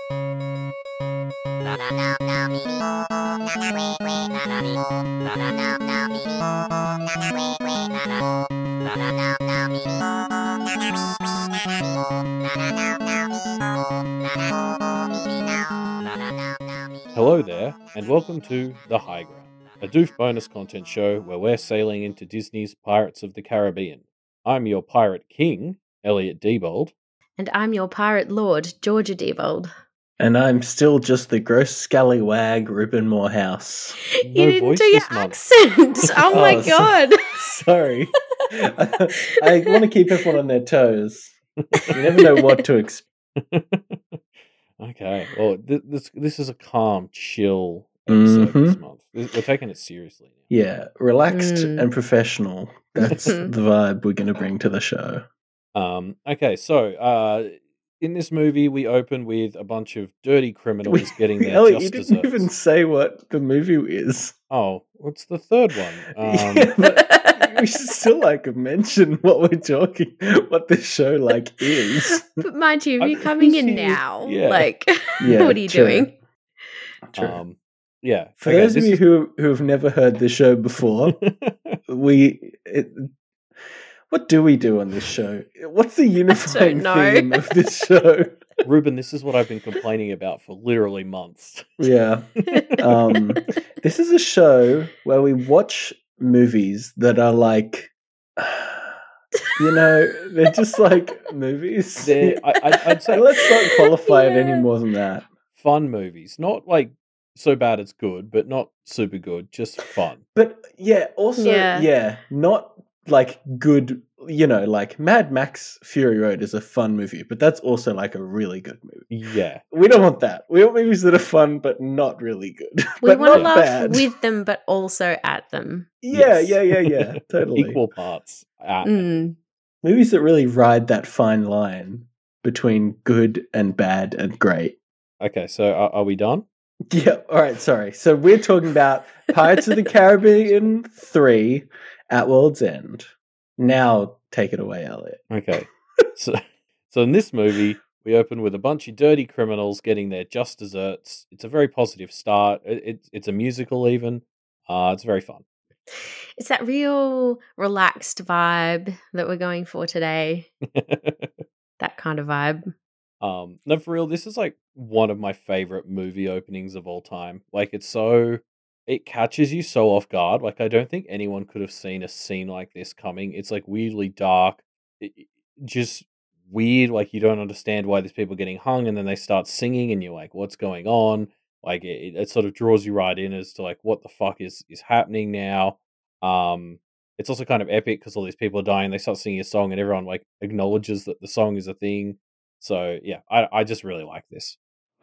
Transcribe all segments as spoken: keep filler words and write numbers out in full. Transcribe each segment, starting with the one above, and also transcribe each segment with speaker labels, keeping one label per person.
Speaker 1: Hello there, and welcome to The High Ground, a Doof bonus content show where we're sailing into Disney's Pirates of the Caribbean. I'm your pirate king, Elliot Diebold.
Speaker 2: And I'm your pirate lord, Georgia Diebold.
Speaker 3: And I'm still just the gross scallywag, Ruben Morehouse.
Speaker 2: No you didn't do your accent. Oh, oh my god.
Speaker 3: So, sorry. I, I want to keep everyone on their toes. You never know what to expect.
Speaker 1: Okay, well, th- this this is a calm, chill episode mm-hmm. this month. We're taking it seriously now.
Speaker 3: Yeah, relaxed mm. and professional. That's the vibe we're going to bring to the show.
Speaker 1: Um. Okay, so uh, in this movie, we open with a bunch of dirty criminals we, getting their
Speaker 3: Elliot,
Speaker 1: just
Speaker 3: you didn't
Speaker 1: desserts.
Speaker 3: even say what the movie is.
Speaker 1: Oh, what's the third one? Um,
Speaker 3: yeah, but we should still like mention what we're talking, what this show like is.
Speaker 2: But mind you, if you're coming in now,
Speaker 1: yeah.
Speaker 2: like,
Speaker 3: yeah,
Speaker 2: what are you
Speaker 3: true.
Speaker 2: doing?
Speaker 1: True. Um, yeah.
Speaker 3: For
Speaker 1: okay,
Speaker 3: those of you
Speaker 1: is...
Speaker 3: who who have never heard the show before, we. It, what do we do on this show? What's the unifying theme of this show?
Speaker 1: Ruben, this is what I've been complaining about for literally months.
Speaker 3: Yeah. Um, this is a show where we watch movies that are like, you know, they're just like movies.
Speaker 1: I, I, I'd say
Speaker 3: let's not qualify
Speaker 2: yeah.
Speaker 3: it any more than that.
Speaker 1: Fun movies, not like so bad it's good, but not super good, just fun.
Speaker 3: But yeah, also
Speaker 2: yeah,
Speaker 3: yeah not like good. You know, like Mad Max Fury Road is a fun movie, but that's also like a really good movie.
Speaker 1: Yeah.
Speaker 3: We don't want that. We want movies that are fun, but not really good.
Speaker 2: We want to laugh
Speaker 3: bad.
Speaker 2: with them, but also at them.
Speaker 3: Yeah,
Speaker 1: yes.
Speaker 3: yeah, yeah, yeah. Totally.
Speaker 1: Equal parts. At
Speaker 2: mm.
Speaker 3: Movies that really ride that fine line between good and bad and great.
Speaker 1: Okay, so are, are we done?
Speaker 3: Yeah, all right, sorry. So we're talking about Pirates of the Caribbean three at World's End. Now, take it away, Elliot.
Speaker 1: Okay. So, so in this movie, we open with a bunch of dirty criminals getting their just desserts. It's a very positive start. It, it, it's a musical even. Uh, it's very fun.
Speaker 2: It's that real relaxed vibe that we're going for today. That kind of vibe.
Speaker 1: Um, no, for real, this is like one of my favorite movie openings of all time. Like, it's so... It catches you so off guard. Like, I don't think anyone could have seen a scene like this coming. It's like weirdly dark, it, it, just weird. Like, you don't understand why these people are getting hung, and then they start singing, and you're like, "What's going on?" Like, it, it sort of draws you right in as to like, what the fuck is is happening now. Um, it's also kind of epic because all these people are dying. They start singing a song, and everyone like acknowledges that the song is a thing. So yeah, I I just really like this.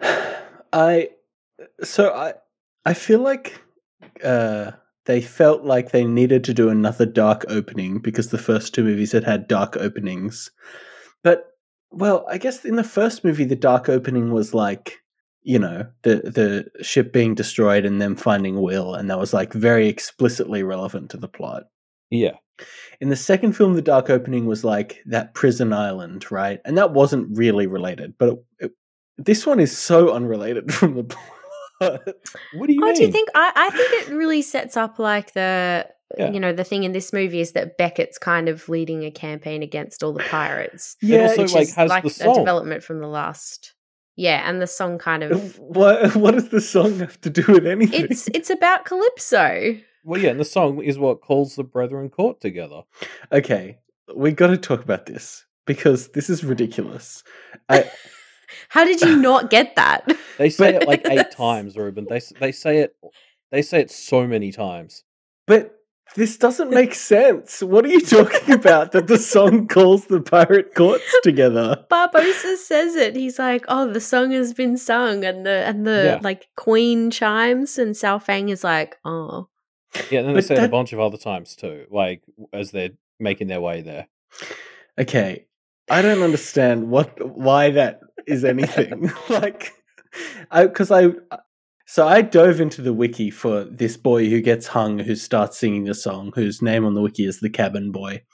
Speaker 3: I so I I feel like. Uh, they felt like they needed to do another dark opening because the first two movies had had dark openings. But, well, I guess in the first movie, the dark opening was like, you know, the, the ship being destroyed and them finding Will, and that was like very explicitly relevant to the plot.
Speaker 1: Yeah.
Speaker 3: In the second film, the dark opening was like that prison island, right? And that wasn't really related, but it, it, this one is so unrelated from the plot.
Speaker 1: What do you
Speaker 2: oh,
Speaker 1: mean?
Speaker 2: do you think? I, I think it really sets up like the,
Speaker 1: yeah.
Speaker 2: you know, the thing in this movie is that Beckett's kind of leading a campaign against all the pirates.
Speaker 3: Yeah,
Speaker 1: it also like has
Speaker 2: like
Speaker 1: the song.
Speaker 2: a development from the last. Yeah, and the song kind of.
Speaker 3: What What does the song have to do with anything?
Speaker 2: It's it's about Calypso.
Speaker 1: Well, yeah, and the song is what calls the Brethren Court together.
Speaker 3: Okay, we got to talk about this because this is ridiculous. I.
Speaker 2: How did you not get that?
Speaker 1: They say it like eight times, Ruben. They they say it they say it so many times.
Speaker 3: But this doesn't make sense. What are you talking about? That the song calls the pirate courts together?
Speaker 2: Barbossa says it. He's like, "Oh, the song has been sung," and the and the
Speaker 1: Yeah.
Speaker 2: like Queen chimes, and Sao Fang is like, "Oh."
Speaker 1: Yeah, and then
Speaker 3: But
Speaker 1: they say it
Speaker 3: that-
Speaker 1: a bunch of other times too, like as they're making their way there.
Speaker 3: Okay, I don't understand what why that is anything. like, I because I so I dove into the wiki for this boy who gets hung, who starts singing the song, whose name on the wiki is the Cabin Boy,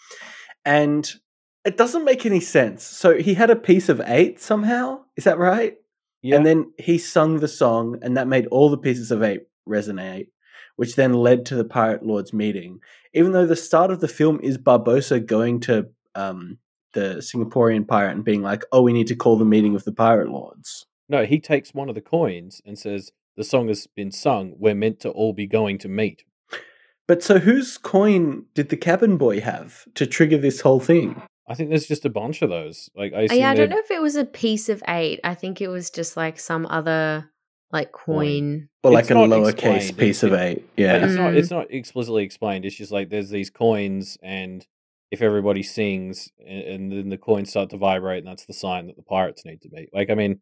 Speaker 3: and it doesn't make any sense. So he had a piece of eight somehow. Is that right?
Speaker 1: Yeah.
Speaker 3: And then he sung the song, and that made all the pieces of eight resonate, which then led to the Pirate Lords meeting. Even though the start of the film is Barbossa going to um, the Singaporean pirate and being like, oh, we need to call the meeting of the Pirate Lords.
Speaker 1: No, he takes one of the coins and says, the song has been sung. We're meant to all be going to meet.
Speaker 3: But so whose coin did the cabin boy have to trigger this whole thing?
Speaker 1: I think there's just a bunch of those. Like, I
Speaker 2: Oh,
Speaker 1: assume
Speaker 2: yeah, I don't
Speaker 1: they're-
Speaker 2: know if it was a piece of eight. I think it was just like some other like coin.
Speaker 3: Or like
Speaker 1: It's
Speaker 3: a
Speaker 1: not
Speaker 3: lowercase
Speaker 1: explained,
Speaker 3: piece
Speaker 1: it's-
Speaker 3: of eight.
Speaker 1: Like,
Speaker 3: Yeah.
Speaker 1: it's not
Speaker 2: Mm.
Speaker 1: it's not explicitly explained. It's just like there's these coins, and if everybody sings, and, and then the coins start to vibrate, and that's the sign that the pirates need to meet. Like, I mean,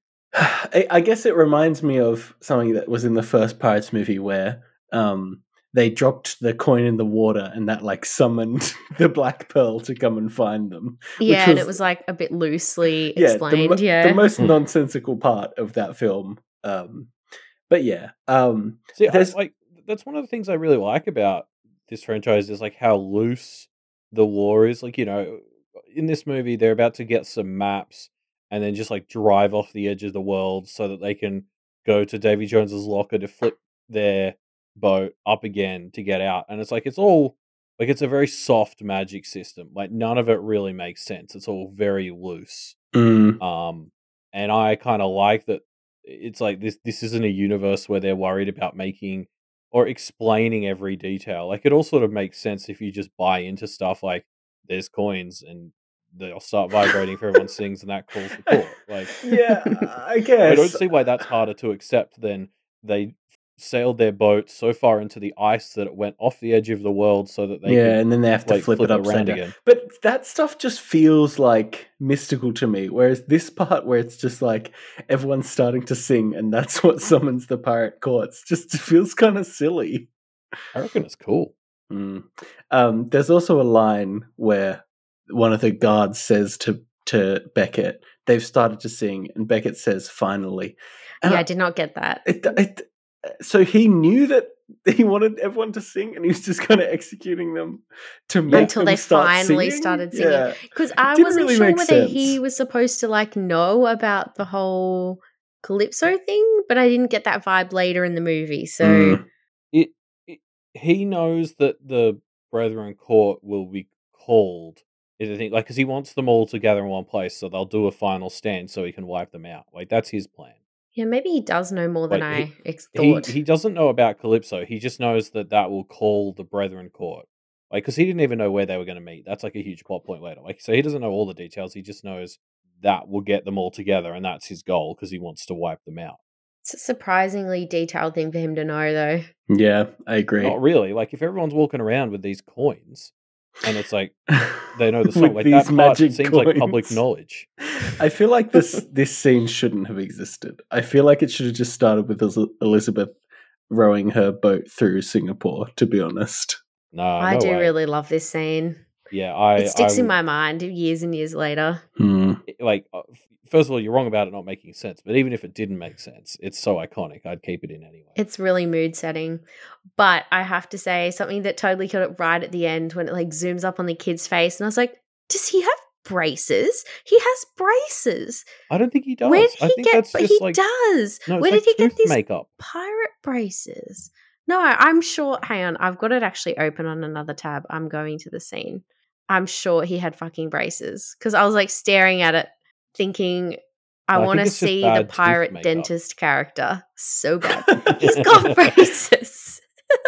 Speaker 3: I I guess it reminds me of something that was in the first Pirates movie where um, they dropped the coin in the water and that like summoned the Black Pearl to come and find them. which
Speaker 2: Yeah, and
Speaker 3: was-
Speaker 2: it was like a bit loosely
Speaker 3: Yeah, the,
Speaker 2: explained.
Speaker 3: mo-
Speaker 2: yeah.
Speaker 3: the most
Speaker 1: Hmm.
Speaker 3: nonsensical part of that film. Um, but yeah, um,
Speaker 1: see, I,
Speaker 3: There's-
Speaker 1: like that's one of the things I really like about this franchise is like how loose the lore is. Like, you know, in this movie, they're about to get some maps and then just like drive off the edge of the world so that they can go to Davy Jones's locker to flip their boat up again to get out. And it's like it's all like it's a very soft magic system. Like none of it really makes sense. It's all very loose.
Speaker 3: mm,
Speaker 1: Um, and I kind of like that. It's like this. This isn't a universe where they're worried about making or explaining every detail. Like it all sort of makes sense if you just buy into stuff. Like there's coins and they'll start vibrating if everyone sings, and that calls the court. Like
Speaker 3: yeah, I guess.
Speaker 1: I don't see why that's harder to accept than they sailed their boat so far into the ice that it went off the edge of the world so that they
Speaker 3: yeah,
Speaker 1: could
Speaker 3: and then they have to
Speaker 1: like
Speaker 3: flip,
Speaker 1: flip
Speaker 3: it
Speaker 1: it
Speaker 3: upside
Speaker 1: around
Speaker 3: down.
Speaker 1: again.
Speaker 3: But that stuff just feels like mystical to me. Whereas this part where it's just like everyone's starting to sing and that's what summons the pirate courts just feels kind of silly.
Speaker 1: I reckon it's cool.
Speaker 3: Mm. Um, there's also a line where one of the guards says to to Beckett, they've started to sing, and Beckett says, finally. And
Speaker 2: yeah,
Speaker 3: I-
Speaker 2: I did not get that.
Speaker 3: it, it, so he knew that he wanted everyone to sing, and he was just kind of executing them to make
Speaker 2: Until
Speaker 3: them
Speaker 2: they
Speaker 3: start
Speaker 2: finally
Speaker 3: singing?
Speaker 2: started singing.
Speaker 3: Yeah.
Speaker 2: Because I
Speaker 3: didn't
Speaker 2: wasn't
Speaker 3: really
Speaker 2: sure
Speaker 3: make
Speaker 2: whether he
Speaker 3: sense.
Speaker 2: was supposed to like know about the whole Calypso thing, but I didn't get that vibe later in the movie. So
Speaker 3: Mm.
Speaker 1: It, it he knows that the Brethren Court will be called. Is the thing like because he wants them all to gather in one place, so they'll do a final stand so he can wipe them out. Like that's his plan.
Speaker 2: yeah, maybe he does know more than
Speaker 1: Like,
Speaker 2: I ex-
Speaker 1: He
Speaker 2: thought.
Speaker 1: he doesn't know about Calypso. He just knows that that will call the Brethren Court. Like because he didn't even know where they were going to meet. That's like a huge plot point later. Like so he doesn't know all the details. He just knows that will get them all together, and that's his goal because he wants to wipe them out.
Speaker 2: It's a surprisingly detailed thing for him to know, though.
Speaker 3: Yeah, I agree.
Speaker 1: Not really. Like if everyone's walking around with these coins, and it's like they know the song.
Speaker 3: With
Speaker 1: Like
Speaker 3: these
Speaker 1: that part
Speaker 3: magic
Speaker 1: seems like public
Speaker 3: coins.
Speaker 1: knowledge.
Speaker 3: I feel like this this scene shouldn't have existed. I feel like it should have just started with El- Elizabeth rowing her boat through Singapore, to be honest.
Speaker 1: No,
Speaker 2: I
Speaker 1: no
Speaker 2: do
Speaker 1: way.
Speaker 2: really love this scene.
Speaker 1: Yeah, I.
Speaker 2: It sticks
Speaker 1: I,
Speaker 2: in my mind years and years later.
Speaker 3: Hmm.
Speaker 1: like. uh, f- First of all, you're wrong about it not making sense. But even if it didn't make sense, it's so iconic. I'd keep it in anyway.
Speaker 2: It's really mood setting. But I have to say, something that totally got it right at the end when it like zooms up on the kid's face. And I was like, does he have braces? He has braces.
Speaker 1: I don't think he does.
Speaker 2: Where did
Speaker 1: I
Speaker 2: he
Speaker 1: think
Speaker 2: get?
Speaker 1: that's
Speaker 2: But
Speaker 1: just
Speaker 2: he
Speaker 1: like
Speaker 2: does.
Speaker 1: no, it's
Speaker 2: Where
Speaker 1: like
Speaker 2: did he get
Speaker 1: tooth
Speaker 2: these
Speaker 1: makeup?
Speaker 2: pirate braces? No, I'm sure. Hang on, I've got it actually open on another tab. I'm going to the scene. I'm sure he had fucking braces because I was like staring at it, thinking, I
Speaker 1: I
Speaker 2: want to
Speaker 1: think it's just
Speaker 2: see the
Speaker 1: bad tooth
Speaker 2: pirate
Speaker 1: makeup.
Speaker 2: dentist character so bad. He's got braces.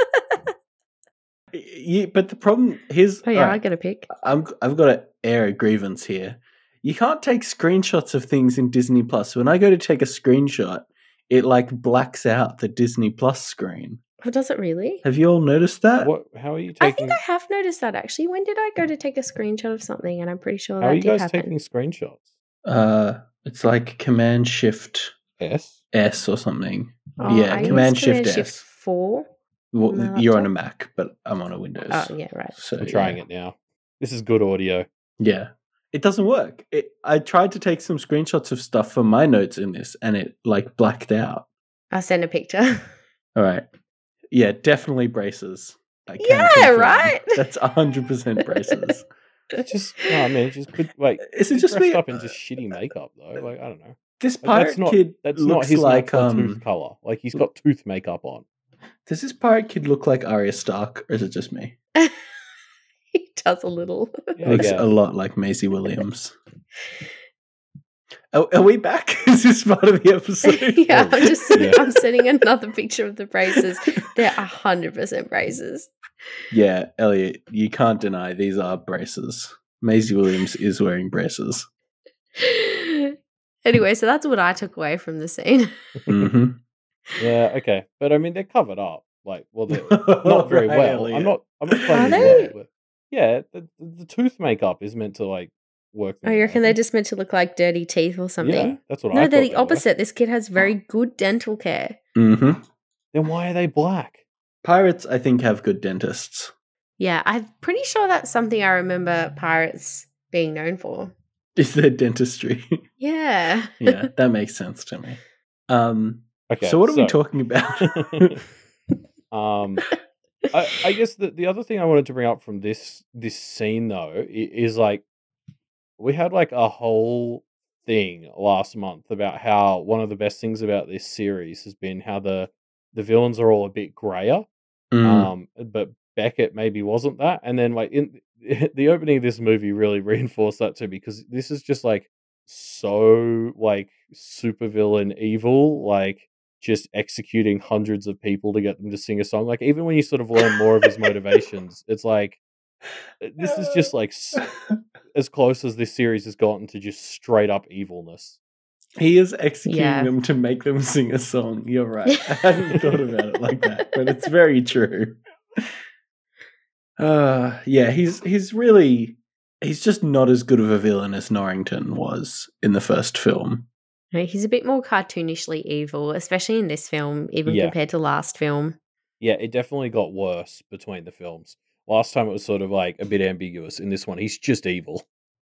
Speaker 3: Yeah, but the problem here's
Speaker 2: Oh yeah,
Speaker 3: alright,
Speaker 2: I get a pick.
Speaker 3: I'm I've got to air a grievance here. You can't take screenshots of things in Disney Plus. When I go to take a screenshot, it like blacks out the Disney Plus screen.
Speaker 2: Oh, does it really?
Speaker 3: Have you all noticed that?
Speaker 1: What? How are you
Speaker 2: I
Speaker 1: taking?
Speaker 2: think I have noticed that actually. When did I go to take a screenshot of something? And I'm pretty sure
Speaker 1: How
Speaker 2: that
Speaker 1: are you
Speaker 2: did
Speaker 1: guys
Speaker 2: happen.
Speaker 1: taking screenshots?
Speaker 3: Uh, it's like Command Shift
Speaker 1: Yes.
Speaker 3: S or something.
Speaker 2: Oh,
Speaker 3: yeah,
Speaker 2: I
Speaker 3: Command
Speaker 2: use
Speaker 3: Shift
Speaker 2: Command Shift
Speaker 3: S.
Speaker 2: four.
Speaker 3: Well,
Speaker 2: on my
Speaker 3: you're on a
Speaker 2: laptop.
Speaker 3: Mac, but I'm on a Windows.
Speaker 2: Oh yeah, right.
Speaker 3: So
Speaker 1: I'm trying
Speaker 3: yeah.
Speaker 1: it now. This is good audio.
Speaker 3: Yeah. It doesn't work. It, I tried to take some screenshots of stuff for my notes in this, and it like blacked out.
Speaker 2: I'll send a picture.
Speaker 3: All right. Yeah, definitely braces. I can
Speaker 2: Yeah,
Speaker 3: confirm.
Speaker 2: right?
Speaker 3: That's one hundred percent braces.
Speaker 1: It's just no, I mean, it's just good. Like,
Speaker 3: Is it
Speaker 1: he's
Speaker 3: just
Speaker 1: dressed
Speaker 3: me?
Speaker 1: up in just shitty makeup though? Like, I don't know.
Speaker 3: This
Speaker 1: Like,
Speaker 3: pirate
Speaker 1: that's not
Speaker 3: kid
Speaker 1: that's not
Speaker 3: looks
Speaker 1: his
Speaker 3: like
Speaker 1: natural
Speaker 3: um.
Speaker 1: tooth color. Like he's got tooth makeup on.
Speaker 3: Does this pirate kid look like Arya Stark, or is it just me?
Speaker 2: He does a little.
Speaker 1: Yeah, I
Speaker 3: Looks
Speaker 1: guess.
Speaker 3: a lot like Maisie Williams. Are, are we back? Is this part of the episode?
Speaker 2: Yeah,
Speaker 1: Oh,
Speaker 2: I'm just
Speaker 1: yeah.
Speaker 2: I'm sending another picture of the braces. They're a hundred percent braces.
Speaker 3: Yeah, Elliot, you can't deny these are braces. Maisie Williams is wearing braces.
Speaker 2: Anyway, so that's what I took away from the scene.
Speaker 3: Mm-hmm.
Speaker 1: Yeah, okay, but I mean they're covered up. Like, well, they're not very
Speaker 3: Right,
Speaker 1: well.
Speaker 3: Elliot.
Speaker 1: I'm not. I'm not
Speaker 2: Are
Speaker 1: claiming
Speaker 2: they?
Speaker 1: well, but yeah, the, the, the tooth makeup is meant to like work.
Speaker 2: Oh,
Speaker 1: them
Speaker 2: you
Speaker 1: in
Speaker 2: reckon
Speaker 1: there.
Speaker 2: they're just meant to look like dirty teeth or something?
Speaker 1: Yeah, that's what I
Speaker 2: No,
Speaker 1: thought
Speaker 2: they're
Speaker 1: they
Speaker 2: the
Speaker 1: were.
Speaker 2: opposite. This kid has very good dental care.
Speaker 3: Mm-hmm.
Speaker 1: Then why are they black?
Speaker 3: Pirates, I think, have good dentists.
Speaker 2: Yeah, I'm pretty sure that's something I remember pirates being known for.
Speaker 3: Is their dentistry?
Speaker 2: Yeah.
Speaker 3: Yeah, that makes sense to me. Um,
Speaker 1: Okay,
Speaker 3: so what are we
Speaker 1: so-
Speaker 3: talking about?
Speaker 1: Um, I, I guess the, the other thing I wanted to bring up from this this scene though i- is like we had like a whole thing last month about how one of the best things about this series has been how the the villains are all a bit grayer.
Speaker 3: Mm.
Speaker 1: Um, but Beckett maybe wasn't that, and then like in the opening of this movie really reinforced that too because this is just like so like supervillain evil, like just executing hundreds of people to get them to sing a song. Like even when you sort of learn more of his motivations, it's like this is just like s- as close as this series has gotten to just straight up evilness.
Speaker 3: He is executing
Speaker 2: Yeah.
Speaker 3: them to make them sing a song. You're right. I hadn't thought about it like that, but it's very true. Uh, yeah, he's he's really he's just not as good of a villain as Norrington was in the first film.
Speaker 2: No, he's a bit more cartoonishly evil, especially in this film, even
Speaker 1: Yeah.
Speaker 2: compared to last film.
Speaker 1: Yeah, it definitely got worse between the films. Last time it was sort of like a bit ambiguous. In this one, he's just evil.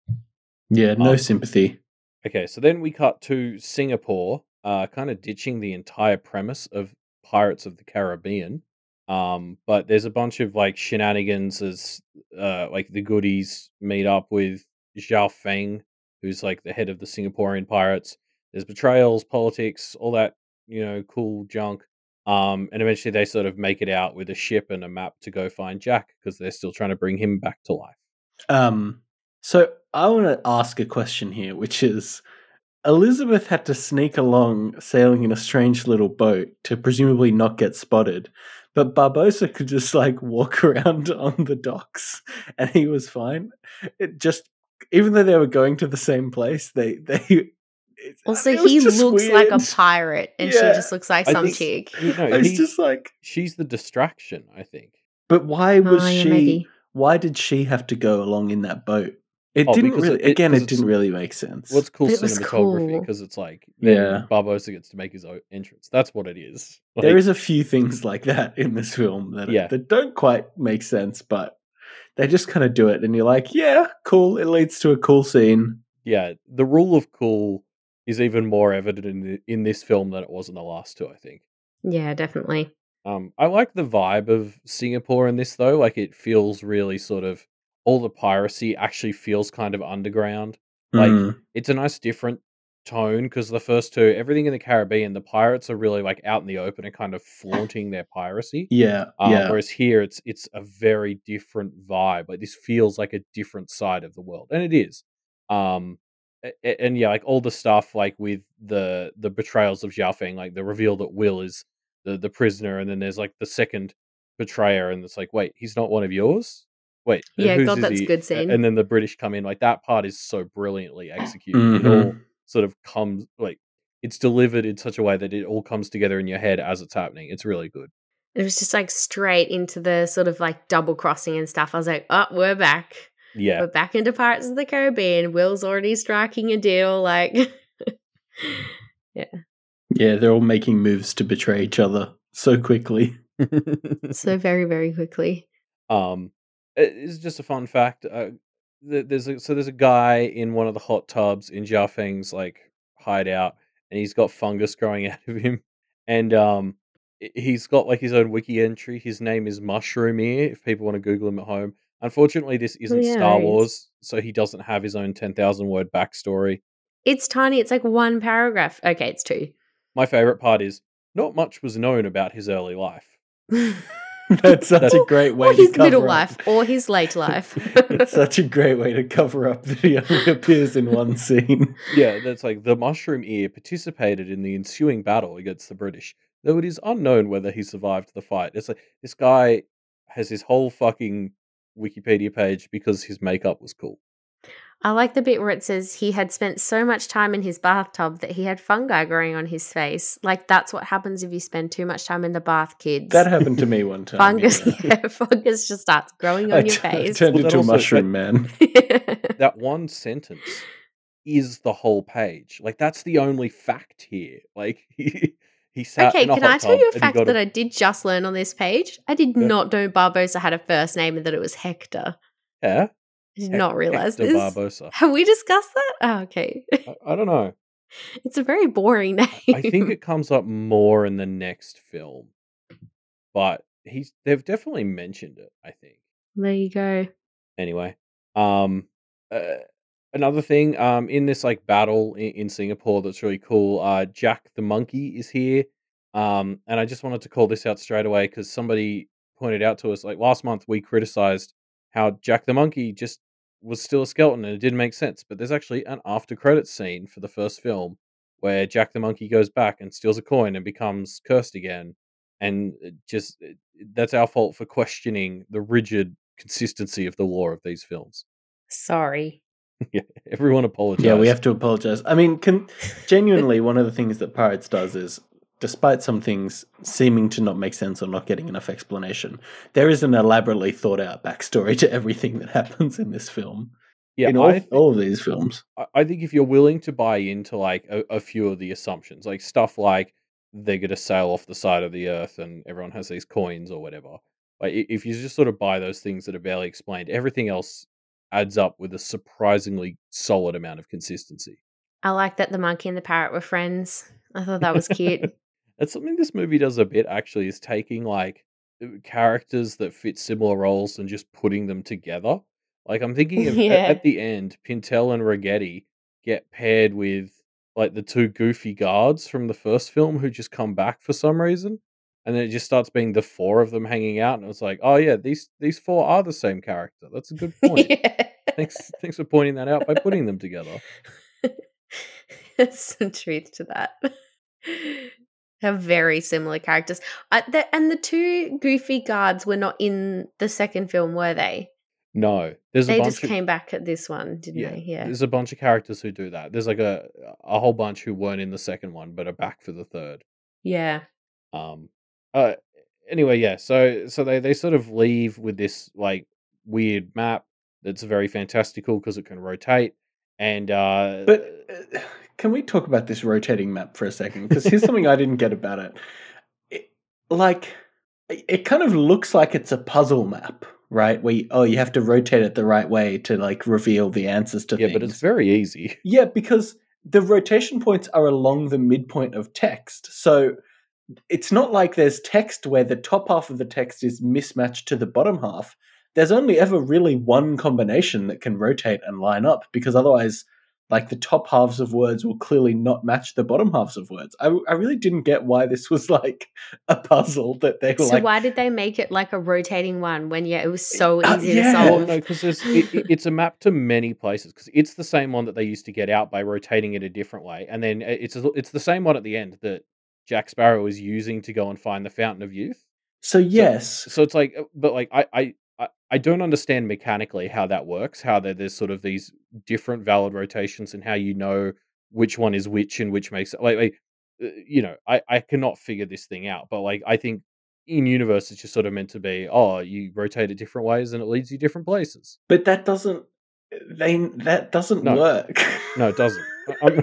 Speaker 3: Yeah, no
Speaker 1: Um,
Speaker 3: sympathy.
Speaker 1: Okay, so then we cut to Singapore, uh, kind of ditching the entire premise of Pirates of the Caribbean. Um, but there's a bunch of like shenanigans as uh, like the goodies meet up with Zhao Feng, who's like the head of the Singaporean pirates. There's betrayals, politics, all that, you know, cool junk. Um, and eventually they sort of make it out with a ship and a map to go find Jack because they're still trying to bring him back to life.
Speaker 3: Um, so I want to ask a question here, which is Elizabeth had to sneak along sailing in a strange little boat to presumably not get spotted, but Barbosa could just like walk around on the docks and he was fine. It just, even though they were going to the same place, they they. it-
Speaker 2: Also,
Speaker 3: it was
Speaker 2: he
Speaker 3: just
Speaker 2: looks like a
Speaker 3: weird.
Speaker 2: pirate, and she
Speaker 3: Yeah.
Speaker 2: just looks like
Speaker 1: I
Speaker 2: some
Speaker 1: think-
Speaker 2: chick.
Speaker 1: You know,
Speaker 3: It's
Speaker 1: he's,
Speaker 3: just like,
Speaker 1: she's the distraction, I think.
Speaker 3: but why was
Speaker 2: Oh, yeah,
Speaker 3: she?
Speaker 2: maybe.
Speaker 3: Why did she have to go along in that boat? It
Speaker 1: Oh,
Speaker 3: didn't
Speaker 1: because
Speaker 3: really.
Speaker 1: it- it-
Speaker 3: again,
Speaker 1: 'cause
Speaker 3: it
Speaker 1: it's-
Speaker 3: didn't really make sense.
Speaker 1: What's cool
Speaker 2: But it was
Speaker 1: cinematography
Speaker 2: cool.
Speaker 1: because it's like then
Speaker 3: Yeah.
Speaker 1: Barbosa gets to make his own entrance. That's what it is.
Speaker 3: There
Speaker 1: Like,
Speaker 3: is a few things like that in this film that
Speaker 1: Yeah.
Speaker 3: that don't quite make sense, but they just kind of do it, and you're like, yeah, cool. It leads to a cool scene.
Speaker 1: yeah, the rule of cool is even more evident in the, in this film than it was in the last two. I think.
Speaker 2: Yeah, definitely.
Speaker 1: Um, I like the vibe of Singapore in this though. Like it feels really sort of all the piracy actually feels kind of underground. Like
Speaker 3: Mm.
Speaker 1: it's a nice different tone because the first two, everything in the Caribbean, the pirates are really like out in the open and kind of flaunting their piracy.
Speaker 3: Yeah,
Speaker 1: Um,
Speaker 3: yeah,
Speaker 1: Whereas here, it's it's a very different vibe. Like this feels like a different side of the world, and it is. Um, a- a- and yeah, like all the stuff like with the the betrayals of Zhao Feng, like the reveal that Will is the the prisoner, and then there's like the second betrayer, and it's like, wait, he's not one of yours. Wait, then
Speaker 2: Yeah,
Speaker 1: whose
Speaker 2: God,
Speaker 1: is
Speaker 2: that's
Speaker 1: he?
Speaker 2: good
Speaker 1: A-
Speaker 2: scene.
Speaker 1: And then the British come in. Like that part is so brilliantly executed. It all
Speaker 3: Mhm.
Speaker 1: sort of comes like it's delivered in such a way that it all comes together in your head as it's happening. It's really good.
Speaker 2: It was just like straight into the sort of like double crossing and stuff. I was like, oh, we're back.
Speaker 1: Yeah.
Speaker 2: We're back into Pirates of the Caribbean. Will's already striking a deal. Like,
Speaker 3: yeah. They're all making moves to betray each other so quickly.
Speaker 2: so very, very quickly.
Speaker 1: Um, it- it's just a fun fact. Uh, th- there's a, so there's a guy in one of the hot tubs in Zhao Feng's like hideout, and he's got fungus growing out of him, and um, i- he's got like his own wiki entry. His name is Mushroom Ear. If people want to Google him at home. Unfortunately, this isn't
Speaker 2: yeah,
Speaker 1: Star
Speaker 2: there he is.
Speaker 1: Wars, so he doesn't have his own ten thousand word backstory.
Speaker 2: It's tiny. It's like one paragraph. Okay, it's two.
Speaker 1: My favorite part is not much was known about his early life.
Speaker 3: That's such a great way
Speaker 2: or
Speaker 3: to
Speaker 2: his
Speaker 3: cover
Speaker 2: middle
Speaker 3: up.
Speaker 2: life, or his late life.
Speaker 3: It's such a great way to cover up that he only appears in one scene.
Speaker 1: Yeah, that's like the mushroom ear participated in the ensuing battle against the British, though it is unknown whether he survived the fight. It's like this guy has his whole fucking Wikipedia page because his makeup was cool.
Speaker 2: I like the bit where it says he had spent so much time in his bathtub that he had fungi growing on his face. Like, that's what happens if you spend too much time in the bath, kids.
Speaker 3: That happened to me one time.
Speaker 2: Fungus,
Speaker 3: yeah.
Speaker 2: yeah, fungus just starts growing on
Speaker 3: I
Speaker 2: your
Speaker 3: t-
Speaker 2: face.
Speaker 3: turned
Speaker 1: Well, that
Speaker 3: into a
Speaker 1: also-
Speaker 3: mushroom man.
Speaker 1: That one sentence is the whole page. Like, that's the only fact here. Like, he, he sat
Speaker 2: Okay,
Speaker 1: in a
Speaker 2: can
Speaker 1: hot
Speaker 2: I tell
Speaker 1: tub
Speaker 2: you a
Speaker 1: and he
Speaker 2: fact
Speaker 1: got
Speaker 2: that
Speaker 1: a-
Speaker 2: I did just learn on this page? I did
Speaker 1: Yeah.
Speaker 2: not know Barbosa had a first name and that it was Hector.
Speaker 1: Yeah,
Speaker 2: I did
Speaker 1: Hec-
Speaker 2: not realize
Speaker 1: Hector
Speaker 2: this.
Speaker 1: Barbosa.
Speaker 2: Have we discussed that? Oh, okay.
Speaker 1: I, I don't know.
Speaker 2: It's a very boring name.
Speaker 1: I think it comes up more in the next film, but he's they've definitely mentioned it. I think.
Speaker 2: There you go.
Speaker 1: Anyway, um, uh, another thing, um, in this like battle in, in Singapore that's really cool. Uh, Jack the monkey is here, um, and I just wanted to call this out straight away because somebody pointed out to us like last month we criticized how Jack the monkey just was still a skeleton and it didn't make sense. But there's actually an after credits scene for the first film where Jack the monkey goes back and steals a coin and becomes cursed again, and it just it- that's our fault for questioning the rigid consistency of the lore of these films.
Speaker 2: Sorry.
Speaker 1: Yeah, everyone apologize.
Speaker 3: Yeah, we have to apologize. I mean, can, genuinely, one of the things that Pirates does is, despite some things seeming to not make sense or not getting enough explanation, there is an elaborately thought out backstory to everything that happens in this film.
Speaker 1: Yeah,
Speaker 3: in all,
Speaker 1: I, thi-
Speaker 3: all of these films.
Speaker 1: I- I think if you're willing to buy into like a, a few of the assumptions, like stuff like they're going to sail off the side of the earth and everyone has these coins or whatever, like i- if you just sort of buy those things that are barely explained, everything else adds up with a surprisingly solid amount of consistency.
Speaker 2: I like that the monkey and the parrot were friends. I thought that was cute.
Speaker 1: That's something this movie does a bit actually, is taking like uh, characters that fit similar roles and just putting them together. Like I'm thinking of a-
Speaker 2: Yeah.
Speaker 1: at the end, Pintel and Ragetti get paired with like the two goofy guards from the first film who just come back for some reason. And then it just starts being the four of them hanging out, and it's like, oh yeah, these these four are the same character. That's a good point.
Speaker 2: Yeah.
Speaker 1: Thanks, thanks for pointing that out by putting them together.
Speaker 2: There's some truth to that. They're very similar characters. Uh, the, and the two goofy guards were not in the second film, were they?
Speaker 1: No, there's a
Speaker 2: They
Speaker 1: bunch
Speaker 2: just
Speaker 1: of
Speaker 2: came back at this one, didn't
Speaker 1: yeah,
Speaker 2: they? Yeah.
Speaker 1: there's a bunch of characters who do that. There's like a a whole bunch who weren't in the second one but are back for the third.
Speaker 2: Yeah.
Speaker 1: Um. Uh. Anyway, yeah. So so they they sort of leave with this like weird map that's very fantastical because it can rotate. And uh,
Speaker 3: But uh, can we talk about this rotating map for a second? Because here's something I didn't get about it. it. Like, it it kind of looks like it's a puzzle map, right? Where you, oh, you have to rotate it the right way to like reveal the answers to
Speaker 1: yeah,
Speaker 3: things.
Speaker 1: but it's very easy.
Speaker 3: Yeah, because the rotation points are along the midpoint of text. So it's not like there's text where the top half of the text is mismatched to the bottom half. There's only ever really one combination that can rotate and line up, because otherwise, like, the top halves of words will clearly not match the bottom halves of words. I, I really didn't get why this was like a puzzle that they were
Speaker 2: So
Speaker 3: like.
Speaker 2: why did they make it like a rotating one when, yeah, it was so
Speaker 3: Uh,
Speaker 2: easy
Speaker 3: yeah.
Speaker 2: to
Speaker 1: Well,
Speaker 2: solve?
Speaker 1: no, because it, it, it's a map to many places. Because it's the same one that they used to get out by rotating it a different way, and then it's a, it's the same one at the end that Jack Sparrow is using to go and find the Fountain of Youth.
Speaker 3: So yes,
Speaker 1: So it's like, uh, but like I I I- I don't understand mechanically how that works. How there, there's sort of these different valid rotations and how you know which one is which and which makes it like, like uh, you know I I cannot figure this thing out. But like I think in universe it's just sort of meant to be, oh, you rotate it different ways and it leads you different places.
Speaker 3: but that doesn't. They that doesn't
Speaker 1: No.
Speaker 3: work.
Speaker 1: No, it doesn't. I- I'm,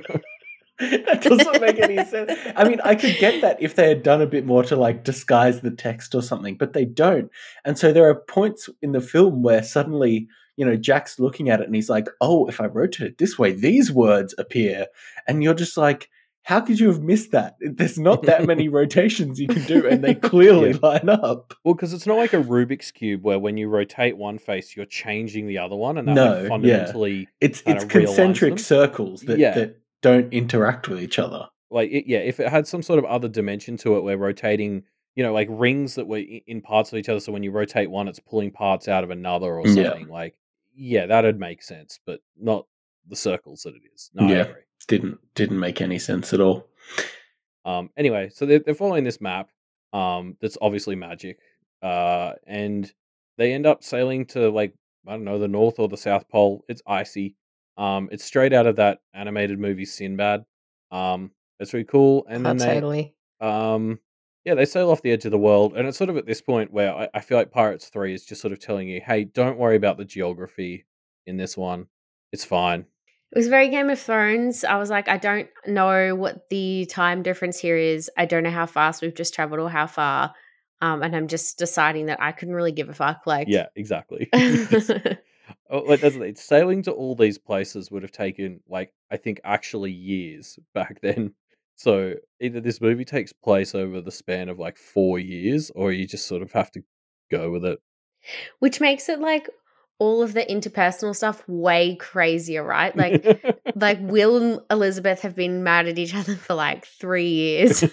Speaker 3: That doesn't make any sense. I mean, I could get that if they had done a bit more to like disguise the text or something, but they don't. And so there are points in the film where suddenly, you know, Jack's looking at it and he's like, oh, if I rotate it this way, these words appear. And you're just like, how could you have missed that? There's not that many rotations you can do, and they clearly
Speaker 1: Yeah.
Speaker 3: line up.
Speaker 1: well, because it's not like a Rubik's cube where when you rotate one face you're changing the other one, and that
Speaker 3: No,
Speaker 1: like,
Speaker 3: yeah.
Speaker 1: fundamentally
Speaker 3: It's
Speaker 1: Kinda
Speaker 3: it's
Speaker 1: realigns
Speaker 3: concentric
Speaker 1: them.
Speaker 3: circles that,
Speaker 1: Yeah.
Speaker 3: that don't interact with each other.
Speaker 1: Like, it, yeah, if it had some sort of other dimension to it, where rotating, you know, like rings that were i- in parts of each other, so when you rotate one, it's pulling parts out of another or
Speaker 3: Yeah.
Speaker 1: something. Like, yeah, that'd make sense, but not the circles that it is. No, I
Speaker 3: Yeah.
Speaker 1: agree.
Speaker 3: Didn't didn't make any sense at all.
Speaker 1: Um, anyway, so they're, they're following this map. Um, that's obviously magic. Uh, and they end up sailing to, like, I don't know, the North or the South Pole. It's icy. Um, it's straight out of that animated movie Sinbad. Um, it's really cool. And
Speaker 2: Oh,
Speaker 1: then they,
Speaker 2: totally.
Speaker 1: um, yeah, they sail off the edge of the world, and it's sort of at this point where I, I feel like Pirates Three is just sort of telling you, hey, don't worry about the geography in this one. It's fine.
Speaker 2: It was very Game of Thrones. I was like, I don't know what the time difference here is. I don't know how fast we've just traveled or how far. Um, and I'm just deciding that I couldn't really give a fuck. Like,
Speaker 1: Yeah, exactly. Oh, like that's the thing. Sailing to all these places would have taken, like, I think actually years back then. So either this movie takes place over the span of like four years, or you just sort of have to go with it.
Speaker 2: which makes it like all of the interpersonal stuff way crazier, right? Like, like Will and Elizabeth have been mad at each other for like three years.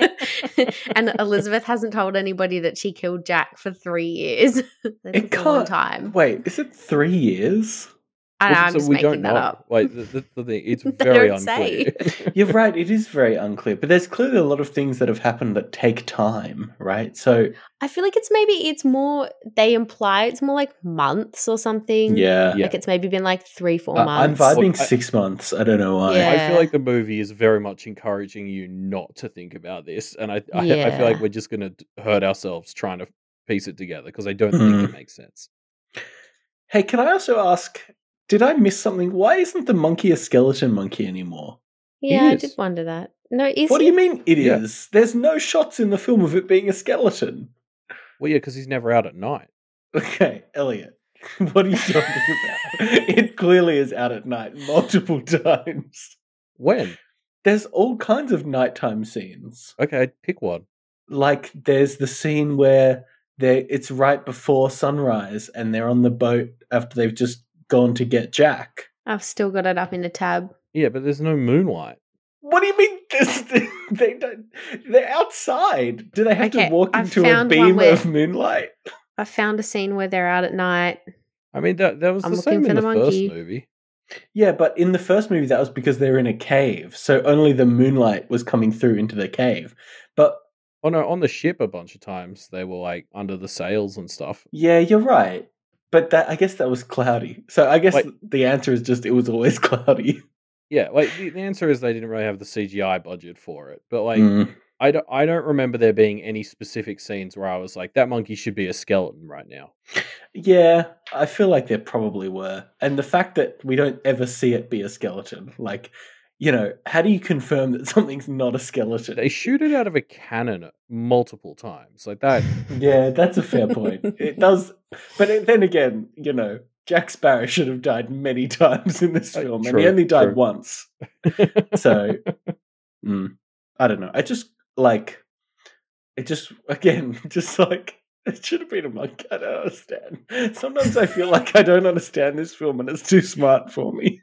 Speaker 2: And Elizabeth hasn't told anybody that she killed Jack for three years. That
Speaker 3: It
Speaker 2: is a long
Speaker 3: can't-
Speaker 2: time.
Speaker 3: Wait, is it three years?
Speaker 2: I know,
Speaker 1: Well,
Speaker 2: I'm
Speaker 1: so
Speaker 2: just
Speaker 1: we
Speaker 2: making
Speaker 1: don't
Speaker 2: that
Speaker 1: know.
Speaker 2: up.
Speaker 1: Like the, the, the thing, it's
Speaker 2: They
Speaker 1: very
Speaker 2: don't say.
Speaker 1: unclear.
Speaker 3: You're right, it is very unclear. But there's clearly a lot of things that have happened that take time, right? So
Speaker 2: I feel like it's maybe it's more, they imply it's more like months or something.
Speaker 3: yeah.
Speaker 1: Yeah.
Speaker 2: Like it's maybe been like three, four
Speaker 3: I- I'm
Speaker 2: months.
Speaker 3: vibing
Speaker 1: Look, I-
Speaker 3: six months. I don't know why.
Speaker 2: Yeah.
Speaker 1: I feel like the movie is very much encouraging you not to think about this, and I I, I feel like
Speaker 2: Yeah.
Speaker 1: we're just going to hurt ourselves trying to piece it together because I don't think
Speaker 3: Mhm.
Speaker 1: it makes sense.
Speaker 3: Hey, can I also ask, did I miss something? Why isn't the monkey a skeleton monkey anymore?
Speaker 2: Yeah, I
Speaker 1: is.
Speaker 2: did wonder that. No, is
Speaker 3: what
Speaker 2: he?
Speaker 3: do you mean it
Speaker 1: Yeah.
Speaker 3: is? There's no shots in the film of it being a skeleton.
Speaker 1: Well, yeah, because he's never out at night.
Speaker 3: Okay, Elliot, what are you talking about? It clearly is out at night multiple times.
Speaker 1: When?
Speaker 3: There's all kinds of nighttime scenes.
Speaker 1: Okay, pick one.
Speaker 3: Like there's the scene where they it's right before sunrise and they're on the boat after they've just gone to get Jack.
Speaker 2: I've still got it up in a tab.
Speaker 1: Yeah, but there's no moonlight.
Speaker 3: What do you mean? This, they don't, they're outside. Do they have
Speaker 2: Okay,
Speaker 3: to walk
Speaker 2: I
Speaker 3: into a
Speaker 2: found one
Speaker 3: beam
Speaker 2: where-
Speaker 3: of moonlight?
Speaker 2: I found a scene where they're out at night.
Speaker 1: I mean, that that was
Speaker 2: I'm
Speaker 1: the
Speaker 2: looking
Speaker 1: same
Speaker 2: for
Speaker 1: in the,
Speaker 2: the
Speaker 1: first
Speaker 2: monkey.
Speaker 1: movie.
Speaker 3: Yeah, but in the first movie, that was because they were in a cave, so only the moonlight was coming through into the cave. But
Speaker 1: Oh no, on the ship a bunch of times they were like under the sails and stuff.
Speaker 3: yeah, you're right. But that I guess that was cloudy. So I guess
Speaker 1: Wait.
Speaker 3: the answer is just it was always cloudy.
Speaker 1: Yeah, like the, the answer is they didn't really have the C G I budget for it. But like
Speaker 3: Mm.
Speaker 1: I don't I don't remember there being any specific scenes where I was like, that monkey should be a skeleton right now.
Speaker 3: Yeah, I feel like there probably were. And the fact that we don't ever see it be a skeleton, like, you know, how do you confirm that something's not a skeleton?
Speaker 1: They shoot it out of a cannon multiple times. Like that
Speaker 3: Yeah, that's a fair point. It does, but then again, you know, Jack Sparrow should have died many times in this
Speaker 1: Uh,
Speaker 3: film, and
Speaker 1: true,
Speaker 3: he only died
Speaker 1: true.
Speaker 3: once. So, mm, I don't know. I just like it. Just again, just like it should have been a monkey. I don't understand. Sometimes I feel like I don't understand this film, and it's too smart for me.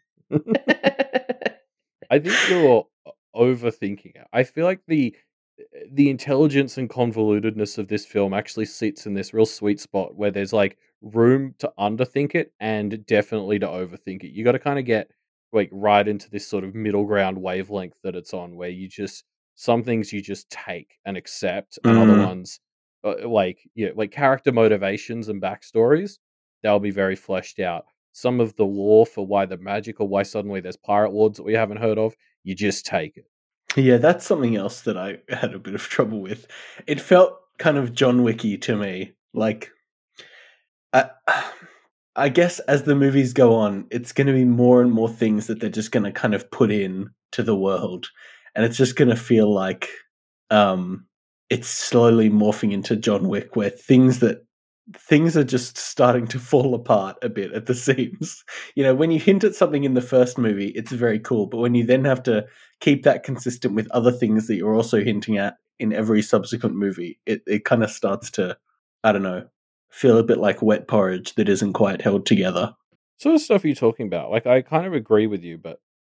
Speaker 1: I think you're overthinking it. I feel like the the intelligence and convolutedness of this film actually sits in this real sweet spot where there's like room to underthink it and definitely to overthink it. You got to kind of get like right into this sort of middle ground wavelength that it's on, where you just some things you just take and accept, and other
Speaker 3: Mm.
Speaker 1: ones uh, like yeah, like character motivations and backstories, they'll be very fleshed out. Some of the lore for why the magic or why suddenly there's pirate lords that we haven't heard of, you just take it.
Speaker 3: Yeah, that's something else that I had a bit of trouble with. It felt kind of John Wicky to me. Like, I, I guess as the movies go on, it's going to be more and more things that they're just going to kind of put in to the world, and it's just going to feel like um, it's slowly morphing into John Wick, where things that things are just starting to fall apart a bit at the seams. You know, when you hint at something in the first movie, it's very cool, but when you then have to keep that consistent with other things that you're also hinting at in every subsequent movie, it, it kind of starts to, I don't know, feel a bit like wet porridge that isn't quite held together.
Speaker 1: Sort of stuff are you talking about? Like, I kind of agree with you, but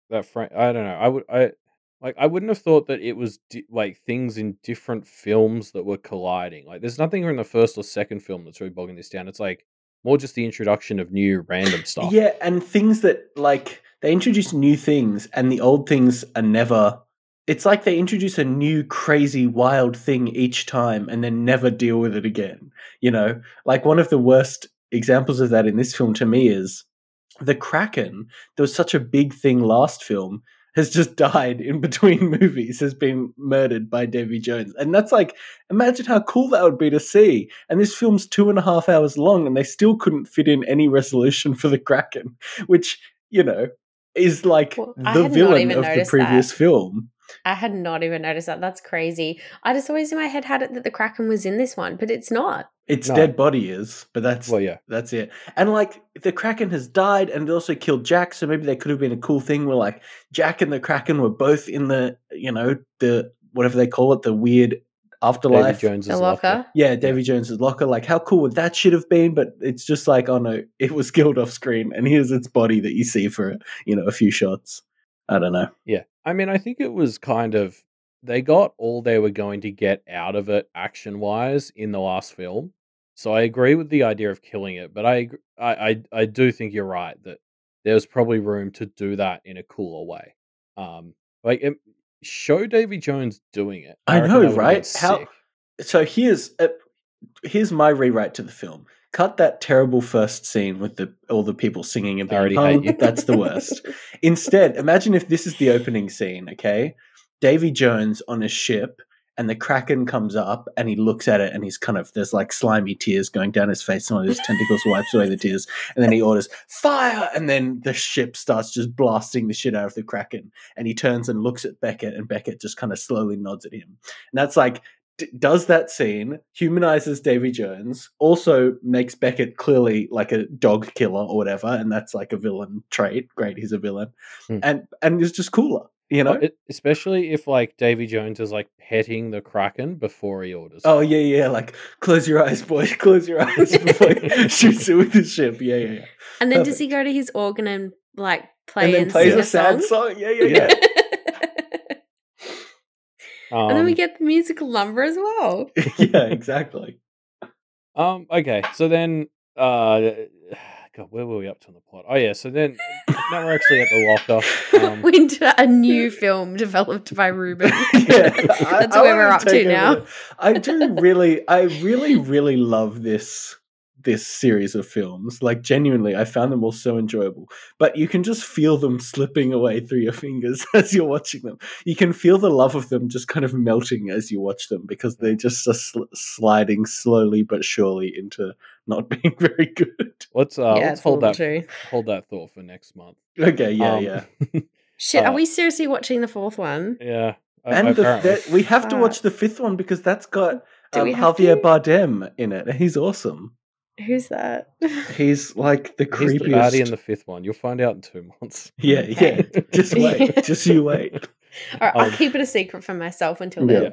Speaker 1: that frame. I don't know. I would. I like. I wouldn't have thought that it was di- like things in different films that were colliding. Like, there's nothing in the first or second film that's really bogging this down. It's like more just the introduction of new random stuff.
Speaker 3: Yeah, and things that, like, they introduce new things and the old things are never. It's like they introduce a new crazy wild thing each time and then never deal with it again. You know, like one of the worst examples of that in this film to me is the Kraken. There was such a big thing last film, has just died in between movies, has been murdered by Davy Jones. And that's like, imagine how cool that would be to see. And this film's two and a half hours long and they still couldn't fit in any resolution for the Kraken, which, you know, is like
Speaker 2: Well, I
Speaker 3: the
Speaker 2: had not
Speaker 3: villain
Speaker 2: even
Speaker 3: of the
Speaker 2: noticed
Speaker 3: previous
Speaker 2: that.
Speaker 3: film.
Speaker 2: I had not even noticed that. That's crazy. I just always in my head had it that the Kraken was in this one, but it's not.
Speaker 3: Its
Speaker 1: No.
Speaker 3: dead body is, but that's
Speaker 1: Well, yeah.
Speaker 3: that's it. And like the Kraken has died and it also killed Jack, so maybe there could have been a cool thing where like Jack and the Kraken were both in the, you know, the whatever they call it, the weird
Speaker 1: Davy
Speaker 3: afterlife.
Speaker 1: Jones's
Speaker 2: The
Speaker 1: locker.
Speaker 2: locker.
Speaker 3: Yeah, Davy Jones's locker. Like, how cool would that shit have been? But it's just like, oh no, it was killed off screen, and here's its body that you see for, you know, a few shots. I don't know.
Speaker 1: Yeah. I mean, I think it was kind of they got all they were going to get out of it action wise in the last film. So I agree with the idea of killing it, but I, ag- I I I do think you're right that there's probably room to do that in a cooler way. Um, like it, show Davy Jones doing it.
Speaker 3: I
Speaker 1: reckon
Speaker 3: know,
Speaker 1: that would've been
Speaker 3: right? How?
Speaker 1: sick.
Speaker 3: So here's uh, here's my rewrite to the film. Cut that terrible first scene with the all the people singing and
Speaker 1: I already
Speaker 3: being
Speaker 1: hate
Speaker 3: hung.
Speaker 1: you.
Speaker 3: That's the worst. Instead, imagine if this is the opening scene, okay? Davy Jones on a ship and the Kraken comes up and he looks at it and he's kind of, there's like slimy tears going down his face and one of his tentacles wipes away the tears and then he orders fire and then the ship starts just blasting the shit out of the Kraken and he turns and looks at Beckett and Beckett just kind of slowly nods at him. And that's like, d- does that scene, humanizes Davy Jones, also makes Beckett clearly like a dog killer or whatever, and that's like a villain trait. Great, he's a villain.
Speaker 1: Hmm.
Speaker 3: And and it's just cooler, you know?
Speaker 1: Well, it, especially if like Davy Jones is like petting the Kraken before he orders.
Speaker 3: Oh
Speaker 1: fire.
Speaker 3: yeah, yeah, like close your eyes, boy, close your eyes before he shoots it with his ship. Yeah, yeah, yeah.
Speaker 2: And then does he
Speaker 3: Perfect.
Speaker 2: go to his organ and like play
Speaker 3: And
Speaker 2: and,
Speaker 3: then plays
Speaker 2: sing
Speaker 3: a
Speaker 2: a
Speaker 3: sad
Speaker 2: song?
Speaker 3: song. Yeah, yeah, yeah.
Speaker 2: And then we
Speaker 1: Um,
Speaker 2: get the musical number as well.
Speaker 3: Yeah, exactly.
Speaker 1: Um. Okay. So then, uh, God, where were we up to in the plot? Oh yeah. So then, now we're actually at the locker. Um,
Speaker 2: We're into a new film developed by Ruben.
Speaker 3: Yeah, I-
Speaker 2: That's
Speaker 3: I
Speaker 2: where we're
Speaker 3: wanna
Speaker 2: up to
Speaker 3: take
Speaker 2: now.
Speaker 3: over- I do really, I really, really love this this series of films. Like genuinely, I found them all so enjoyable. But you can just feel them slipping away through your fingers as you're watching them. You can feel the love of them just kind of melting as you watch them because they just are sl- sliding slowly but surely into not being very good.
Speaker 1: let's uh,
Speaker 2: yeah,
Speaker 1: let's
Speaker 2: it's
Speaker 1: hold that
Speaker 2: horrible too.
Speaker 1: hold that thought for next month.
Speaker 3: Okay, yeah,
Speaker 1: Um,
Speaker 3: yeah.
Speaker 2: Shit,
Speaker 1: Uh,
Speaker 2: are we seriously watching the fourth one?
Speaker 1: Yeah. I-
Speaker 3: And the,
Speaker 1: apparently.
Speaker 3: the, we have to
Speaker 2: Fuck.
Speaker 3: watch the fifth one because that's got
Speaker 2: Do
Speaker 3: um,
Speaker 2: we have
Speaker 3: Javier
Speaker 2: to?
Speaker 3: Bardem in it. He's awesome.
Speaker 2: Who's that?
Speaker 3: He's like the
Speaker 1: He's the baddie in
Speaker 3: creepiest.
Speaker 1: the fifth one. You'll find out in two months.
Speaker 3: Yeah, yeah.
Speaker 2: Okay.
Speaker 3: Just wait. Just you wait.
Speaker 2: All right, I'll
Speaker 1: Um,
Speaker 2: keep it a secret from myself until
Speaker 3: Yeah.
Speaker 2: then.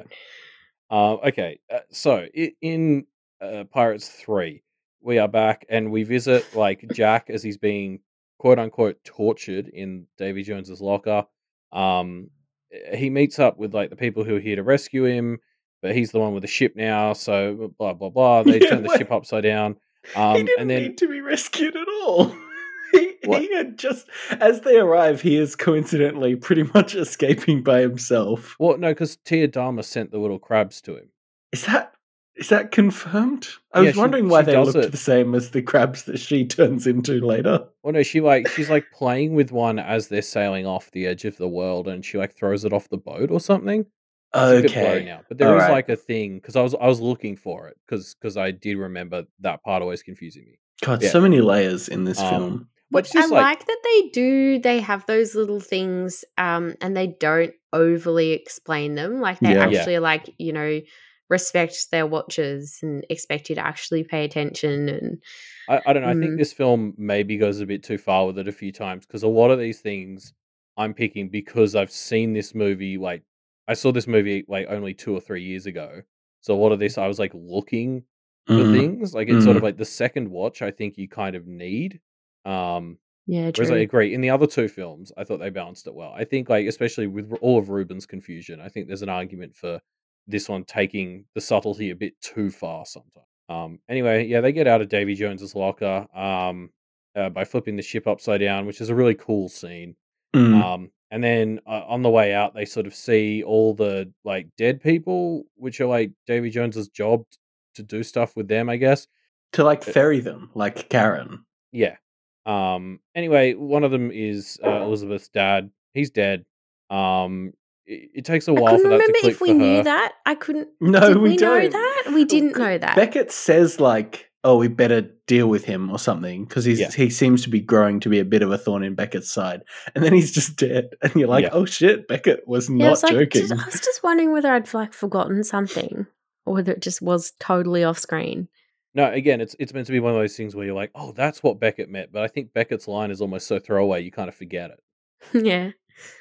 Speaker 1: Uh, okay. Uh, so i- in uh, Pirates three, we are back and we visit like Jack as he's being quote unquote tortured in Davy Jones's locker. Um, he meets up with like the people who are here to rescue him, but he's the one with the ship now. So blah blah blah. They
Speaker 3: Yeah,
Speaker 1: turn the
Speaker 3: wait.
Speaker 1: ship upside down.
Speaker 3: he
Speaker 1: Um,
Speaker 3: didn't
Speaker 1: and then
Speaker 3: need to be rescued at all. he,
Speaker 1: What?
Speaker 3: he had just, as they arrive, he is coincidentally pretty much escaping by himself.
Speaker 1: well, no, because Tia Dharma sent the little crabs to him.
Speaker 3: Is that is that confirmed? I
Speaker 1: Yeah,
Speaker 3: was
Speaker 1: she-
Speaker 3: wondering why
Speaker 1: she
Speaker 3: they
Speaker 1: does
Speaker 3: looked
Speaker 1: it.
Speaker 3: the same as the crabs that she turns into later.
Speaker 1: Well, no, she like she's like playing with one as they're sailing off the edge of the world, and she like throws it off the boat or something. It's a bit blurry
Speaker 3: Okay.
Speaker 1: now, but there is
Speaker 3: Alright.
Speaker 1: like a thing because I was I was looking for it because because I did remember that part always confusing me.
Speaker 3: God,
Speaker 1: Yeah.
Speaker 3: so many layers in this
Speaker 1: Um,
Speaker 3: film.
Speaker 1: But
Speaker 2: Which
Speaker 1: it's
Speaker 2: I
Speaker 1: just like,
Speaker 2: like that they do. They have those little things, um, and they don't overly explain them. Like they
Speaker 3: Yeah.
Speaker 1: Yeah.
Speaker 2: actually, like you know, respect their watchers and expect you to actually pay attention. And
Speaker 1: I, I don't know. I think
Speaker 2: Mm.
Speaker 1: this film maybe goes a bit too far with it a few times because a lot of these things I'm picking because I've seen this movie. Like I saw this movie like only two or three years ago, so a lot of this I was like looking for
Speaker 3: Mhm.
Speaker 1: things. Like it's sort
Speaker 3: Mhm.
Speaker 1: of like the second watch. I think you kind of need. Um,
Speaker 2: Yeah,
Speaker 1: Whereas I
Speaker 2: true.
Speaker 1: agree, in the other two films, I thought they balanced it well. I think, like, especially with all of Ruben's confusion, I think there's an argument for this one taking the subtlety a bit too far sometimes. Um, anyway, yeah, they get out of Davy Jones's locker um, uh, by flipping the ship upside down, which is a really cool scene.
Speaker 3: Mm.
Speaker 1: Um, and then uh, on the way out, they sort of see all the like dead people, which are like Davy Jones's job t- to do stuff with them, I guess.
Speaker 3: To like
Speaker 1: Uh,
Speaker 3: ferry them, like Karen.
Speaker 1: Yeah. Um. Anyway, one of them is uh, Elizabeth's dad. He's dead. Um. It, it takes a
Speaker 2: I
Speaker 1: while
Speaker 2: couldn't
Speaker 1: for that to
Speaker 2: remember
Speaker 1: click
Speaker 2: if we
Speaker 1: for
Speaker 2: knew
Speaker 1: her.
Speaker 2: that. I couldn't.
Speaker 3: No,
Speaker 2: Did
Speaker 3: we
Speaker 2: we know
Speaker 3: don't.
Speaker 2: that? We didn't
Speaker 3: C-
Speaker 2: know that.
Speaker 3: Beckett says like, "Oh, we better deal with him" or something because he's
Speaker 1: Yeah.
Speaker 3: he seems to be growing to be a bit of a thorn in Beckett's side, and then he's just dead, and you're like,
Speaker 1: Yeah.
Speaker 3: "Oh shit, Beckett was
Speaker 2: Yeah, I
Speaker 3: not
Speaker 2: was like,
Speaker 3: joking."
Speaker 2: just, I was just wondering whether I'd like forgotten something or whether it just was totally off screen.
Speaker 1: No, again, it's it's meant to be one of those things where you're like, oh, that's what Beckett meant. But I think Beckett's line is almost so throwaway you kind of forget it.
Speaker 2: Yeah.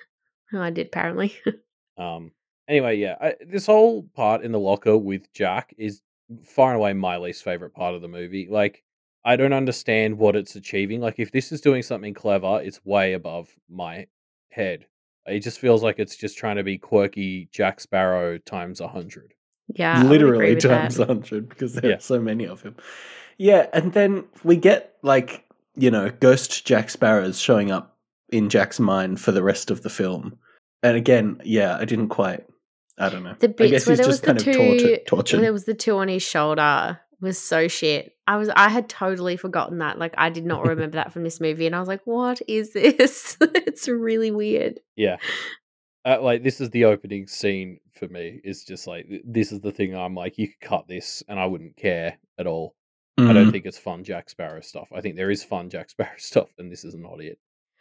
Speaker 2: Oh, I did apparently.
Speaker 1: Um. Anyway, yeah, I, this whole part in the locker with Jack is far and away my least favorite part of the movie. Like, I don't understand what it's achieving. Like, if this is doing something clever, it's way above my head. It just feels like it's just trying to be quirky Jack Sparrow times a hundred.
Speaker 2: Yeah, I would agree
Speaker 3: Literally
Speaker 2: with
Speaker 3: times a
Speaker 2: that.
Speaker 3: hundred because there
Speaker 1: Yeah.
Speaker 3: are so many of him. Yeah, and then we get like you know ghost Jack Sparrows showing up in Jack's mind for the rest of the film, and again, yeah, I didn't quite. I don't know.
Speaker 2: The
Speaker 3: I
Speaker 2: bits
Speaker 3: guess
Speaker 2: where
Speaker 3: he's
Speaker 2: there was
Speaker 3: just
Speaker 2: the
Speaker 3: kind of
Speaker 2: two,
Speaker 3: tortured.
Speaker 2: where
Speaker 3: tortured.
Speaker 2: there was the two on his shoulder was so shit. I was, I had totally forgotten that. Like, I did not remember that from this movie, and I was like, "What is this?" It's really weird.
Speaker 1: Yeah. Uh, like, this is the opening scene for me. It's just like, th- this is the thing I'm like, you could cut this and I wouldn't care at all. I don't
Speaker 3: Mm.
Speaker 1: think it's fun Jack Sparrow stuff. I think there is fun Jack Sparrow stuff, and this is not it.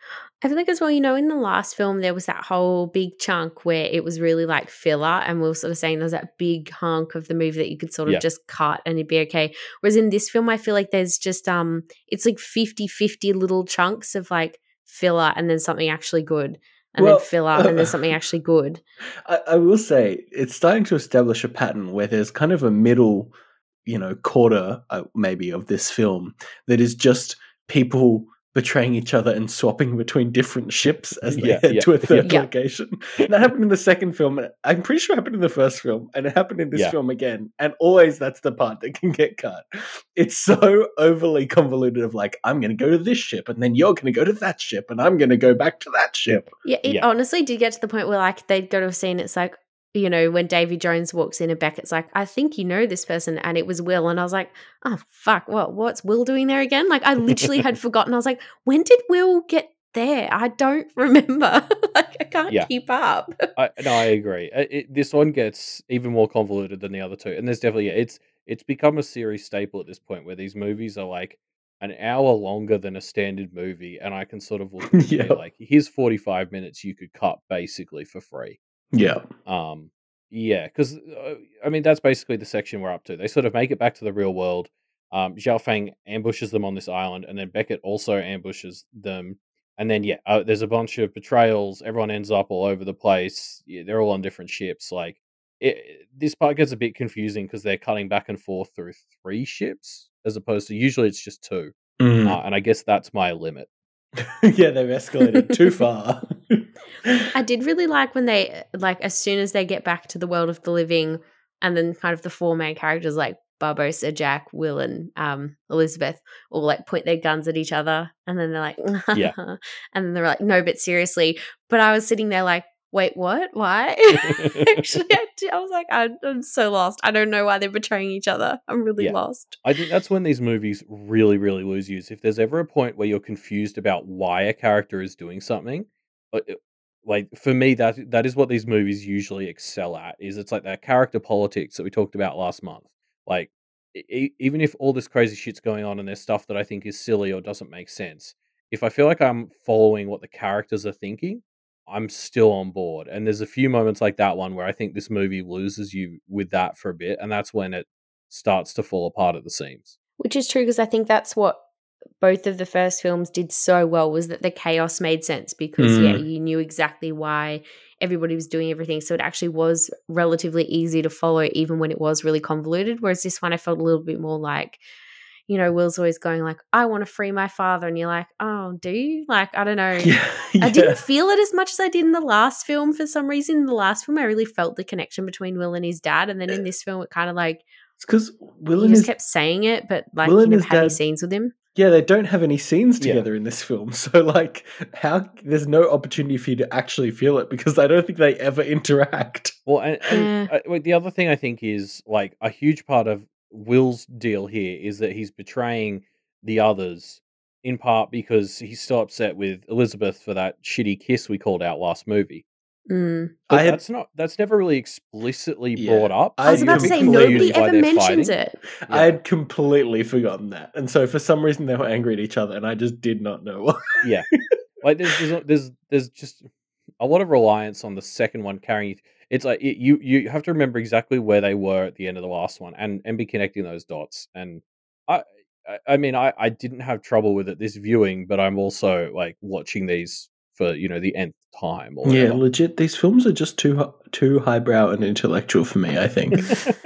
Speaker 2: I feel like as well, you know, in the last film, there was that whole big chunk where it was really like filler, and we were sort of saying there's that big hunk of the movie that you could sort of
Speaker 1: Yeah.
Speaker 2: just cut and it'd be okay. Whereas in this film, I feel like there's just, um, it's like fifty-fifty little chunks of like filler and then something actually good, and
Speaker 3: Well,
Speaker 2: then filler and then something actually good.
Speaker 3: I, I will say it's starting to establish a pattern where there's kind of a middle, you know, quarter uh, maybe of this film that is just people betraying each other and swapping between different ships as they
Speaker 1: Yeah,
Speaker 3: head
Speaker 1: yeah,
Speaker 3: to a third
Speaker 2: yeah.
Speaker 3: location. That happened in the second film. and I'm pretty sure it happened in the first film, and it happened in this
Speaker 1: Yeah.
Speaker 3: film again. And always that's the part that can get cut. It's so overly convoluted of like, I'm going to go to this ship, and then you're going to go to that ship, and I'm going to go back to that ship.
Speaker 2: Yeah, it
Speaker 1: Yeah.
Speaker 2: honestly did get to the point where like they'd go to a scene, it's like, you know, when Davy Jones walks in and Beckett's like, I think you know this person, and it was Will, and I was like, oh fuck, what what's Will doing there again? Like I literally had forgotten. I was like, when did Will get there? I don't remember. Like I can't
Speaker 1: Yeah.
Speaker 2: keep up.
Speaker 1: I, no, I agree. Uh, It, this one gets even more convoluted than the other two, and there's definitely yeah, it's it's become a series staple at this point where these movies are like an hour longer than a standard movie, and I can sort of look and
Speaker 3: Yeah.
Speaker 1: be like, here's forty-five minutes you could cut basically for free.
Speaker 3: Yeah.
Speaker 1: Um, yeah, because uh, I mean that's basically the section we're up to. They sort of make it back to the real world. Um, Zhao Feng ambushes them on this island, and then Beckett also ambushes them. And then yeah, uh, there's a bunch of betrayals. Everyone ends up all over the place. Yeah, they're all on different ships. Like it, this part gets a bit confusing because they're cutting back and forth through three ships as opposed to usually it's just two.
Speaker 3: Mm.
Speaker 1: Uh, and I guess that's my limit.
Speaker 3: Yeah, they've escalated too far.
Speaker 2: I did really like when they like as soon as they get back to the world of the living, and then kind of the four main characters like Barbosa, Jack, Will, and um, Elizabeth all like point their guns at each other, and then they're like,
Speaker 1: Yeah.
Speaker 2: and then they're like, no, but seriously. But I was sitting there like, wait, what? Why? Actually, I, did- I was like, I'm, I'm so lost. I don't know why they're betraying each other. I'm really
Speaker 1: Yeah.
Speaker 2: lost.
Speaker 1: I think that's when these movies really, really lose you. is If there's ever a point where you're confused about why a character is doing something, uh, uh, like for me, that that is what these movies usually excel at. Is it's like that character politics that we talked about last month. Like e- e- even if all this crazy shit's going on and there's stuff that I think is silly or doesn't make sense, if I feel like I'm following what the characters are thinking, I'm still on board. And there's a few moments like that one where I think this movie loses you with that for a bit, and that's when it starts to fall apart at the seams.
Speaker 2: Which is true because I think that's what both of the first films did so well, was that the chaos made sense because, yeah,
Speaker 3: Mm.
Speaker 2: you knew exactly why everybody was doing everything. So it actually was relatively easy to follow even when it was really convoluted. Whereas this one I felt a little bit more like, you know, Will's always going like, I want to free my father. And you're like, oh, do you? Like, I don't know.
Speaker 3: Yeah,
Speaker 2: I
Speaker 3: yeah.
Speaker 2: didn't feel it as much as I did in the last film for some reason. In the last film, I really felt the connection between Will and his dad. And then in this film, it kind of like,
Speaker 3: It's because Will
Speaker 2: he
Speaker 3: and
Speaker 2: just
Speaker 3: his
Speaker 2: kept saying it, but like,
Speaker 3: Will
Speaker 2: you
Speaker 3: and
Speaker 2: never
Speaker 3: his
Speaker 2: had any
Speaker 3: dad-
Speaker 2: scenes with him.
Speaker 3: yeah, they don't have any scenes
Speaker 1: Yeah.
Speaker 3: together in this film. So like, how there's no opportunity for you to actually feel it because I don't think they ever interact.
Speaker 1: Well, and, and
Speaker 2: Yeah.
Speaker 1: uh, wait, the other thing I think is like a huge part of Will's deal here is that he's betraying the others in part because he's still upset with Elizabeth for that shitty kiss we called out last movie.
Speaker 2: Mm.
Speaker 1: But
Speaker 3: I had-
Speaker 1: that's not that's never really explicitly
Speaker 3: Yeah.
Speaker 1: brought up.
Speaker 2: I was
Speaker 3: I
Speaker 2: about to say,
Speaker 3: completely-
Speaker 2: nobody
Speaker 1: why
Speaker 2: ever
Speaker 1: they're
Speaker 2: mentions
Speaker 1: fighting.
Speaker 2: it.
Speaker 3: I had completely forgotten that, and so for some reason they were angry at each other, and I just did not know why.
Speaker 1: Yeah, like there's there's there's, there's just a lot of reliance on the second one carrying. It's like it, you you have to remember exactly where they were at the end of the last one, and and be connecting those dots. And I I, I mean I I didn't have trouble with it this viewing, but I'm also like watching these for you know the nth time or
Speaker 3: Yeah,
Speaker 1: whatever.
Speaker 3: legit. These films are just too hi- too highbrow and intellectual for me. I think.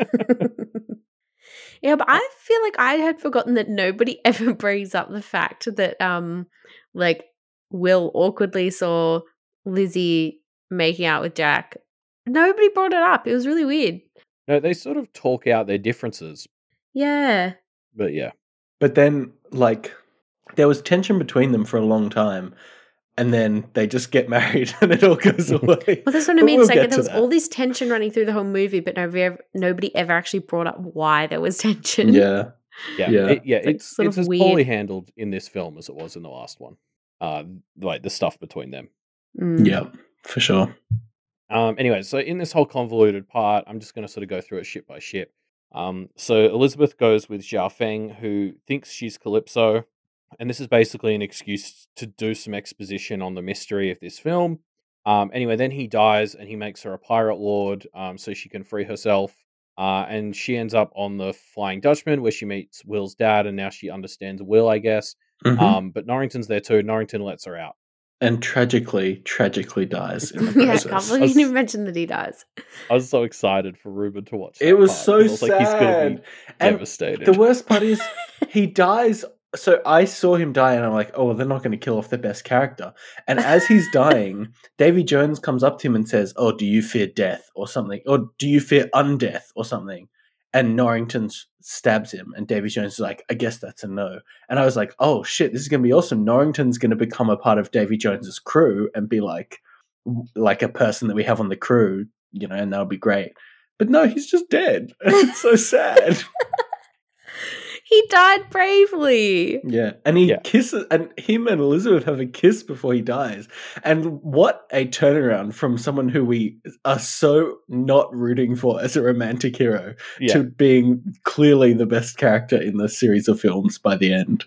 Speaker 2: Yeah, but I feel like I had forgotten that nobody ever brings up the fact that, um, like, Will awkwardly saw Lizzie making out with Jack. Nobody brought it up. It was really weird.
Speaker 1: No, they sort of talk out their differences,
Speaker 2: Yeah.
Speaker 1: but yeah.
Speaker 3: But then, like, there was tension between them for a long time, and then they just get married, and it all goes away.
Speaker 2: Well, that's what I
Speaker 3: But
Speaker 2: mean.
Speaker 3: we'll
Speaker 2: It's like
Speaker 3: get
Speaker 2: there
Speaker 3: to
Speaker 2: was
Speaker 3: that.
Speaker 2: all this tension running through the whole movie, but nobody ever, nobody ever actually brought up why there was tension.
Speaker 3: Yeah,
Speaker 1: Yeah,
Speaker 3: Yeah.
Speaker 1: it, yeah,
Speaker 2: It's, like,
Speaker 1: it's
Speaker 2: sort
Speaker 1: it's
Speaker 2: of
Speaker 1: as
Speaker 2: weird.
Speaker 1: poorly handled in this film as it was in the last one. Uh, like the stuff between them.
Speaker 2: Mm.
Speaker 3: yeah, for sure.
Speaker 1: Um, anyway, so in this whole convoluted part, I'm just going to sort of go through it ship by ship. Um, so Elizabeth goes with Xiao Feng, who thinks she's Calypso, and this is basically an excuse to do some exposition on the mystery of this film. Um, anyway, then he dies, and he makes her a pirate lord, um, so she can free herself. Uh, and she ends up on the Flying Dutchman, where she meets Will's dad, and now she understands Will, I guess.
Speaker 3: Mhm.
Speaker 1: Um, but Norrington's there too. Norrington lets her out.
Speaker 3: And tragically, tragically dies in the
Speaker 2: Yeah, I
Speaker 3: process.
Speaker 2: can't believe you didn't mention that he dies.
Speaker 1: I was so excited for Ruben to watch.
Speaker 3: It
Speaker 1: that
Speaker 3: was
Speaker 1: part,
Speaker 3: so
Speaker 1: 'cause I was like, he's gonna
Speaker 3: sad.
Speaker 1: be
Speaker 3: And
Speaker 1: devastated.
Speaker 3: the worst part is he dies. So I saw him die, and I'm like, oh, well, they're not going to kill off their best character. And as he's dying, Davy Jones comes up to him and says, oh, do you fear death or something? Or do you fear undeath or something? And Norrington s- stabs him, and Davy Jones is like, I guess that's a no. And I was like, oh, shit, this is going to be awesome. Norrington's going to become a part of Davy Jones's crew and be like, like a person that we have on the crew, you know, and that'll be great. But no, he's just dead. It's so sad.
Speaker 2: He died bravely.
Speaker 3: Yeah, and he
Speaker 1: Yeah.
Speaker 3: kisses, and him and Elizabeth have a kiss before he dies. And what a turnaround from someone who we are so not rooting for as a romantic hero
Speaker 1: Yeah.
Speaker 3: to being clearly the best character in the series of films by the end.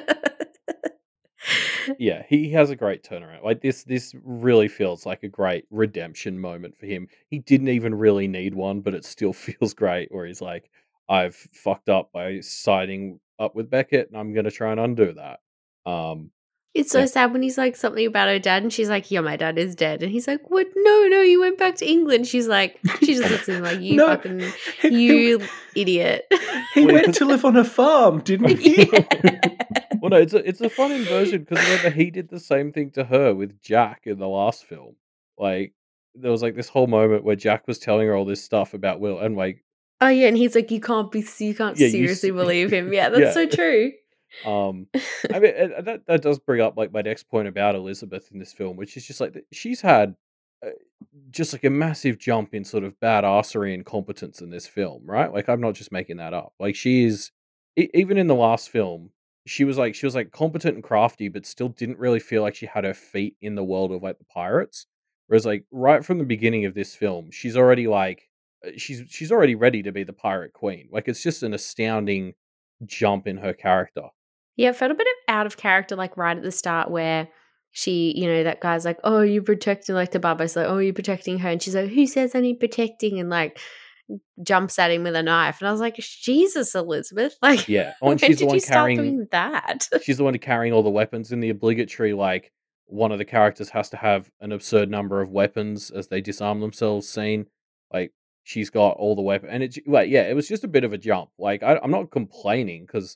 Speaker 1: Yeah, he has a great turnaround. Like this, this really feels like a great redemption moment for him. He didn't even really need one, but it still feels great. Where he's like, "I've fucked up by siding up with Beckett, and I'm going to try and undo that." Um,
Speaker 2: It's so
Speaker 1: Yeah.
Speaker 2: sad when he's like something about her dad, and she's like, "Yeah, my dad is dead," and he's like, "What? No, no, you went back to England." She's like, she just looks at him like, "You
Speaker 3: No,
Speaker 2: fucking,
Speaker 3: he-
Speaker 2: you idiot."
Speaker 3: He
Speaker 1: Well,
Speaker 3: went to live on a farm, didn't he?
Speaker 2: Yeah.
Speaker 1: well, no, it's a it's a fun inversion because remember he did the same thing to her with Jack in the last film. Like there was like this whole moment where Jack was telling her all this stuff about Will, and like,
Speaker 2: Oh yeah, and he's like, "You can't be, you can't
Speaker 1: Yeah, you
Speaker 2: seriously
Speaker 1: s-
Speaker 2: believe him." Yeah, that's
Speaker 1: Yeah.
Speaker 2: so true.
Speaker 1: um, I mean, and- and that that does bring up like my next point about Elizabeth in this film, which is just like that she's had uh, just like a massive jump in sort of badassery and competence in this film, right? Like I'm not just making that up. Like she is, e- even in the last film, she was like she was like competent and crafty, but still didn't really feel like she had her feet in the world of like the pirates. Whereas like right from the beginning of this film, she's already like uh, she's she's already ready to be the pirate queen. Like it's just an astounding jump in her character.
Speaker 2: Yeah, it felt a bit of out of character, like right at the start, where she, you know, that guy's like, "Oh, you're protecting," like the Baba's like, "Oh, you're protecting her," and she's like, "Who says I need protecting?" and like jumps at him with a knife, and I was like, "Jesus, Elizabeth!" Like,
Speaker 1: Yeah, oh,
Speaker 2: when
Speaker 1: and she's the
Speaker 2: did
Speaker 1: one
Speaker 2: you start
Speaker 1: carrying
Speaker 2: doing that?
Speaker 1: she's the one carrying all the weapons in the obligatory like one of the characters has to have an absurd number of weapons as they disarm themselves scene. Like she's got all the weapons, and it's like yeah, it was just a bit of a jump. Like I, I'm not complaining because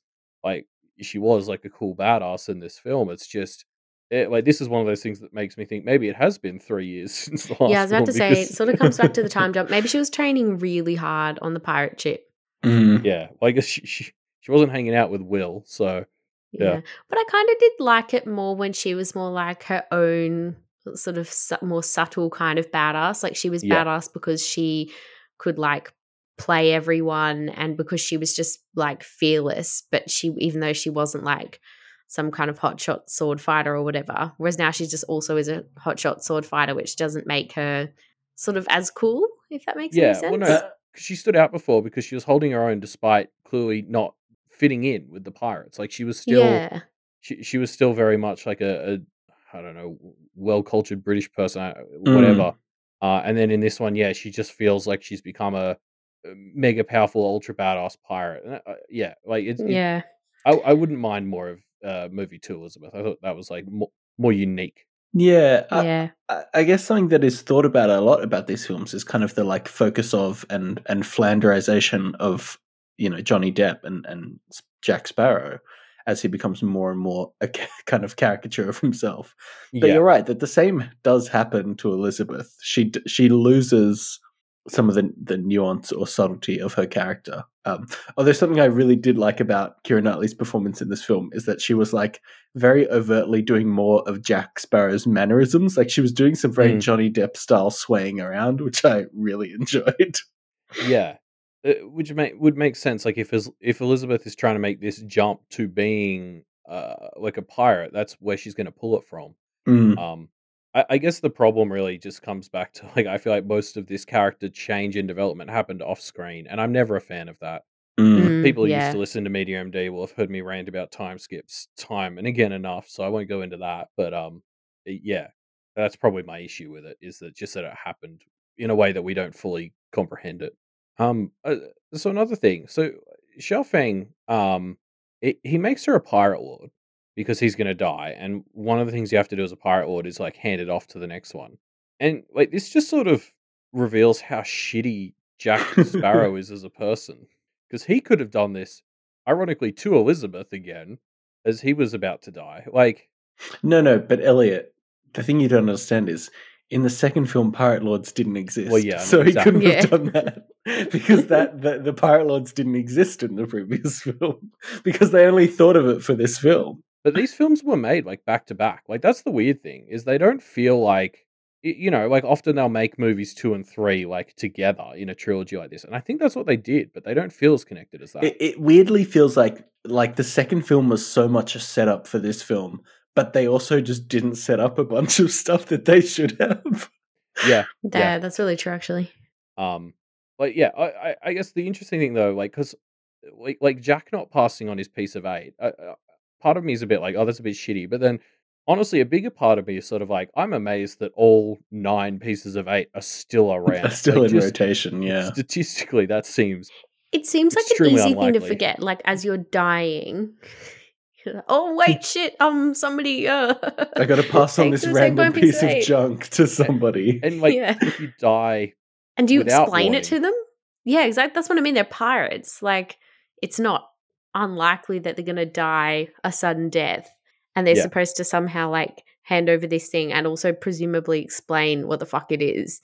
Speaker 1: like she was like a cool badass in this film. It's just it, like this is one of those things that makes me think maybe it has been three years since the last
Speaker 2: Yeah, I was about
Speaker 1: film
Speaker 2: to say, it
Speaker 1: because
Speaker 2: sort of comes back to the time jump. Maybe she was training really hard on the pirate ship.
Speaker 3: Mm.
Speaker 1: yeah, well, I guess she, she she wasn't hanging out with Will, so
Speaker 2: Yeah.
Speaker 1: yeah,
Speaker 2: But I kind of did like it more when she was more like her own sort of su- more subtle kind of badass. Like she was
Speaker 1: yeah,
Speaker 2: badass because she could like play everyone and because she was just like fearless, but she even though she wasn't like some kind of hotshot sword fighter or whatever. Whereas now she just also is a hotshot sword fighter, which doesn't make her sort of as cool, if that makes any
Speaker 1: yeah. Well,
Speaker 2: sense.
Speaker 1: no,
Speaker 3: Uh,
Speaker 1: 'cause she stood out before because she was holding her own despite clearly not fitting in with the pirates. Like she was still
Speaker 2: Yeah.
Speaker 1: she she was still very much like a, a I don't know, well cultured British person, uh,
Speaker 3: mm.
Speaker 1: whatever. Uh, and then in this one, yeah, she just feels like she's become a, a mega powerful, ultra badass pirate. And, uh, yeah, like it, it
Speaker 2: Yeah.
Speaker 1: I, I wouldn't mind more of uh, movie two, Elizabeth. I thought that was like more, more unique.
Speaker 3: Yeah, I,
Speaker 2: Yeah.
Speaker 3: I- I guess something that is thought about a lot about these films is kind of the like focus of and and Flanderization of you know Johnny Depp and and Jack Sparrow as he becomes more and more a ca- kind of caricature of himself. But
Speaker 1: Yeah,
Speaker 3: you're right that the same does happen to Elizabeth. She d- she loses some of the the nuance or subtlety of her character. Um, although something I really did like about Keira Knightley's performance in this film is that she was like very overtly doing more of Jack Sparrow's mannerisms. Like she was doing some very
Speaker 1: Mm.
Speaker 3: Johnny Depp style swaying around, which I really enjoyed.
Speaker 1: yeah. Uh, which make would make sense. Like if Ez- if Elizabeth is trying to make this jump to being uh, like a pirate, that's where she's going to pull it from.
Speaker 3: Mm,
Speaker 1: Um, I, I guess the problem really just comes back to like I feel like most of this character change and development happened off screen, and I'm never a fan of that.
Speaker 3: mm.
Speaker 2: Mm,
Speaker 1: People who used
Speaker 2: yeah.
Speaker 1: to listen to Media M D will have heard me rant about time skips time and again enough, so I won't go into that. But um, y- yeah, that's probably my issue with it is that just that it happened in a way that we don't fully comprehend it. Um, uh, so another thing, so Xiao Feng, um, it, he makes her a pirate lord because he's going to die, and one of the things you have to do as a pirate lord is like hand it off to the next one, and like this just sort of reveals how shitty Jack Sparrow is as a person because he could have done this, ironically, to Elizabeth again, as he was about to die. Like,
Speaker 3: No, no, but Elliot, the thing you don't understand is in the second film, Pirate Lords didn't exist,
Speaker 1: well, yeah,
Speaker 3: so he
Speaker 1: exactly.
Speaker 3: couldn't
Speaker 2: Yeah.
Speaker 3: have done that because that the, the Pirate Lords didn't exist in the previous film because they only thought of it for this film.
Speaker 1: But these films were made like back to back. Like that's the weird thing is they don't feel like y- you know, like often they'll make movies two and three like together in a trilogy like this, and I think that's what they did. But they don't feel as connected as that.
Speaker 3: It, it weirdly feels like like the second film was so much a setup for this film, but they also just didn't set up a bunch of stuff that they should have.
Speaker 1: yeah,
Speaker 2: Yeah,
Speaker 1: yeah.
Speaker 2: that's really true, actually.
Speaker 1: Um, but yeah, I, I, I guess the interesting thing though, like, because like like Jack not passing on his piece of eight, uh, uh, part of me is a bit like, oh, that's a bit shitty. But then, honestly, a bigger part of me is sort of like, I'm amazed that all nine pieces of eight are still around.
Speaker 3: Are still
Speaker 1: Like,
Speaker 3: in
Speaker 1: just
Speaker 3: rotation, yeah.
Speaker 1: statistically, that seems
Speaker 2: It seems like an
Speaker 1: extremely
Speaker 2: easy thing to
Speaker 1: unlikely.
Speaker 2: forget, like as you're dying. You're like, oh wait, shit! Um, somebody. Uh,
Speaker 3: I got to pass on
Speaker 2: take
Speaker 3: this
Speaker 2: the
Speaker 3: random
Speaker 2: take-home
Speaker 3: piece of
Speaker 2: eight.
Speaker 3: junk to somebody.
Speaker 1: And like,
Speaker 2: Yeah.
Speaker 1: if you die
Speaker 2: And do you
Speaker 1: without
Speaker 2: explain it
Speaker 1: warning,
Speaker 2: to them? Yeah, exactly. That's what I mean. They're pirates. Like, it's not unlikely that they're going to die a sudden death, and they're
Speaker 1: Yeah.
Speaker 2: supposed to somehow like hand over this thing and also presumably explain what the fuck it is.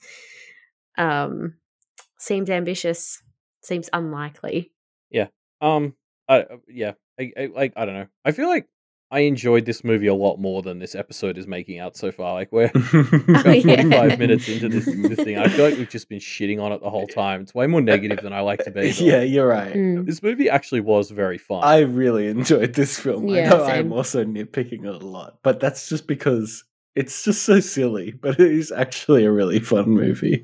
Speaker 2: Um, seems ambitious. Seems unlikely.
Speaker 1: yeah, um, I, uh, yeah, I, I, like I don't know. I feel like I enjoyed this movie a lot more than this episode is making out so far. Like we're about
Speaker 2: Oh, yeah.
Speaker 1: forty-five minutes into this this thing. I feel like we've just been shitting on it the whole time. It's way more negative than I like to be. But
Speaker 3: Yeah,
Speaker 1: like,
Speaker 3: you're right.
Speaker 2: Mm.
Speaker 1: this movie actually was very fun.
Speaker 3: I really enjoyed this film. I
Speaker 2: Yeah,
Speaker 3: know
Speaker 2: same.
Speaker 3: I'm also nitpicking it a lot, but that's just because it's just so silly. But it is actually a really fun movie.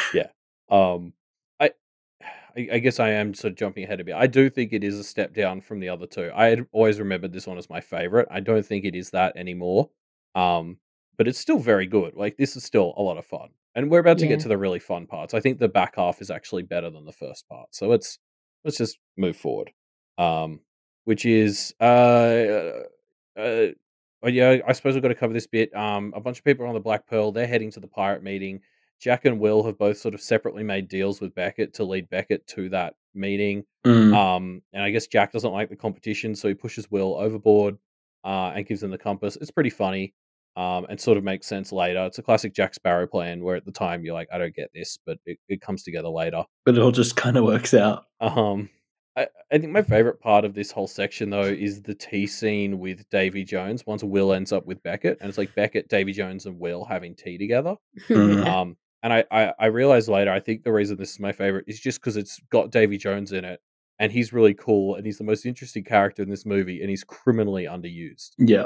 Speaker 1: Um, I, I, I guess I am sort of jumping ahead a bit. I do think it is a step down from the other two. I had always remembered this one as my favorite. I don't think it is that anymore. Um, but it's still very good. Like this is still a lot of fun, and we're about to get
Speaker 2: Yeah.
Speaker 1: to the really fun parts. I think the back half is actually better than the first part. So let's let's just move forward. Um, which is uh, uh, uh oh yeah, I suppose we've got to cover this bit. Um, a bunch of people are on the Black Pearl. They're heading to the pirate meeting. Jack and Will have both sort of separately made deals with Beckett to lead Beckett to that meeting.
Speaker 3: Mm.
Speaker 1: Um, and I guess Jack doesn't like the competition, so he pushes Will overboard uh, and gives him the compass. It's pretty funny um, and sort of makes sense later. It's a classic Jack Sparrow plan where at the time you're like, I don't get this, but it, it comes together later.
Speaker 3: But it all just kind of works out.
Speaker 1: Um, I, I think my favorite part of this whole section, though, is the tea scene with Davy Jones once Will ends up with Beckett. And it's like Beckett, Davy Jones, and Will having tea together.
Speaker 3: Mm.
Speaker 1: Um, and I, I, I realized later, I think the reason this is my favorite is just because it's got Davy Jones in it. And he's really cool. And he's the most interesting character in this movie. And he's criminally underused.
Speaker 3: Yeah.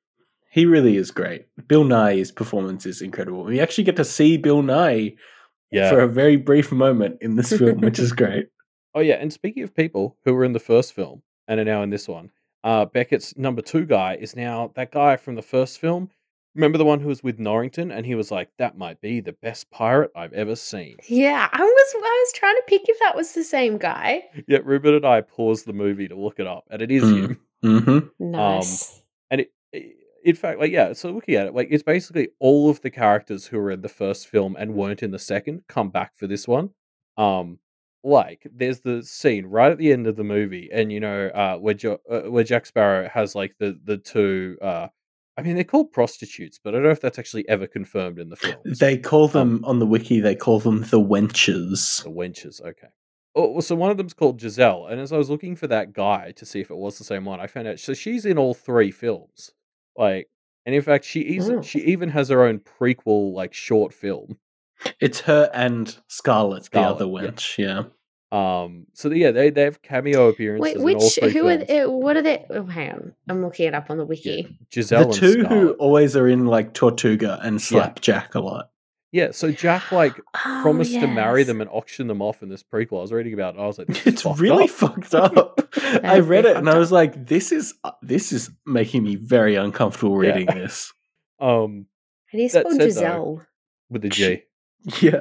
Speaker 3: He really is great. Bill Nye's performance is incredible. We actually get to see Bill Nye
Speaker 1: Yeah.
Speaker 3: for a very brief moment in this film, which is great.
Speaker 1: Oh, yeah. And speaking of people who were in the first film and are now in this one, uh, Beckett's number two guy is now that guy from the first film. Remember the one who was with Norrington? And he was like, that might be the best pirate I've ever seen.
Speaker 2: Yeah, I was I was trying to pick if that was the same guy.
Speaker 1: Yeah, Ruben and I paused the movie to look it up, and it is
Speaker 3: Mm.
Speaker 1: him.
Speaker 3: Mm-hmm.
Speaker 2: Nice.
Speaker 1: And it, it, in fact, like, yeah, so looking at it, like, it's basically all of the characters who were in the first film and weren't in the second come back for this one. Um, like, there's the scene right at the end of the movie, and you know, uh, where jo- uh, where Jack Sparrow has like the the two. Uh, I mean, they're called prostitutes, but I don't know if that's actually ever confirmed in the film.
Speaker 3: They call them, on the wiki, they call them the wenches.
Speaker 1: The wenches, okay. Oh, well, so one of them's called Giselle, and as I was looking for that guy to see if it was the same one, I found out so she's in all three films. Like, and in fact, she is
Speaker 2: Oh.
Speaker 1: she even has her own prequel, like short film.
Speaker 3: It's her and Scarlet,
Speaker 1: Scarlet,
Speaker 3: the other
Speaker 1: yeah.
Speaker 3: wench. Yeah.
Speaker 1: Um, so yeah, they they have cameo appearances
Speaker 2: Wait,
Speaker 1: in all
Speaker 2: which
Speaker 1: three
Speaker 2: who are
Speaker 1: films.
Speaker 2: they, what are they? Oh, hang on, I'm looking it up on the wiki.
Speaker 1: Yeah, Giselle
Speaker 3: The two
Speaker 1: and
Speaker 3: who
Speaker 1: Scarlet.
Speaker 3: always are in like Tortuga and slap Jack a lot.
Speaker 1: Yeah, so Jack like
Speaker 2: Oh,
Speaker 1: promised to marry
Speaker 2: yes.
Speaker 1: them and auction them off in this prequel. I was reading about it. And I was like, this is
Speaker 3: It's
Speaker 1: fucked
Speaker 3: really
Speaker 1: up.
Speaker 3: fucked up.
Speaker 2: That
Speaker 3: I
Speaker 2: is
Speaker 3: read
Speaker 2: pretty
Speaker 3: it and I
Speaker 2: fucked
Speaker 3: was like, "This is uh, this is making me very uncomfortable
Speaker 1: Yeah.
Speaker 3: reading this."
Speaker 1: Um,
Speaker 2: It is
Speaker 1: That
Speaker 2: called
Speaker 1: said, though-
Speaker 2: Giselle.
Speaker 1: with the G.
Speaker 3: Yeah,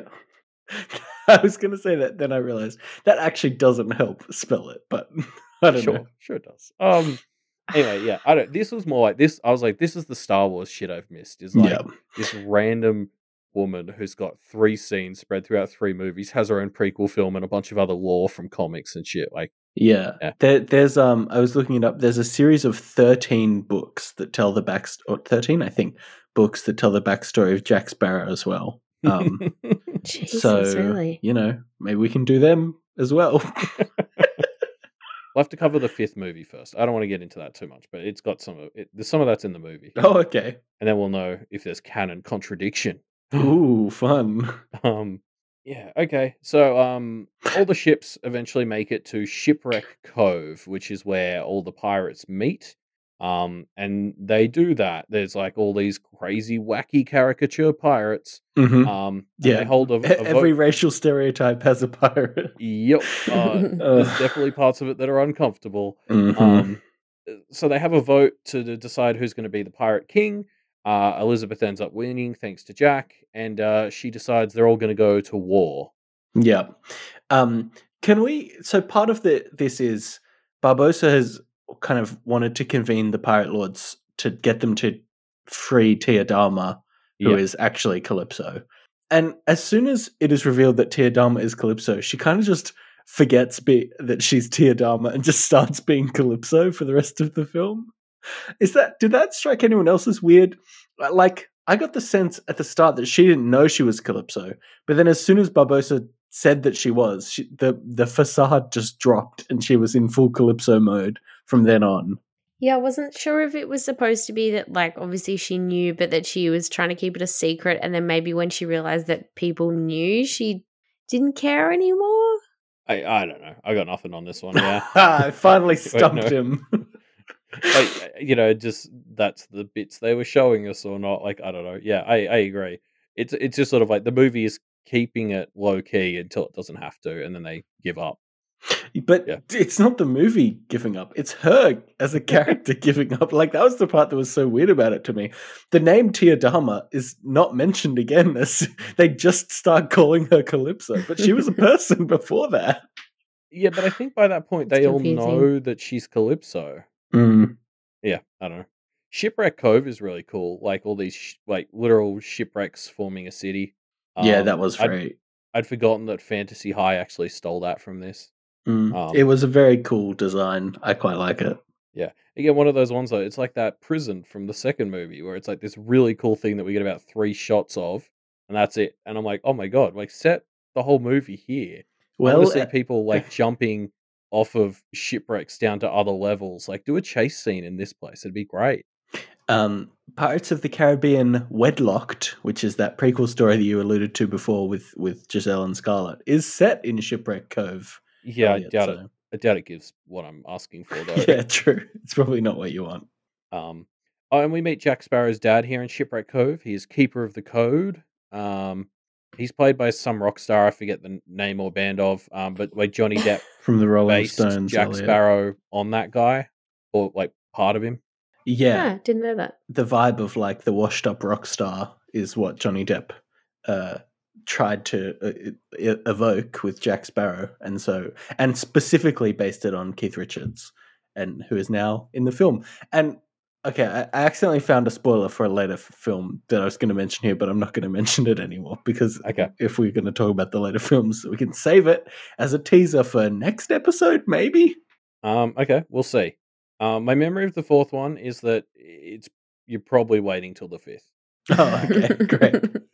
Speaker 3: I was going to say that, then I realized that actually doesn't help spell it, but I don't
Speaker 1: Sure,
Speaker 3: know.
Speaker 1: sure it does. Um, anyway, yeah, I don't. This was more like this. I was like, this is the Star Wars shit I've missed. Is like
Speaker 3: Yeah,
Speaker 1: this random woman who's got three scenes spread throughout three movies, has her own prequel film and a bunch of other lore from comics and shit. Like,
Speaker 3: yeah.
Speaker 1: Yeah.
Speaker 3: There, there's um, I was looking it up. There's a series of thirteen books that tell the back, or thirteen, I think, books that tell the backstory of Jack Sparrow as well. Um,
Speaker 2: Jesus,
Speaker 3: so
Speaker 2: really?
Speaker 3: you know, maybe we can do them as well.
Speaker 1: we'll have to cover the fifth movie first. I don't want to get into that too much, but it's got some of it. There's some of that's in the movie,
Speaker 3: Oh, okay.
Speaker 1: and then we'll know if there's canon contradiction.
Speaker 3: Ooh, fun.
Speaker 1: Um, yeah, okay. So, um, all the ships eventually make it to Shipwreck Cove, which is where all the pirates meet. Um, and they do that. There's like all these crazy, wacky caricature pirates.
Speaker 3: hmm
Speaker 1: Um, and
Speaker 3: Yeah.
Speaker 1: they hold a, a
Speaker 3: E-
Speaker 1: vote.
Speaker 3: Every racial stereotype has a pirate.
Speaker 1: Yep. Uh, there's
Speaker 3: Ugh.
Speaker 1: definitely parts of it that are uncomfortable.
Speaker 3: Mhm.
Speaker 1: Um, so they have a vote to d- decide who's going to be the pirate king. Uh, Elizabeth ends up winning thanks to Jack, and uh, she decides they're all going to go to war.
Speaker 3: Yeah. Um, can we? So part of the this is Barbossa has kind of wanted to convene the pirate lords to get them to free Teodama, who is
Speaker 1: Yep.
Speaker 3: actually Calypso. And as soon as it is revealed that Teodama is Calypso, she kind of just forgets be- that she's Teodama and just starts being Calypso for the rest of the film. Is that did that strike anyone else as weird? Like, I got the sense at the start that she didn't know she was Calypso, but then as soon as Barbossa said that she was, she, the the facade just dropped and she was in full Calypso mode from then on.
Speaker 2: Yeah, I wasn't sure if it was supposed to be that, like, obviously she knew, but that she was trying to keep it a secret. And then maybe when she realized that people knew, she didn't care anymore.
Speaker 1: I I don't know. I got nothing on this one. Yeah.
Speaker 3: I finally
Speaker 1: Wait,
Speaker 3: stumped
Speaker 1: no.
Speaker 3: him.
Speaker 1: Like, you know, just that's the bits they were showing us or not. Like, I don't know. Yeah, I, I agree. It's it's just sort of like the movie is keeping it low key until it doesn't have to, and then they give up.
Speaker 3: But
Speaker 1: Yeah.
Speaker 3: it's not the movie giving up. It's her as a character giving up. Like, that was the part that was so weird about it to me. The name Teodama is not mentioned again. As they just start calling her Calypso, but she was a person before that.
Speaker 1: Yeah, but I think by that point
Speaker 2: It's
Speaker 1: they all
Speaker 2: confusing.
Speaker 1: know that she's Calypso.
Speaker 3: Mm.
Speaker 1: Yeah, I don't know. Shipwreck Cove is really cool. Like all these sh- like literal shipwrecks forming a city.
Speaker 3: Yeah,
Speaker 1: Um,
Speaker 3: that was
Speaker 1: I'd,
Speaker 3: very.
Speaker 1: I'd forgotten that Fantasy High actually stole that from this.
Speaker 3: Mm.
Speaker 1: Um,
Speaker 3: it was a very cool design. I quite like it.
Speaker 1: Yeah. Again, one of those ones though, it's like that prison from the second movie where it's like this really cool thing that we get about three shots of, and that's it. And I'm like, oh my god, like set the whole movie here. I want
Speaker 3: Well,
Speaker 1: to see
Speaker 3: uh,
Speaker 1: people like jumping off of shipwrecks down to other levels. Like do a chase scene in this place. It'd be great.
Speaker 3: um, Pirates of the Caribbean Wedlocked, which is that prequel story that you alluded to before with, with Giselle and Scarlett, is set in Shipwreck Cove.
Speaker 1: Yeah, I
Speaker 3: Elliot,
Speaker 1: doubt
Speaker 3: so-
Speaker 1: it. I doubt it gives what I'm asking for though.
Speaker 3: Yeah, true. It's probably not what you want.
Speaker 1: Um, oh, and we meet Jack Sparrow's dad here in Shipwreck Cove. He is Keeper of the Code. Um, he's played by some rock star. I forget the n- name or band of. Um, but like Johnny Depp
Speaker 3: From the Rolling
Speaker 1: based
Speaker 3: Stones.
Speaker 1: Jack
Speaker 3: Elliot.
Speaker 1: Sparrow on that guy, or like part of him.
Speaker 3: Yeah,
Speaker 2: Yeah, didn't know that.
Speaker 3: the vibe of like the washed up rock star is what Johnny Depp uh, tried to uh, e- evoke with Jack Sparrow, and so and specifically based it on Keith Richards, and who is now in the film. And okay, I, I accidentally found a spoiler for a later f- film that I was going to mention here, but I'm not going to mention it anymore because
Speaker 1: Okay.
Speaker 3: if we're going to talk about the later films, we can save it as a teaser for next episode, maybe.
Speaker 1: Um, okay, we'll see. Um, my memory of the fourth one is that it's you're probably waiting till the fifth.
Speaker 3: Oh, okay, great.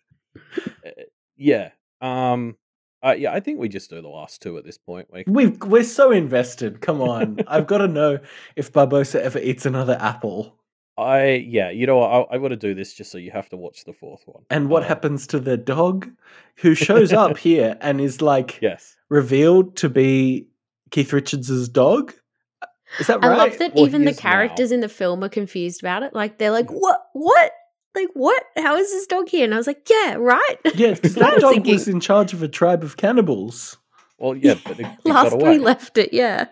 Speaker 1: Uh, yeah. Um. Uh, yeah, I think we just do the last two at this point. Like,
Speaker 3: We've, we're so invested. Come on. I've got to know if Barbosa ever eats another apple.
Speaker 1: I yeah, you know, what, I I got to do this just so you have to watch the fourth one.
Speaker 3: And what
Speaker 1: Um,
Speaker 3: happens to the dog who shows up here and is like
Speaker 1: Yes.
Speaker 3: revealed to be Keith Richards' dog? Is that
Speaker 2: I
Speaker 3: right?
Speaker 2: love that
Speaker 1: Well,
Speaker 2: even
Speaker 1: he
Speaker 2: the
Speaker 1: is now.
Speaker 2: characters in the film are confused about it. Like they're like, "What? What? Like what? How is this dog here?" And I was like, "Yeah, right."
Speaker 3: Yeah, because
Speaker 2: That's what I
Speaker 3: that
Speaker 2: was
Speaker 3: dog
Speaker 2: thinking.
Speaker 3: was in charge of a tribe of cannibals.
Speaker 1: Well, yeah, but it, it
Speaker 2: Last
Speaker 1: got away.
Speaker 2: we left it, yeah.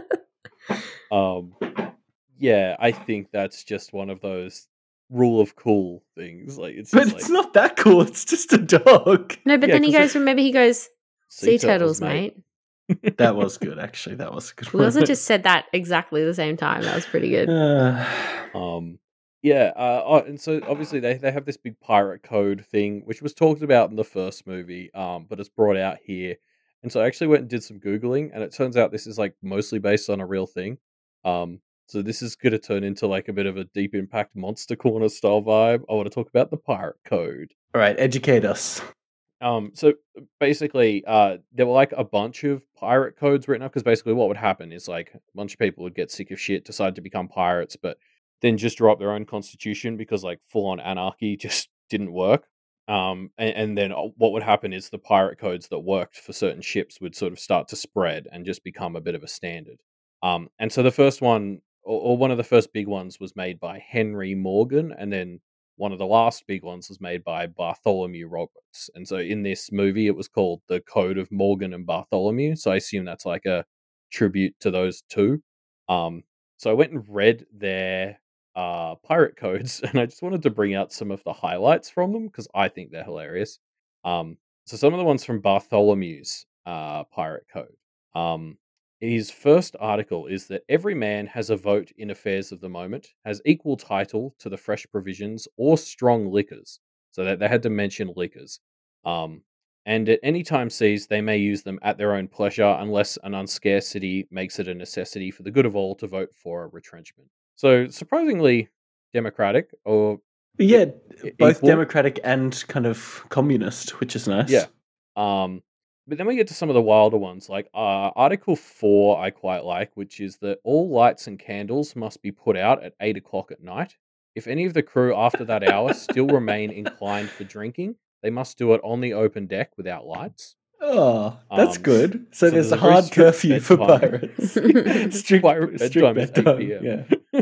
Speaker 1: Um, yeah, I think that's just one of those rule of cool things. Like it's
Speaker 3: But
Speaker 1: just
Speaker 3: it's
Speaker 1: like
Speaker 3: not that cool. It's just a dog.
Speaker 2: No, but
Speaker 1: Yeah,
Speaker 2: then he
Speaker 1: 'cause
Speaker 2: goes. Remember, he goes, "Sea turtles, mate."
Speaker 3: That was good, actually. That was a good
Speaker 2: We also
Speaker 3: one.
Speaker 2: just said that exactly the same time. That was pretty good.
Speaker 3: Uh,
Speaker 1: Um, yeah, uh, oh, and so obviously they, they have this big pirate code thing, which was talked about in the first movie, um, but it's brought out here. And so I actually went and did some Googling, and it turns out this is like mostly based on a real thing. Um, so this is going to turn into like a bit of a Deep Impact Monster Corner style vibe. I want to talk about the pirate code.
Speaker 3: all right, educate us.
Speaker 1: Um, so basically, uh, there were like a bunch of pirate codes written up because basically what would happen is like a bunch of people would get sick of shit, decide to become pirates, but then just draw up their own constitution because like full on anarchy just didn't work. Um, and, and then uh, what would happen is the pirate codes that worked for certain ships would sort of start to spread and just become a bit of a standard. Um, and so the first one, or, or one of the first big ones, was made by Henry Morgan, and then one of the last big ones was made by Bartholomew Roberts. And so in this movie, it was called The Code of Morgan and Bartholomew. So I assume that's like a tribute to those two. Um, so I went and read their uh, pirate codes, and I just wanted to bring out some of the highlights from them because I think they're hilarious. Um, so some of the ones from Bartholomew's uh, pirate code. Um, his first article is that every man has a vote in affairs of the moment, has equal title to the fresh provisions or strong liquors. So that they had to mention liquors. Um, and at any time seized, they may use them at their own pleasure, unless an unscarcity makes it a necessity for the good of all to vote for a retrenchment. So surprisingly democratic, or
Speaker 3: Yeah,
Speaker 1: e-
Speaker 3: both
Speaker 1: equal.
Speaker 3: democratic and kind of communist, which is nice.
Speaker 1: Yeah. Um, but then we get to some of the wilder ones, like uh, Article four, I quite like, which is that all lights and candles must be put out at eight o'clock at night. If any of the crew after that hour still remain inclined for drinking, they must do it on the open deck without lights.
Speaker 3: Oh, that's
Speaker 1: Um,
Speaker 3: good. So,
Speaker 1: so
Speaker 3: there's
Speaker 1: there's
Speaker 3: a
Speaker 1: a very
Speaker 3: hard
Speaker 1: strict
Speaker 3: curfew for
Speaker 1: bedtime.
Speaker 3: pirates. strict
Speaker 1: Pirate
Speaker 3: strict
Speaker 1: bedtime is eight
Speaker 3: bedtime,
Speaker 1: p.m.
Speaker 3: Yeah.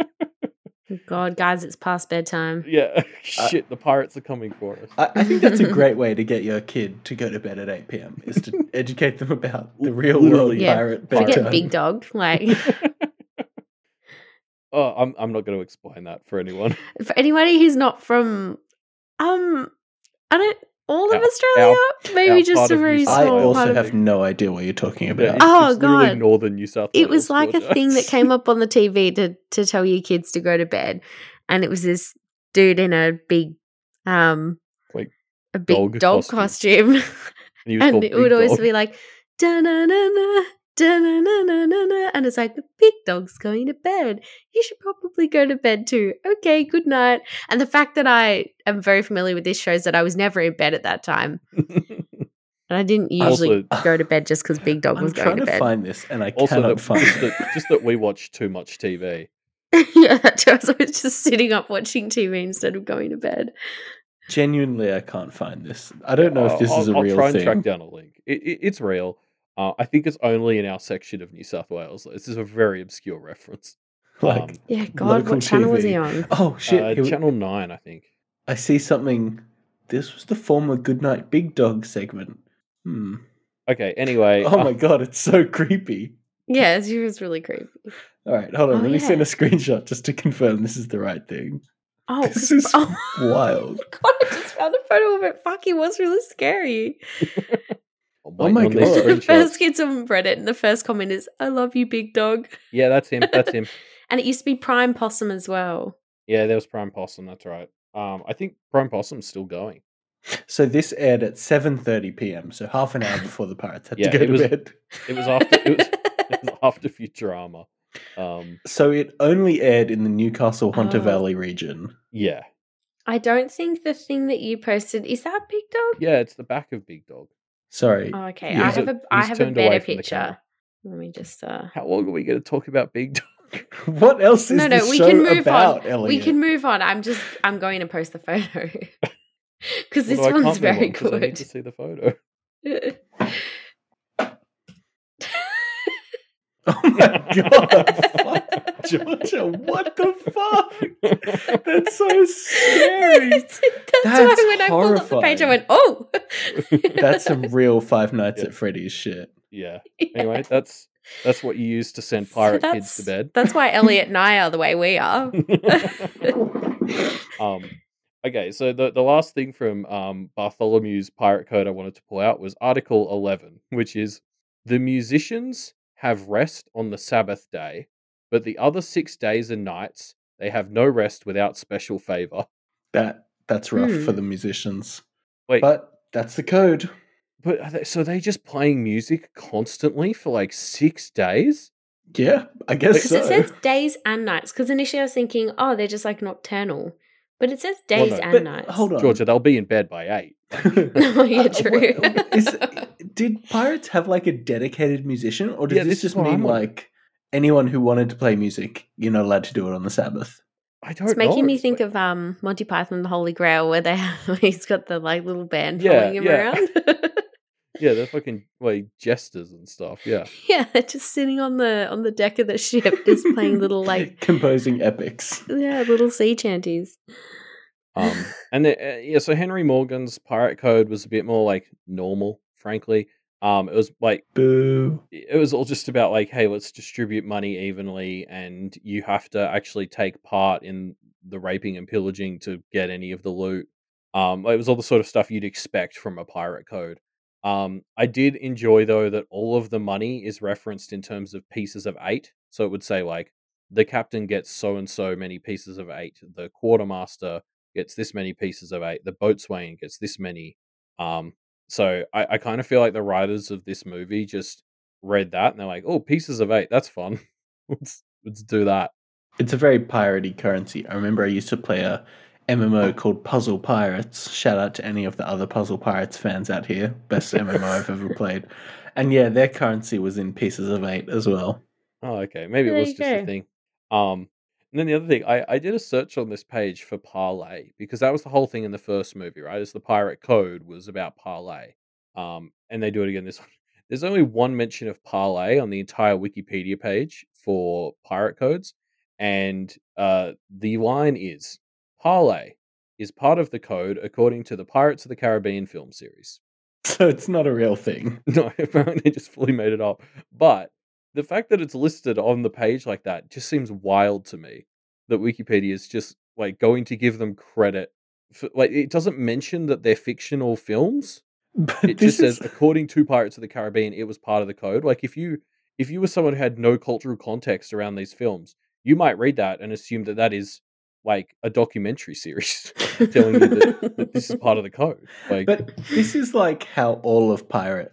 Speaker 2: God, guys, it's past bedtime.
Speaker 1: Yeah, shit, the pirates are coming for us.
Speaker 3: I, I think that's a great way to get your kid to go to bed at eight p.m. is to educate them about the real world
Speaker 1: Literally.
Speaker 2: Yeah,
Speaker 3: pirate
Speaker 1: Pirate
Speaker 2: Forget
Speaker 3: bedtime.
Speaker 2: Big Dog. Like,
Speaker 1: Oh, I'm I'm not going to explain that for anyone.
Speaker 2: for anybody who's not from, um, I don't, all of
Speaker 1: Our-
Speaker 2: Australia, maybe
Speaker 1: our
Speaker 2: just
Speaker 1: part
Speaker 2: a
Speaker 1: of New
Speaker 2: very
Speaker 1: South
Speaker 3: I
Speaker 2: small
Speaker 1: Wales.
Speaker 3: also
Speaker 2: part of
Speaker 3: have no idea what you're talking
Speaker 1: Yeah,
Speaker 3: about.
Speaker 1: it's,
Speaker 2: Oh,
Speaker 1: it's literally
Speaker 2: God.
Speaker 1: northern New South
Speaker 2: It
Speaker 1: Wales.
Speaker 2: was like a
Speaker 1: Georgia.
Speaker 2: thing that came up on the T V to to tell your kids to go to bed, and it was this dude in a big, um,
Speaker 1: Like,
Speaker 2: a big
Speaker 1: dog
Speaker 2: dog,
Speaker 1: costume.
Speaker 2: costume,
Speaker 1: And he was
Speaker 2: and
Speaker 1: called
Speaker 2: it
Speaker 1: Big
Speaker 2: would always
Speaker 1: Dog.
Speaker 2: be like, da na na na Da-na-na-na-na-na, and it's like, Big Dog's going to bed. You should probably go to bed too. Okay, good night. And the fact that I am very familiar with this shows that I was never in bed at that time. And I didn't usually
Speaker 1: Also-
Speaker 2: go to bed just because Big Dog
Speaker 3: I'm
Speaker 2: was
Speaker 3: trying
Speaker 2: going
Speaker 3: to
Speaker 2: to bed.
Speaker 3: find this, and I
Speaker 1: Also,
Speaker 3: cannot
Speaker 1: that,
Speaker 3: find
Speaker 1: just,
Speaker 3: it.
Speaker 1: that, just that we watch too much T V.
Speaker 2: Yeah, that too. I was always just sitting up watching T V instead of going to bed.
Speaker 3: Genuinely, I can't find this. I don't know if this
Speaker 1: I'll,
Speaker 3: is a
Speaker 1: I'll
Speaker 3: real
Speaker 1: try and
Speaker 3: thing.
Speaker 1: track down a link. It, it, it's real. Uh, I think it's only in our section of New South Wales. This is a very obscure reference.
Speaker 3: Like,
Speaker 1: Um,
Speaker 2: Yeah, God,
Speaker 3: local
Speaker 2: what channel was
Speaker 3: T V.
Speaker 2: he on?
Speaker 3: Oh shit!
Speaker 1: uh,
Speaker 3: here we-
Speaker 1: Channel nine, I think.
Speaker 3: I see something. This was the former Goodnight Big Dog segment. Hmm.
Speaker 1: Okay, anyway.
Speaker 3: Oh
Speaker 1: uh,
Speaker 3: my god, it's so creepy.
Speaker 2: Yeah, it was really creepy.
Speaker 3: All right, hold on.
Speaker 2: Oh,
Speaker 3: Let me send
Speaker 2: yeah.
Speaker 3: a screenshot just to confirm this is the right thing.
Speaker 2: Oh,
Speaker 3: This
Speaker 2: 'cause-
Speaker 3: is
Speaker 2: oh.
Speaker 3: wild.
Speaker 2: God, I just found a photo of it. Fuck, it was really scary.
Speaker 1: I'm
Speaker 3: Oh
Speaker 1: waiting
Speaker 3: my
Speaker 1: on these
Speaker 3: God.
Speaker 2: The first
Speaker 1: screenshots.
Speaker 2: kid's on Reddit, and the first comment is, I love you, Big Dog.
Speaker 1: Yeah, that's him. That's him.
Speaker 2: And it used to be Prime Possum as well.
Speaker 1: Yeah, there was Prime Possum. That's right. Um, I think Prime Possum's still going.
Speaker 3: So this aired at seven thirty p.m. So half an hour before the pirates had
Speaker 1: Yeah,
Speaker 3: to go
Speaker 1: it
Speaker 3: to
Speaker 1: was-
Speaker 3: bed.
Speaker 1: It was after. It was, it was after Futurama. Um,
Speaker 3: So it only aired in the Newcastle Hunter
Speaker 2: Oh.
Speaker 3: Valley region.
Speaker 1: yeah,
Speaker 2: I don't think the thing that you posted, is that Big Dog?
Speaker 1: yeah. It's the back of Big Dog.
Speaker 3: Sorry.
Speaker 2: Oh, okay.
Speaker 3: Yeah.
Speaker 2: I
Speaker 3: He's
Speaker 2: have
Speaker 1: a-
Speaker 2: a I
Speaker 1: he's
Speaker 2: have a
Speaker 1: turned away
Speaker 2: better
Speaker 1: from the
Speaker 2: picture.
Speaker 1: camera.
Speaker 2: Let me just uh
Speaker 1: How long are we going to talk about Big Dog?
Speaker 3: What else is
Speaker 2: No, no,
Speaker 3: this
Speaker 2: we
Speaker 3: show
Speaker 2: can move
Speaker 3: about,
Speaker 2: on.
Speaker 3: Elliot?
Speaker 2: We can move on. I'm just I'm going to post the photo. Because this
Speaker 1: Although I
Speaker 2: one's
Speaker 1: can't move
Speaker 2: very
Speaker 1: on 'cause I need to
Speaker 2: good.
Speaker 1: see the photo.
Speaker 3: Oh my god! Fuck, Georgia, what the fuck? That's so scary.
Speaker 2: That's
Speaker 3: That's
Speaker 2: why when I pulled up the page, I
Speaker 3: horrifying.
Speaker 2: went, "Oh,
Speaker 3: That's some real Five Nights
Speaker 1: Yeah.
Speaker 3: at Freddy's shit.
Speaker 1: Yeah.
Speaker 2: Yeah.
Speaker 1: Anyway, that's that's what you use to send
Speaker 2: So
Speaker 1: pirate
Speaker 2: that's,
Speaker 1: kids to bed.
Speaker 2: That's why Elliot and I are the way we are.
Speaker 1: um, okay, so the, the last thing from um, Bartholomew's Pirate Code I wanted to pull out was Article eleven, which is the musicians have rest on the Sabbath day, but the other six days and nights they have no rest without special favor.
Speaker 3: That that's rough
Speaker 2: Hmm.
Speaker 3: for the musicians.
Speaker 1: Wait,
Speaker 3: But that's the code.
Speaker 1: but are they, so are they just playing music constantly for like six days?
Speaker 3: Yeah, I guess
Speaker 2: Because
Speaker 3: so.
Speaker 2: it says days and nights. Because initially I was thinking, oh, they're just like nocturnal. But it says
Speaker 1: Well,
Speaker 2: days
Speaker 1: no,
Speaker 2: and
Speaker 3: but
Speaker 2: nights.
Speaker 3: hold on.
Speaker 1: Georgia, they'll be in bed by eight.
Speaker 2: Oh, yeah,
Speaker 3: Uh,
Speaker 2: true.
Speaker 3: what- is- did pirates have like a dedicated musician, or does
Speaker 1: Yeah,
Speaker 3: this
Speaker 1: this is
Speaker 3: just
Speaker 1: what
Speaker 3: mean
Speaker 1: I'm wondering.
Speaker 3: like anyone who wanted to play music, you're not allowed to do it on the Sabbath?
Speaker 1: I don't
Speaker 2: It's making
Speaker 1: know.
Speaker 2: me think of um Monty Python and the Holy Grail, where they have, he's got the like little band
Speaker 1: Yeah,
Speaker 2: following him
Speaker 1: yeah.
Speaker 2: around.
Speaker 1: Yeah, they're fucking like jesters and stuff. Yeah.
Speaker 2: Yeah, they're just sitting on the on the deck of the ship, just playing little like
Speaker 3: composing epics.
Speaker 2: yeah, little sea chanties.
Speaker 1: Um, and the, uh, yeah, so Henry Morgan's Pirate Code was a bit more like normal, frankly. Um, it was like
Speaker 3: Boo.
Speaker 1: it was all just about like, hey, let's distribute money evenly, and you have to actually take part in the raping and pillaging to get any of the loot. Um, it was all the sort of stuff you'd expect from a pirate code. Um, I did enjoy though that all of the money is referenced in terms of pieces of eight. So it would say like the captain gets so and so many pieces of eight, the quartermaster gets this many pieces of eight, the boatswain gets this many. Um, so I, I kind of feel like the writers of this movie just read that and they're like, oh, pieces of eight, that's fun. let's let's do that.
Speaker 3: It's a very piratey currency. I remember I used to play a M M O called Puzzle Pirates. Shout out to any of the other Puzzle Pirates fans out here. Best M M O I've ever played. And yeah, their currency was in pieces of eight as well.
Speaker 1: Oh, okay. Maybe
Speaker 2: There
Speaker 1: it was
Speaker 2: you
Speaker 1: just
Speaker 2: go.
Speaker 1: a thing. Um, and then the other thing, I, I did a search on this page for parlay because that was the whole thing in the first movie, right? Is the pirate code was about parlay. Um, and they do it again this one. There's only one mention of parlay on the entire Wikipedia page for pirate codes, and uh, the line is parlay is part of the code according to the Pirates of the Caribbean film series.
Speaker 3: So it's not a real thing.
Speaker 1: No, apparently they just fully made it up. But the fact that it's listed on the page like that just seems wild to me. That Wikipedia is just like going to give them credit for, like, it doesn't mention that they're fictional films.
Speaker 3: But
Speaker 1: It
Speaker 3: this
Speaker 1: just says
Speaker 3: is
Speaker 1: according to Pirates of the Caribbean, it was part of the code. Like if you if you were someone who had no cultural context around these films, you might read that and assume that that is like a documentary series telling you that, that this is part of the code. Like,
Speaker 3: but this is like how all of pirate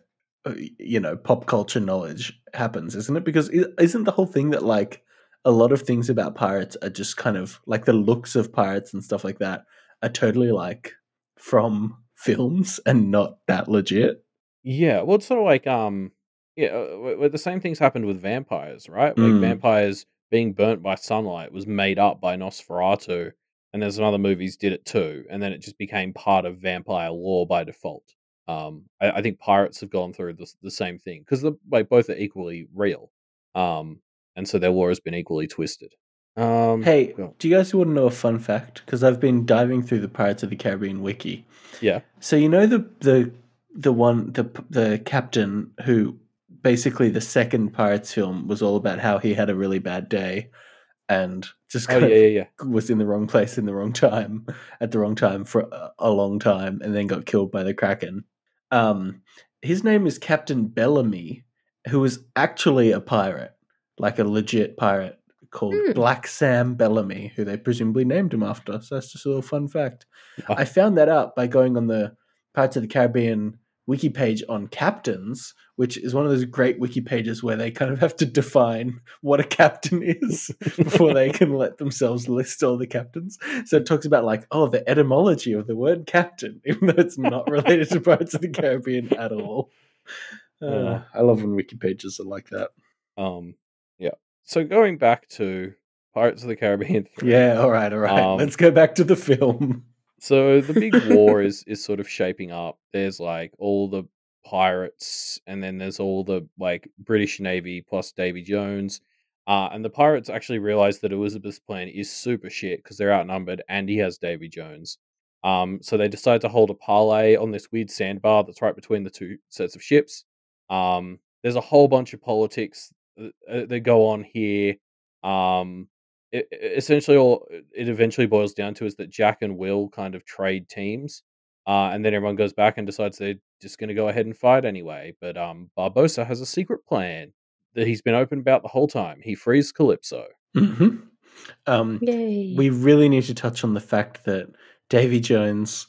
Speaker 3: uh, you know, pop culture knowledge happens, isn't it? Because i- isn't the whole thing that like a lot of things about pirates are just kind of like the looks of pirates and stuff like that are totally like from films and not that legit.
Speaker 1: Yeah, well, it's sort of like um, yeah, uh, w- w- the same things happened with vampires, right? Like
Speaker 3: Mm.
Speaker 1: vampires being burnt by sunlight was made up by Nosferatu, and there's some other movies did it too, and then it just became part of vampire lore by default. Um, I, I think pirates have gone through the, s- the same thing because the like both are equally real, um, and so their lore has been equally twisted. Um,
Speaker 3: Hey,
Speaker 1: go-
Speaker 3: do you guys want to know a fun fact? Because I've been diving through the Pirates of the Caribbean wiki.
Speaker 1: yeah,
Speaker 3: So you know the the the one the the captain who basically the second Pirates film was all about how he had a really bad day and just
Speaker 1: oh
Speaker 3: kind
Speaker 1: yeah,
Speaker 3: of
Speaker 1: yeah, yeah.
Speaker 3: was in the wrong place in the wrong time at the wrong time for a, a long time and then got killed by the Kraken. Um, his name is Captain Bellamy, who was actually a pirate, like a legit pirate called
Speaker 2: Hmm.
Speaker 3: Black Sam Bellamy, who they presumably named him after. So that's just a little fun fact.
Speaker 1: Ah,
Speaker 3: I found that out by going on the Pirates of the Caribbean wiki page on captains, which is one of those great wiki pages where they kind of have to define what a captain is before they can let themselves list all the captains. So it talks about like, oh, the etymology of the word captain, even though it's not related to Pirates of the Caribbean at all. Uh,
Speaker 1: uh,
Speaker 3: I love when wiki pages are like that.
Speaker 1: um, yeah. So going back to Pirates of the Caribbean three.
Speaker 3: Yeah, all right, all right.
Speaker 1: Um,
Speaker 3: Let's go back to the film.
Speaker 1: So the big war is is sort of shaping up. There's like all the pirates, and then there's all the like British Navy plus Davy Jones. Uh, and the pirates actually realize that Elizabeth's plan is super shit because they're outnumbered, and he has Davy Jones. Um, so they decide to hold a parley on this weird sandbar that's right between the two sets of ships. Um, there's a whole bunch of politics that, uh, that go on here. Um, it, it- essentially all it eventually boils down to is that Jack and Will kind of trade teams, uh, and then everyone goes back and decides they're just going to go ahead and fight anyway. But um, Barbosa has a secret plan that he's been open about the whole time. He frees Calypso.
Speaker 3: hmm Um,
Speaker 2: Yay.
Speaker 3: we really need to touch on the fact that Davy Jones,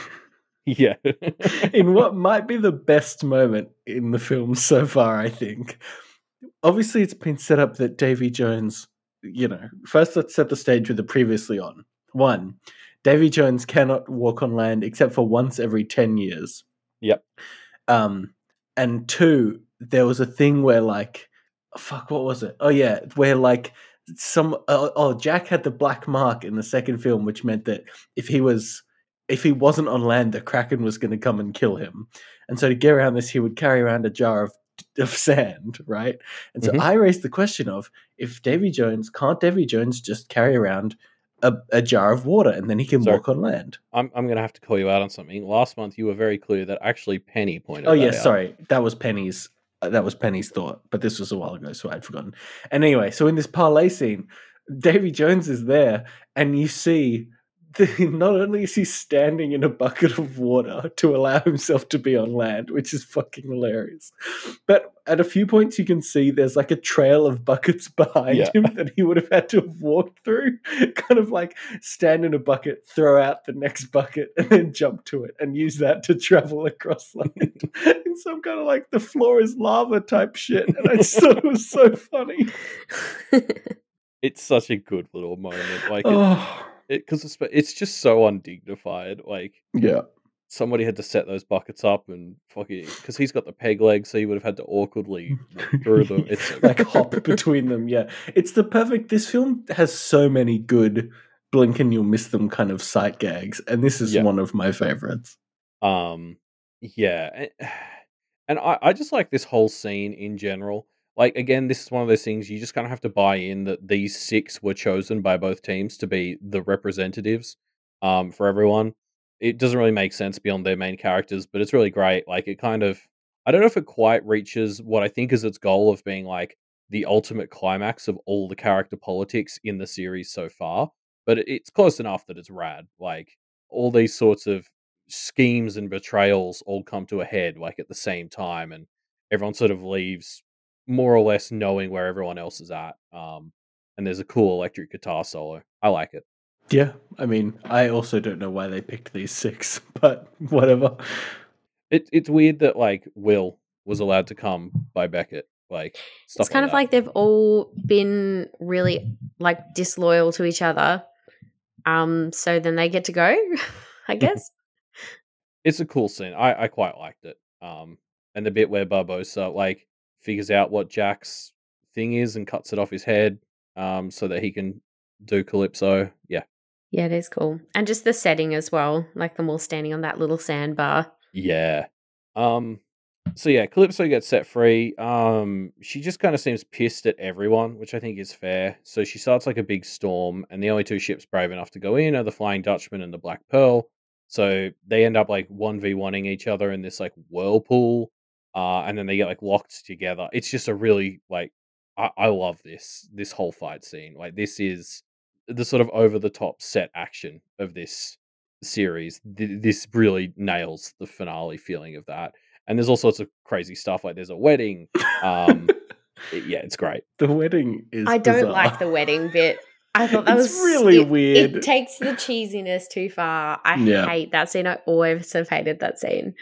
Speaker 1: Yeah,
Speaker 3: in what might be the best moment in the film so far, I think. Obviously, it's been set up that Davy Jones, you know, first let's set the stage with the previously on. One, Davy Jones cannot walk on land except for once every ten years.
Speaker 1: yep.
Speaker 3: Um, and two, there was a thing where like, fuck, what was it? Oh yeah, where like some oh, oh Jack had the black mark in the second film, which meant that if he was if he wasn't on land, the Kraken was going to come and kill him. And so to get around this, he would carry around a jar of of sand, right? And so
Speaker 1: Mhm.
Speaker 3: I raised the question of if Davy Jones can't Davy Jones just carry around a, a jar of water and then he can
Speaker 1: Sorry.
Speaker 3: walk on land.
Speaker 1: I'm I'm gonna have to call you out on something. Last month you were very clear that actually Penny pointed.
Speaker 3: Oh
Speaker 1: that
Speaker 3: yeah,
Speaker 1: out.
Speaker 3: sorry, that was Penny's. Uh, that was Penny's thought, but this was a while ago, so I'd forgotten. And anyway, so in this parlay scene, Davy Jones is there, and you see the, not only is he standing in a bucket of water to allow himself to be on land, which is fucking hilarious, but at a few points you can see there's like a trail of buckets behind
Speaker 1: Yeah.
Speaker 3: him that he would have had to have walked through. Kind of like stand in a bucket, throw out the next bucket, and then jump to it and use that to travel across land in some kind of like the floor is lava type shit. And I just thought it was so funny.
Speaker 1: It's such a good little moment. Like it,
Speaker 3: Oh,
Speaker 1: because it's, it's just so undignified. Like
Speaker 3: yeah.
Speaker 1: somebody had to set those buckets up and fucking because he's got the peg legs, so he would have had to awkwardly walk through them. It's so
Speaker 3: like hop between them. Yeah, it's the perfect. This film has so many good blink and you'll miss them kind of sight gags, and this is
Speaker 1: Yeah.
Speaker 3: one of my favorites.
Speaker 1: Um, yeah, a- and I, I just like this whole scene in general. Like again, this is one of those things you just kind of have to buy in that these six were chosen by both teams to be the representatives, um, for everyone. It doesn't really make sense beyond their main characters, but it's really great. Like it kind of, I don't know if it quite reaches what I think is its goal of being like the ultimate climax of all the character politics in the series so far, but it- it's close enough that it's rad. Like all these sorts of schemes and betrayals all come to a head like at the same time, and everyone sort of leaves more or less knowing where everyone else is at. Um, and there's a cool electric guitar solo. I like it.
Speaker 3: Yeah, I mean, I also don't know why they picked these six, but whatever.
Speaker 1: It, it's weird that like Will was allowed to come by Beckett. Like stuff
Speaker 2: It's kind
Speaker 1: like
Speaker 2: of
Speaker 1: that.
Speaker 2: like they've all been really like disloyal to each other. Um, so then they get to go, I guess.
Speaker 1: It's a cool scene. I, I quite liked it. Um, and the bit where Barbosa like figures out what Jack's thing is and cuts it off his head, um, so that he can do Calypso. Yeah,
Speaker 2: Yeah, it is cool. And just the setting as well, like them all standing on that little sandbar.
Speaker 1: yeah. Um, so yeah, Calypso gets set free. Um, she just kind of seems pissed at everyone, which I think is fair. So she starts like a big storm, and the only two ships brave enough to go in are the Flying Dutchman and the Black Pearl. So they end up like one v one-ing each other in this like whirlpool, uh, and then they get like locked together. It's just a really like I, I love this this whole fight scene. Like this is the sort of over the top set action of this series. Th- this really nails the finale feeling of that. And there's all sorts of crazy stuff. Like there's a wedding. Um, it- yeah, it's great.
Speaker 3: The wedding is
Speaker 2: I don't
Speaker 3: bizarre.
Speaker 2: like the wedding bit. I thought that
Speaker 3: It's
Speaker 2: was
Speaker 3: really
Speaker 2: it,
Speaker 3: weird.
Speaker 2: It takes the cheesiness too far. I
Speaker 3: Yeah.
Speaker 2: hate that scene. I always have hated that scene.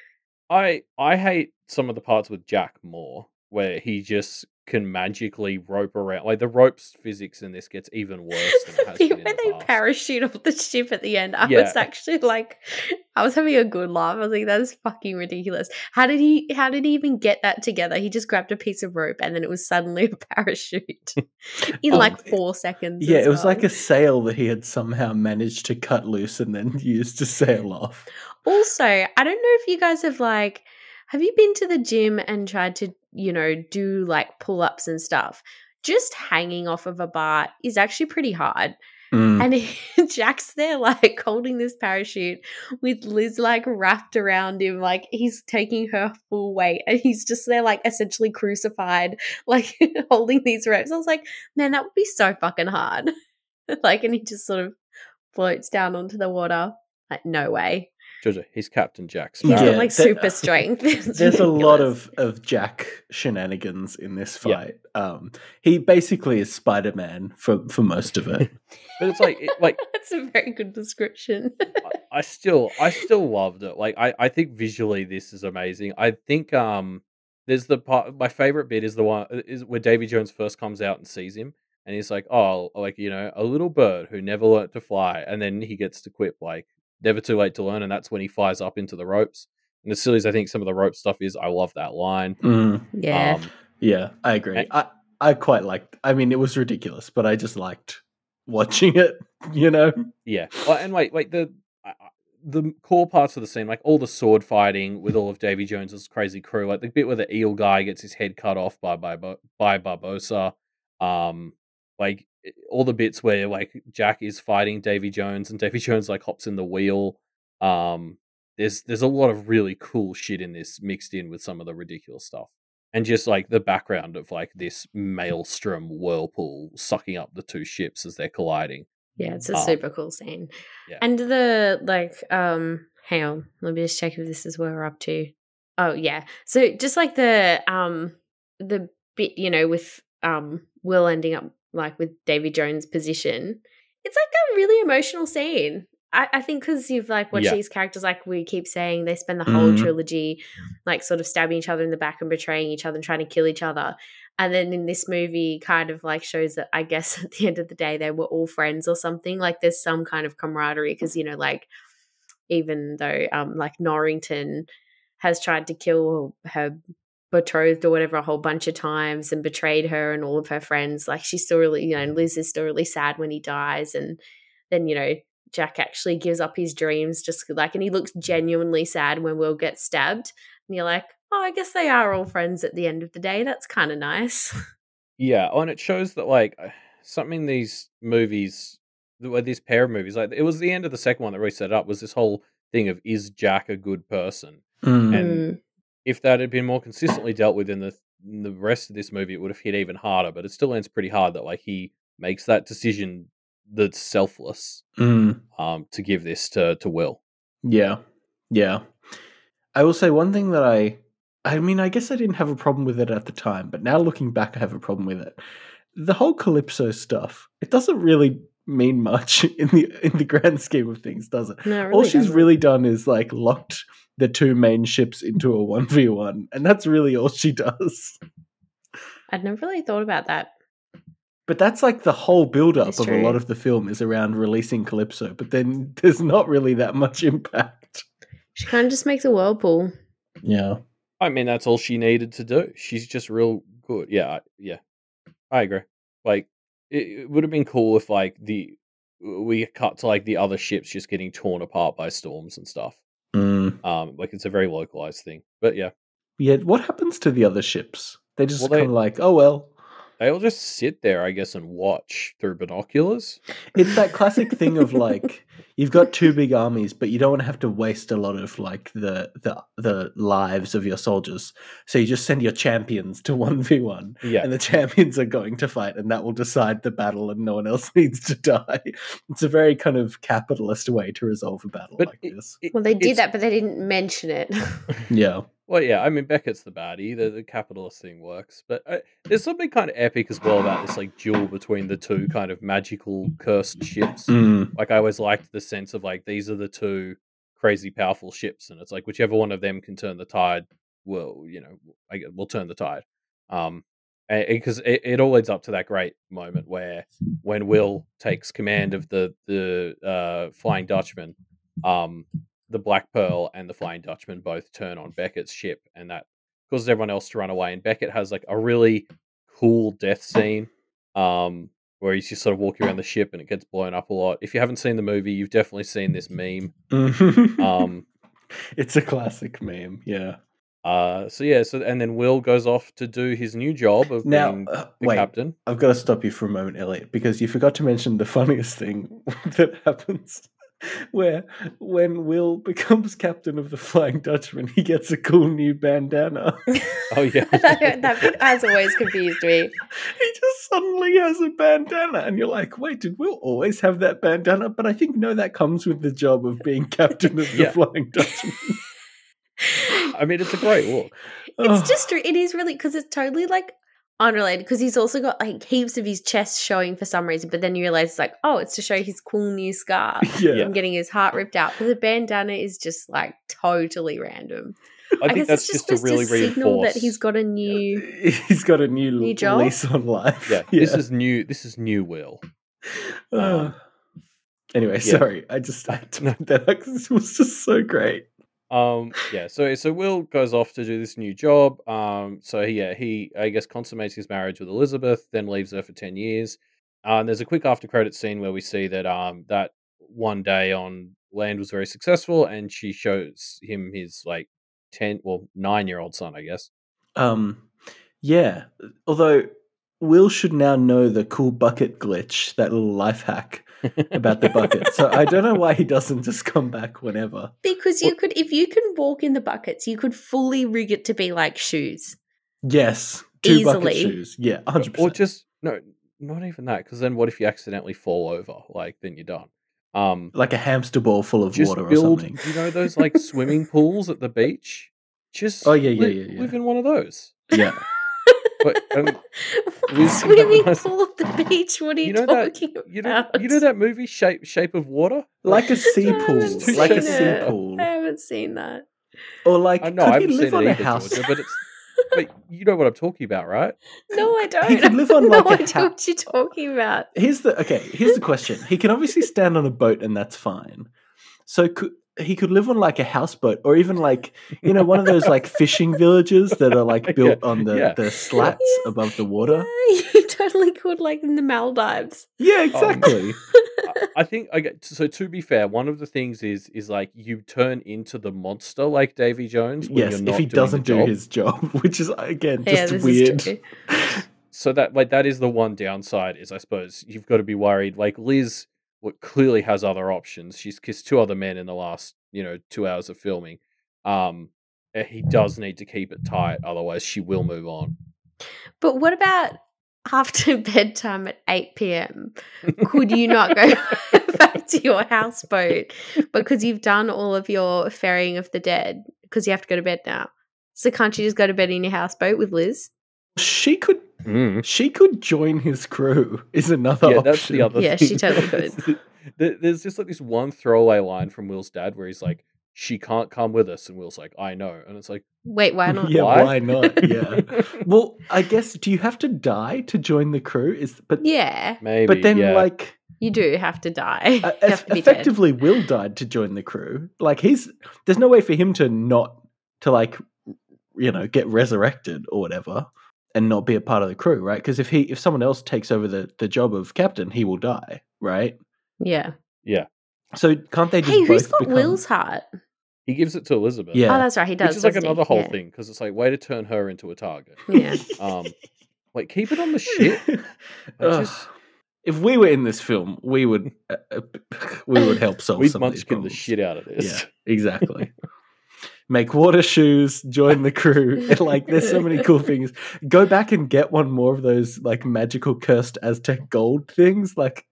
Speaker 1: I I hate some of the parts with Jack more, where he just can magically rope around. Like the ropes physics in this gets even worse than it
Speaker 2: The
Speaker 1: has
Speaker 2: bit
Speaker 1: been in
Speaker 2: where
Speaker 1: the
Speaker 2: they
Speaker 1: past.
Speaker 2: parachute off the ship at the end, I
Speaker 1: Yeah.
Speaker 2: was actually like, I was having a good laugh. I was like, "That's fucking ridiculous." How did he? How did he even get that together? He just grabbed a piece of rope and then it was suddenly a parachute in
Speaker 3: Um,
Speaker 2: like four seconds.
Speaker 3: Yeah,
Speaker 2: as
Speaker 3: it was
Speaker 2: well.
Speaker 3: like a sail that he had somehow managed to cut loose and then used to sail off.
Speaker 2: Also, I don't know if you guys have like, have you been to the gym and tried to, you know, do like pull ups and stuff? Just hanging off of a bar is actually pretty hard.
Speaker 3: Mm.
Speaker 2: And he, Jack's there like holding this parachute with Liz like wrapped around him, like he's taking her full weight and he's just there like essentially crucified, like holding these ropes. I was like, man, that would be so fucking hard. Like, and he just sort of floats down onto the water. Like, no way.
Speaker 1: Jojo, he's Captain Jack
Speaker 2: He's
Speaker 1: Sparrow.
Speaker 3: Yeah,
Speaker 2: got like
Speaker 3: there-
Speaker 2: super strength. It's
Speaker 3: There's a lot
Speaker 2: ridiculous.
Speaker 3: of, of Jack shenanigans in this
Speaker 1: Yeah.
Speaker 3: fight. Um, he basically is Spider-Man for, for most of it.
Speaker 1: But it's like it, like
Speaker 2: That's a very good description.
Speaker 1: I- I still I still loved it. Like I, I think visually this is amazing. I think um there's the part my favorite bit is the one is where Davy Jones first comes out and sees him and he's like, oh, like, you know, a little bird who never learnt to fly, and then he gets to quip like never too late to learn, and that's when he flies up into the ropes. And as silly as I think some of the rope stuff is, I love that line.
Speaker 3: Mm,
Speaker 2: Yeah.
Speaker 1: Um
Speaker 3: yeah, I agree.
Speaker 1: And-
Speaker 3: I, I quite liked I mean, it was ridiculous, but I just liked watching it, you know?
Speaker 1: Yeah, well, and like like the I- I- the core parts of the scene, like all the sword fighting with all of Davy Jones's crazy crew, like the bit where the eel guy gets his head cut off by by by Barbosa, um, like i- all the bits where like Jack is fighting Davy Jones and Davy Jones like hops in the wheel. Um, there's there's a lot of really cool shit in this mixed in with some of the ridiculous stuff. And just like the background of like this maelstrom whirlpool sucking up the two ships as they're colliding.
Speaker 2: Yeah, it's a
Speaker 1: Um,
Speaker 2: super cool scene.
Speaker 1: yeah.
Speaker 2: And the like um hang on, let me just check if this is where we're up to. Oh yeah. So just like the um the bit, you know, with um Will ending up like with Davy Jones' position, it's like a really emotional scene. I, I think because you've like watched
Speaker 1: Yeah.
Speaker 2: these characters, like we keep saying, they spend the whole
Speaker 3: Mm.
Speaker 2: trilogy like sort of stabbing each other in the back and betraying each other and trying to kill each other. And then in this movie kind of like shows that I guess at the end of the day they were all friends or something. Like there's some kind of camaraderie because, you know, like even though um like Norrington has tried to kill her betrothed or whatever a whole bunch of times and betrayed her and all of her friends, like she's still really, you know, Liz is still really sad when he dies. And then, you know, Jack actually gives up his dreams just like, and he looks genuinely sad when Will gets stabbed. And you're like, oh, I guess they are all friends at the end of the day. That's kind of nice.
Speaker 1: Yeah, oh, and it shows that like uh, something these movies, th- these pair of movies, like it was the end of the second one that really set it up was this whole thing of is Jack a good person?
Speaker 3: Mm.
Speaker 1: And
Speaker 2: Mm.
Speaker 1: if that had been more consistently dealt with in the in the rest of this movie, it would have hit even harder. But it still ends pretty hard that like he makes that decision that's selfless
Speaker 3: Mm.
Speaker 1: um to give this to to Will.
Speaker 3: Yeah. Yeah. I will say one thing that I I mean, I guess I didn't have a problem with it at the time, but now looking back I have a problem with it. The whole Calypso stuff, it doesn't really mean much in the in the grand scheme of things, does it?
Speaker 2: No, it really
Speaker 3: All she's
Speaker 2: doesn't.
Speaker 3: really done is like locked the two main ships into a one v one, and that's really all she does.
Speaker 2: I'd never really thought about that.
Speaker 3: But that's like the whole build-up
Speaker 2: It's
Speaker 3: of a
Speaker 2: true.
Speaker 3: lot of the film is around releasing Calypso, but then there's not really that much impact.
Speaker 2: She kind of just makes a whirlpool.
Speaker 3: Yeah.
Speaker 1: I mean, that's all she needed to do. She's just real good. Yeah, I- yeah, I agree. Like, it, it would have been cool if like the we cut to like the other ships just getting torn apart by storms and stuff.
Speaker 3: Mm.
Speaker 1: Um, like it's a very localized thing. But yeah,
Speaker 3: Yeah, what happens to the other ships? They just
Speaker 1: Well, they-
Speaker 3: kind of like, oh well.
Speaker 1: they all just sit there, I guess, and watch through binoculars.
Speaker 3: It's that classic thing of like you've got two big armies, but you don't want to have to waste a lot of like the the the lives of your soldiers. So you just send your champions to one v one,
Speaker 1: Yeah,
Speaker 3: and the champions are going to fight, and that will decide the battle, and no one else needs to die. It's a very kind of capitalist way to resolve a battle
Speaker 1: but
Speaker 3: like
Speaker 1: it-
Speaker 3: this.
Speaker 1: it-
Speaker 2: Well, they did
Speaker 1: it's-
Speaker 2: that, but they didn't mention it.
Speaker 3: Yeah.
Speaker 1: Well, yeah, I mean Beckett's the baddie. The, the capitalist thing works, but uh, there's something kind of epic as well about this like duel between the two kind of magical cursed ships.
Speaker 3: Mm.
Speaker 1: Like I always liked the sense of like these are the two crazy powerful ships, and it's like whichever one of them can turn the tide will, you know, I guess will turn the tide. Um, because it, it all leads up to that great moment where when Will takes command of the the uh, Flying Dutchman, um, the Black Pearl and the Flying Dutchman both turn on Beckett's ship, and that causes everyone else to run away. And Beckett has like a really cool death scene, um, where he's just sort of walking around the ship and it gets blown up a lot. If you haven't seen the movie, you've definitely seen this meme. Um,
Speaker 3: It's a classic meme, yeah.
Speaker 1: uh, so yeah, so and then Will goes off to do his new job of
Speaker 3: Now,
Speaker 1: being
Speaker 3: uh,
Speaker 1: the
Speaker 3: wait,
Speaker 1: captain.
Speaker 3: I've got to stop you for a moment, Elliot, because you forgot to mention the funniest thing that happens. Where when Will becomes captain of the Flying Dutchman, he gets a cool new bandana.
Speaker 1: Oh yeah,
Speaker 2: that, that bit has always confused me.
Speaker 3: He just suddenly has a bandana, and you're like, wait, did Will always have that bandana? But I think, no, that comes with the job of being captain of the
Speaker 1: Yeah.
Speaker 3: Flying Dutchman.
Speaker 1: I mean it's a great look.
Speaker 2: It's just true. It is really because it's totally like unrelated because he's also got like heaps of his chest showing for some reason, but then you realize it's like, oh, it's to show his cool new scar
Speaker 3: Yeah.
Speaker 2: from getting his heart ripped out. But the bandana is just like totally random.
Speaker 1: I, think
Speaker 2: guess
Speaker 1: that's
Speaker 2: it's
Speaker 1: just,
Speaker 2: just
Speaker 1: to really
Speaker 2: supposed to signal
Speaker 1: reinforce
Speaker 2: that he's got a new.
Speaker 3: He's got a new,
Speaker 2: New job?
Speaker 3: lease on life.
Speaker 1: Yeah, this is new. This is new Will.
Speaker 3: Uh,
Speaker 1: um,
Speaker 3: anyway,
Speaker 1: yeah.
Speaker 3: sorry. I just I had to point that out 'cause it was just so great.
Speaker 1: Um, yeah, so so Will goes off to do this new job. Um, so he, yeah, he I guess consummates his marriage with Elizabeth, then leaves her for ten years. Uh, and there's a quick after credit scene where we see that um that one day on land was very successful, and she shows him his like ten, well nine year old son, I guess.
Speaker 3: Um, yeah. Although Will should now know the cool bucket glitch, that little life hack about the bucket. So I don't know why he doesn't just come back whenever.
Speaker 2: Because you could, if you can walk in the buckets, you could fully rig it to be like shoes.
Speaker 3: Yes, two bucket
Speaker 2: Easily.
Speaker 3: shoes. Yeah, one hundred
Speaker 1: Or
Speaker 3: percent.
Speaker 1: just no, not even that, because then what if you accidentally fall over? Like then you're done. Um,
Speaker 3: Like a hamster ball full of
Speaker 1: just
Speaker 3: water or
Speaker 1: build,
Speaker 3: something.
Speaker 1: you know, those like swimming pools at the beach. Just
Speaker 3: Oh, yeah, yeah,
Speaker 1: li-
Speaker 3: yeah, yeah.
Speaker 1: live in one of those.
Speaker 3: Yeah.
Speaker 1: But um,
Speaker 2: What
Speaker 1: Liz,
Speaker 2: swimming
Speaker 1: nice-
Speaker 2: pool at the beach? What are you,
Speaker 1: you know that
Speaker 2: talking
Speaker 1: you know
Speaker 2: about?
Speaker 1: you know that movie Shape Shape of Water.
Speaker 3: Like a sea
Speaker 2: I
Speaker 3: pool.
Speaker 2: haven't
Speaker 1: Too
Speaker 3: Like a
Speaker 2: seen
Speaker 3: sea
Speaker 2: it.
Speaker 3: pool.
Speaker 2: I haven't seen that.
Speaker 3: Or like,
Speaker 1: I know
Speaker 3: could
Speaker 1: I
Speaker 3: he
Speaker 1: haven't
Speaker 3: live
Speaker 1: seen
Speaker 3: on
Speaker 1: it
Speaker 3: a
Speaker 1: either,
Speaker 3: house?
Speaker 1: Georgia, but it's but you know what I'm talking about, right?
Speaker 2: No, I don't.
Speaker 3: He could live on
Speaker 2: I
Speaker 3: like
Speaker 2: have
Speaker 3: a
Speaker 2: no idea
Speaker 3: ha-
Speaker 2: what you're talking about.
Speaker 3: Here's the okay. Here's the question. He can obviously stand on a boat, and that's fine. So could he could live on like a houseboat, or even like you know one of those like fishing villages that are like built
Speaker 1: Yeah,
Speaker 3: on the,
Speaker 1: yeah.
Speaker 3: the slats
Speaker 2: Yeah.
Speaker 3: above the water.
Speaker 2: Yeah, you totally could, like in the Maldives.
Speaker 3: Yeah, exactly.
Speaker 1: I- I think I get so. To be fair, one of the things is is like you turn into the monster like Davy Jones when
Speaker 3: yes,
Speaker 1: you're
Speaker 3: if
Speaker 1: not
Speaker 3: he
Speaker 1: doing
Speaker 3: doesn't
Speaker 1: the
Speaker 3: do
Speaker 1: job.
Speaker 3: his job, which is again
Speaker 2: Yeah,
Speaker 3: just
Speaker 2: this
Speaker 3: weird.
Speaker 2: is true.
Speaker 1: So that like that is the one downside is I suppose you've got to be worried. Like Liz, what clearly has other options. She's kissed two other men in the last you know two hours of filming. Um, eh, he does need to keep it tight, otherwise she will move on.
Speaker 2: But what about after bedtime at eight p.m.? Could you not go back to your houseboat because you've done all of your ferrying of the dead because you have to go to bed now? So can't you just go to bed in your houseboat with Liz?
Speaker 3: She could
Speaker 1: Mm.
Speaker 3: she could join his crew. Is another
Speaker 1: Yeah,
Speaker 3: option.
Speaker 1: that's the other
Speaker 2: Yeah,
Speaker 1: thing.
Speaker 2: she totally could.
Speaker 1: There- There's just like this one throwaway line from Will's dad where he's like, "She can't come with us," and Will's like, "I know," and it's like,
Speaker 2: Wait, why not?
Speaker 3: Yeah,
Speaker 1: Why?
Speaker 3: why not? Yeah. Well, I guess do you have to die to join the crew? Is but
Speaker 2: Yeah,
Speaker 1: maybe.
Speaker 3: but then
Speaker 1: yeah.
Speaker 3: like
Speaker 2: you do have to die.
Speaker 3: uh,
Speaker 2: you have to be dead.
Speaker 3: effectively Will died to join the crew. Like he's there's no way for him to not to like you know get resurrected or whatever and not be a part of the crew, right? Because if he if someone else takes over the the job of captain, he will die, right?
Speaker 2: Yeah.
Speaker 3: So can't they just
Speaker 2: Hey, who's
Speaker 3: both
Speaker 2: got
Speaker 3: become...
Speaker 2: Will's heart?
Speaker 1: He gives it to Elizabeth.
Speaker 3: Yeah.
Speaker 2: Oh, that's right. He does.
Speaker 1: Which is like
Speaker 2: doesn't he?
Speaker 1: another whole
Speaker 2: Yeah.
Speaker 1: thing because it's like way to turn her into a target.
Speaker 2: Yeah.
Speaker 1: Um, like keep it on the shit. I
Speaker 3: Ugh.
Speaker 1: just
Speaker 3: If we were in this film, we would uh, uh, we would help solve
Speaker 1: we'd
Speaker 3: some of these
Speaker 1: munchkin the
Speaker 3: problems.
Speaker 1: shit out of this.
Speaker 3: Yeah, exactly. Make water shoes, join the crew. And, like, there's so many cool things. Go back and get one more of those like magical cursed Aztec gold things. Like,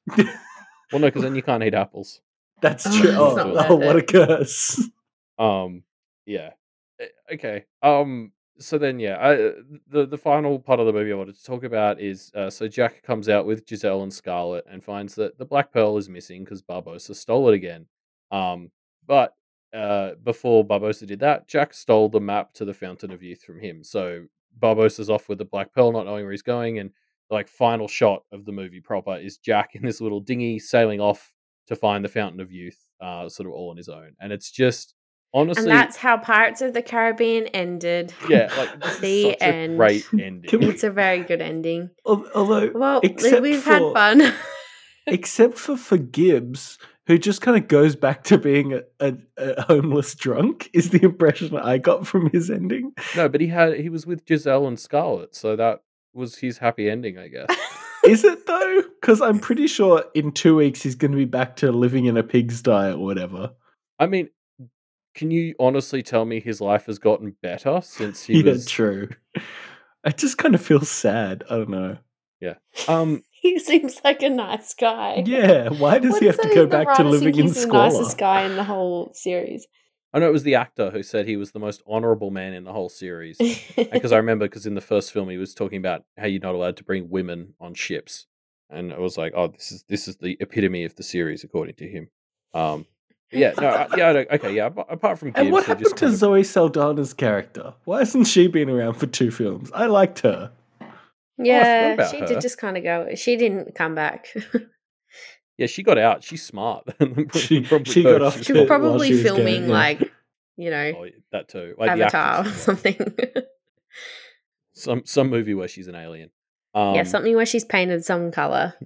Speaker 1: Well, no, because then you can't eat apples.
Speaker 3: that's
Speaker 2: Oh,
Speaker 3: true.
Speaker 2: it's
Speaker 3: Oh,
Speaker 2: not
Speaker 3: oh,
Speaker 2: worth
Speaker 3: what a
Speaker 2: it.
Speaker 3: curse!
Speaker 1: Um, yeah. Eh, Okay. Um. So then, yeah. I, the the final part of the movie I wanted to talk about is uh, so Jack comes out with Giselle and Scarlett and finds that the Black Pearl is missing because Barbossa stole it again. Um. But uh, before Barbossa did that, Jack stole the map to the Fountain of Youth from him. So Barbossa's off with the Black Pearl, not knowing where he's going, and the like final shot of the movie proper is Jack in this little dinghy sailing off to find the Fountain of Youth, uh, sort of all on his own. And it's just honestly,
Speaker 2: And that's how Pirates of the Caribbean ended.
Speaker 1: yeah, like this
Speaker 2: The
Speaker 1: is such
Speaker 2: end.
Speaker 1: a great ending.
Speaker 3: Can we-
Speaker 2: It's a very good ending.
Speaker 3: Al- Although,
Speaker 2: Well,
Speaker 3: except
Speaker 2: we've
Speaker 3: for,
Speaker 2: had fun.
Speaker 3: except for for Gibbs, who just kind of goes back to being a, a, a homeless drunk, is the impression I got from his ending.
Speaker 1: No, but he had he was with Giselle and Scarlett, so that was his happy ending, I guess.
Speaker 3: Is it though? Because I'm pretty sure in two weeks he's going to be back to living in a pigsty or whatever.
Speaker 1: I mean, can you honestly tell me his life has gotten better since he
Speaker 3: Yeah,
Speaker 1: was?
Speaker 3: true. I just kind of feel sad. I don't know.
Speaker 1: Um,
Speaker 2: He seems like a nice guy.
Speaker 3: Yeah, why does he
Speaker 2: What's
Speaker 3: have to
Speaker 2: the-
Speaker 3: go
Speaker 2: the
Speaker 3: back to
Speaker 2: writers
Speaker 3: living
Speaker 2: think
Speaker 3: in
Speaker 2: he's the
Speaker 3: squalor?
Speaker 2: nicest guy in the whole series.
Speaker 1: I know it was the actor who said he was the most honorable man in the whole series. Because I remember, because in the first film he was talking about how you're not allowed to bring women on ships, and I was like, oh, this is this is the epitome of the series, according to him. Um, yeah, no, I, yeah, I don't- okay, yeah. ap- Apart from Gibbs,
Speaker 3: And what
Speaker 1: who
Speaker 3: happened
Speaker 1: just
Speaker 3: to
Speaker 1: kind of-
Speaker 3: Zoe Saldana's character? Why hasn't she been around for two films? I liked her.
Speaker 2: Yeah,
Speaker 1: about
Speaker 2: she
Speaker 1: her.
Speaker 2: did just kind of go. She didn't come back.
Speaker 1: Yeah, she got out. She's smart.
Speaker 3: She-
Speaker 1: Probably
Speaker 3: she got
Speaker 1: her.
Speaker 3: off
Speaker 1: was
Speaker 2: she
Speaker 3: to-
Speaker 2: was
Speaker 3: while
Speaker 2: probably
Speaker 3: she was
Speaker 2: filming
Speaker 3: going, yeah.
Speaker 2: like, you know,
Speaker 1: Oh, that too. Like the
Speaker 2: Avatar or
Speaker 1: actress as well.
Speaker 2: something.
Speaker 1: Some some movie where she's an alien. Um,
Speaker 2: yeah, something where she's painted some color.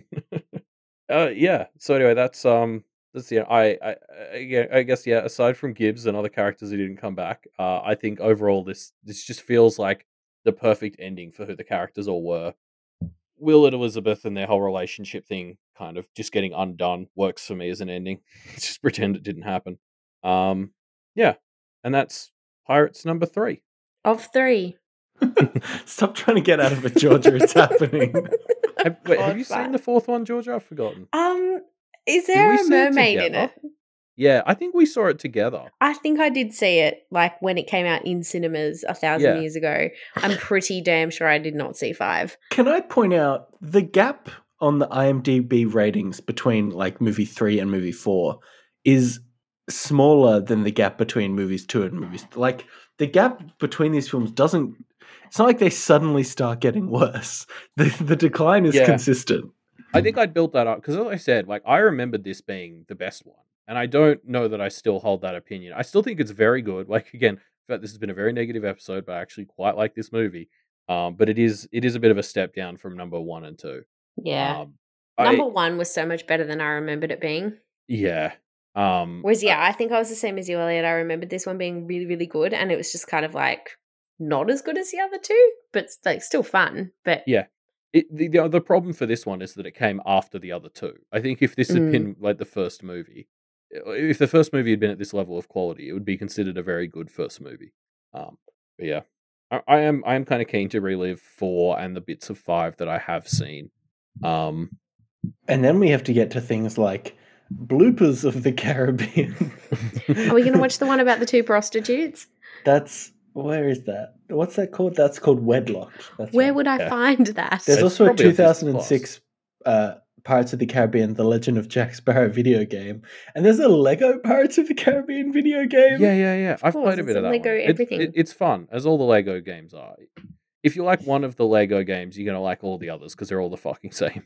Speaker 1: Uh, yeah. So anyway, that's um, that's yeah. I, I, I, yeah, I guess yeah. Aside from Gibbs and other characters who didn't come back, uh, I think overall this this just feels like the perfect ending for who the characters all were. Will and Elizabeth and their whole relationship thing, kind of just getting undone, works for me as an ending. Just pretend it didn't happen. Um, yeah, and that's Pirates number three.
Speaker 2: Of three.
Speaker 3: Stop trying to get out of it, Georgia. It's happening.
Speaker 1: Have, wait, have
Speaker 2: God,
Speaker 1: you seen
Speaker 2: that.
Speaker 1: the fourth one, Georgia? I've forgotten.
Speaker 2: Um, is
Speaker 1: Did
Speaker 2: there
Speaker 1: we
Speaker 2: a
Speaker 1: see it
Speaker 2: mermaid in
Speaker 1: together?
Speaker 2: it?
Speaker 1: Yeah, I think we saw it together.
Speaker 2: I think I did see it like when it came out in cinemas a thousand
Speaker 1: Yeah.
Speaker 2: years ago. I'm pretty damn sure I did not see five.
Speaker 3: Can I point out the gap on the IMDb ratings between like movie three and movie four is smaller than the gap between movies two and movies. Like the gap between these films doesn't. It's not like they suddenly start getting worse. The the decline is
Speaker 1: Yeah.
Speaker 3: consistent.
Speaker 1: I think I'd built that up because, as I said, like I remembered this being the best one, and I don't know that I still hold that opinion. I still think it's very good. Like again, in fact, this has been a very negative episode, but I actually quite like this movie. Um, but it is it is a bit of a step down from number one and two.
Speaker 2: Yeah.
Speaker 1: Um, I-
Speaker 2: Number one was so much better than I remembered it being.
Speaker 1: yeah. Um,
Speaker 2: Whereas, yeah, I think I was the same as you, Elliot. I remembered this one being really, really good, and it was just kind of like not as good as the other two, but like still fun. But
Speaker 1: Yeah. It, the, the the problem for this one is that it came after the other two. I think if this had
Speaker 2: Mm.
Speaker 1: been like the first movie, if the first movie had been at this level of quality, it would be considered a very good first movie. Um, but yeah, I, I am I am kind of keen to relive four and the bits of five that I have seen. Um,
Speaker 3: And then we have to get to things like bloopers of the Caribbean.
Speaker 2: are we going to watch the one about the two prostitutes?
Speaker 3: That's Where is that? What's that called? That's called Wedlocked. That's
Speaker 2: Where
Speaker 3: right.
Speaker 2: would I
Speaker 1: Yeah.
Speaker 2: find that?
Speaker 3: There's
Speaker 1: It's
Speaker 3: also a
Speaker 1: probably on Disney
Speaker 3: two thousand six uh, Pirates of the Caribbean: The Legend of Jack Sparrow video game, and there's a Lego Pirates of the Caribbean video game.
Speaker 1: Yeah, yeah, yeah. I've
Speaker 2: course,
Speaker 1: played a
Speaker 2: it's
Speaker 1: bit
Speaker 2: a
Speaker 1: of that
Speaker 2: Lego
Speaker 1: one. It's,
Speaker 2: everything.
Speaker 1: it, it's fun, as all the Lego games are. If you like one of the Lego games, you're gonna like all the others because they're all the fucking same.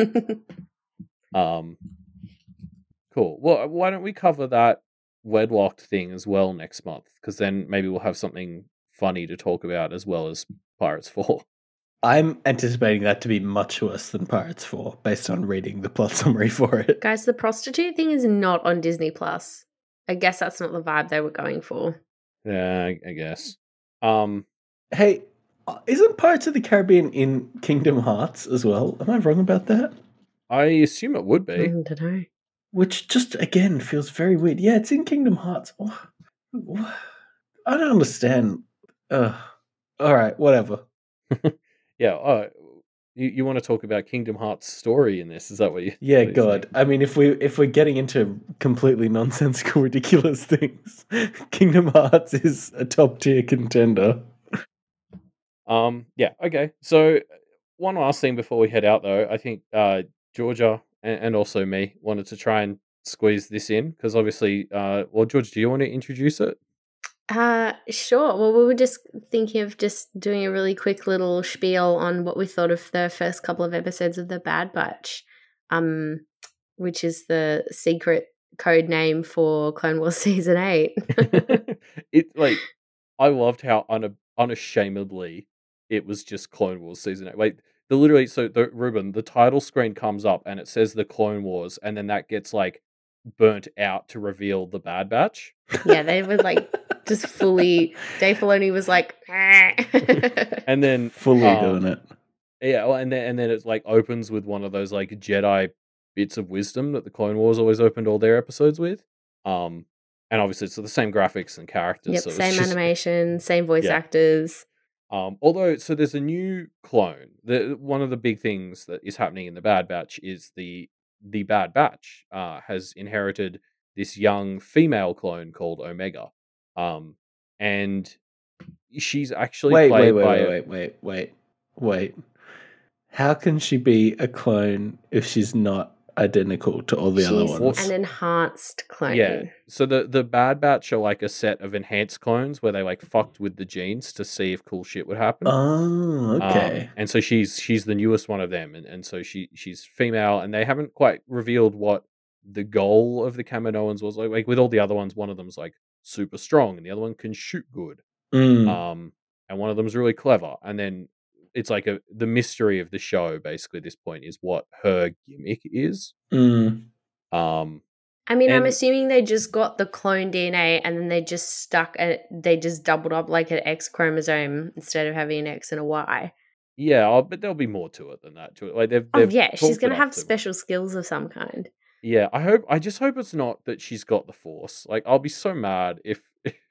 Speaker 1: Um, cool. Well, why don't we cover that Wedlocked thing as well next month? Because then maybe we'll have something funny to talk about as well as Pirates four.
Speaker 3: I'm anticipating that to be much worse than Pirates four, based on reading the plot summary for it.
Speaker 2: Guys, the prostitute thing is not on Disney Plus. I guess that's not the vibe they were going for.
Speaker 1: Yeah, I, I guess. Um,
Speaker 3: Hey, uh, isn't Pirates of the Caribbean in Kingdom Hearts as well? Am I wrong about that?
Speaker 1: I assume it would
Speaker 2: I
Speaker 1: be.
Speaker 2: don't know.
Speaker 3: Which just, again, feels very weird. Yeah, it's in Kingdom Hearts. Oh, oh, I don't understand. Uh, all right, whatever.
Speaker 1: Yeah. Uh, you you want to talk about Kingdom Hearts story in this? Is that what you?
Speaker 3: Yeah,
Speaker 1: what you're
Speaker 3: God.
Speaker 1: saying?
Speaker 3: I mean, if we if we're getting into completely nonsensical, ridiculous things, Kingdom Hearts is a top tier contender.
Speaker 1: Um. Yeah. Okay. So one last thing before we head out, though, I think uh, Georgia and, and also me wanted to try and squeeze this in because obviously, uh, well, George, do you want to introduce it?
Speaker 2: Uh, sure. Well, we were just thinking of just doing a really quick little spiel on what we thought of the first couple of episodes of The Bad Batch, um, which is the secret code name for Clone Wars Season eight.
Speaker 1: It like I loved how una- unashamedly it was just Clone Wars season eight. Like the literally, so the Ruben, the title screen comes up and it says the Clone Wars, and then that gets like burnt out to reveal the Bad Batch.
Speaker 2: Yeah, they were like just fully. Dave Filoni was like,
Speaker 1: And then
Speaker 3: Fully
Speaker 1: um,
Speaker 3: doing it.
Speaker 1: yeah, well, and then and then it like opens with one of those like Jedi bits of wisdom that the Clone Wars always opened all their episodes with. Um, and obviously it's the same graphics and characters.
Speaker 2: Yep,
Speaker 1: so it's
Speaker 2: same
Speaker 1: just-
Speaker 2: animation, same voice
Speaker 1: Yeah.
Speaker 2: actors.
Speaker 1: Um, although, so there's a new clone. The one of the big things that is happening in the Bad Batch is the the Bad Batch uh, has inherited this young female clone called Omega, um, and she's actually
Speaker 3: Wait,
Speaker 1: played
Speaker 3: wait, wait,
Speaker 1: by
Speaker 3: wait,
Speaker 1: a-
Speaker 3: wait, wait, wait, wait. How can she be a clone if she's not identical to all the other
Speaker 2: She's
Speaker 3: ones?
Speaker 2: an enhanced clone.
Speaker 1: Yeah. So the the Bad Batch are like a set of enhanced clones where they like fucked with the genes to see if cool shit would happen.
Speaker 3: Oh,
Speaker 1: Um,
Speaker 3: okay.
Speaker 1: and so she's she's the newest one of them, and, and so she she's female, and they haven't quite revealed what the goal of the Kaminoans was. Like, like with all the other ones, one of them's like super strong, and the other one can shoot good.
Speaker 3: Mm.
Speaker 1: Um, and one of them's really clever. And then it's like a the mystery of the show. Basically, at this point is what her gimmick is.
Speaker 3: Mm.
Speaker 1: Um,
Speaker 2: I mean, I'm
Speaker 1: And-
Speaker 2: assuming they just got the clone D N A and then they just stuck it, they just doubled up like an X chromosome instead of having an X and a Y.
Speaker 1: yeah, I'll, but there'll be more to it than that. To it, like they've,
Speaker 2: Oh,
Speaker 1: they've
Speaker 2: yeah, she's
Speaker 1: talked
Speaker 2: going
Speaker 1: it
Speaker 2: to
Speaker 1: up
Speaker 2: have
Speaker 1: to-
Speaker 2: special skills of some kind.
Speaker 1: Yeah, I hope. I just hope it's not that she's got the Force. Like, I'll be so mad if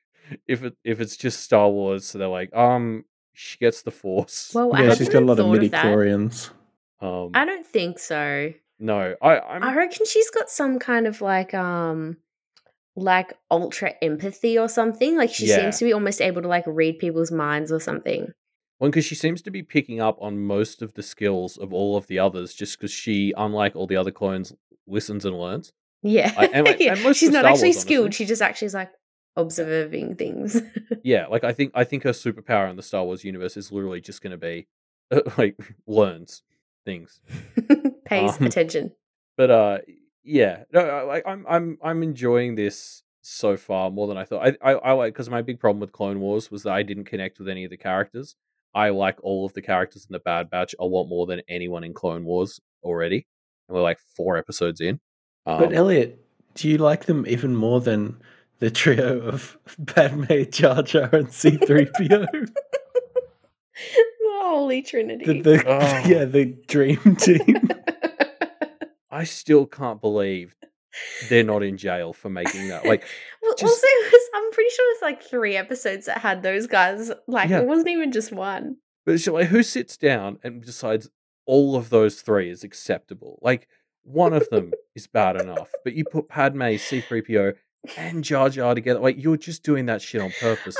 Speaker 1: if it if it's just Star Wars. So they're like, um, she gets the Force.
Speaker 2: Well, I
Speaker 3: Yeah,
Speaker 2: haven't
Speaker 3: she's got a lot of
Speaker 2: thought
Speaker 3: midi
Speaker 2: of that.
Speaker 3: chlorians.
Speaker 1: um,
Speaker 2: I don't think so.
Speaker 1: no, I I'm
Speaker 2: I reckon she's got some kind of like um like ultra empathy or something. Like she
Speaker 1: Yeah.
Speaker 2: seems to be almost able to like read people's minds or something.
Speaker 1: one because she seems to be picking up on most of the skills of all of the others, just because she, unlike all the other clones, listens and learns.
Speaker 2: Yeah.
Speaker 1: I- and, like,
Speaker 2: Yeah.
Speaker 1: and most
Speaker 2: She's
Speaker 1: of
Speaker 2: not
Speaker 1: Star
Speaker 2: actually
Speaker 1: Wars,
Speaker 2: skilled.
Speaker 1: honestly.
Speaker 2: She just actually is like observing things.
Speaker 1: Yeah, like I think I think her superpower in the Star Wars universe is literally just going to be like learns things.
Speaker 2: Pays
Speaker 1: Um,
Speaker 2: attention.
Speaker 1: But uh, yeah, no, I- like I'm I'm I'm enjoying this so far more than I thought. I I, I like because my big problem with Clone Wars was that I didn't connect with any of the characters. I like all of the characters in the Bad Batch a lot more than anyone in Clone Wars already, and we're like four episodes in. Um,
Speaker 3: But Elliot, do you like them even more than the trio of Padme, Jar Jar, and C three P O?
Speaker 2: Holy Trinity.
Speaker 3: the, the,
Speaker 1: Oh.
Speaker 3: Yeah, the dream team.
Speaker 1: I still can't believe they're not in jail for making that. Like,
Speaker 2: well,
Speaker 1: just-
Speaker 2: also, it was, I'm pretty sure it's like three episodes that had those guys. Like,
Speaker 1: Yeah.
Speaker 2: it wasn't even just one.
Speaker 1: but it's like, who sits down and decides all of those three is acceptable? Like, one of them is bad enough, but you put Padme, C three P O, and Jar Jar together. Like, you're just doing that shit on purpose
Speaker 2: I
Speaker 1: now.
Speaker 2: don't mind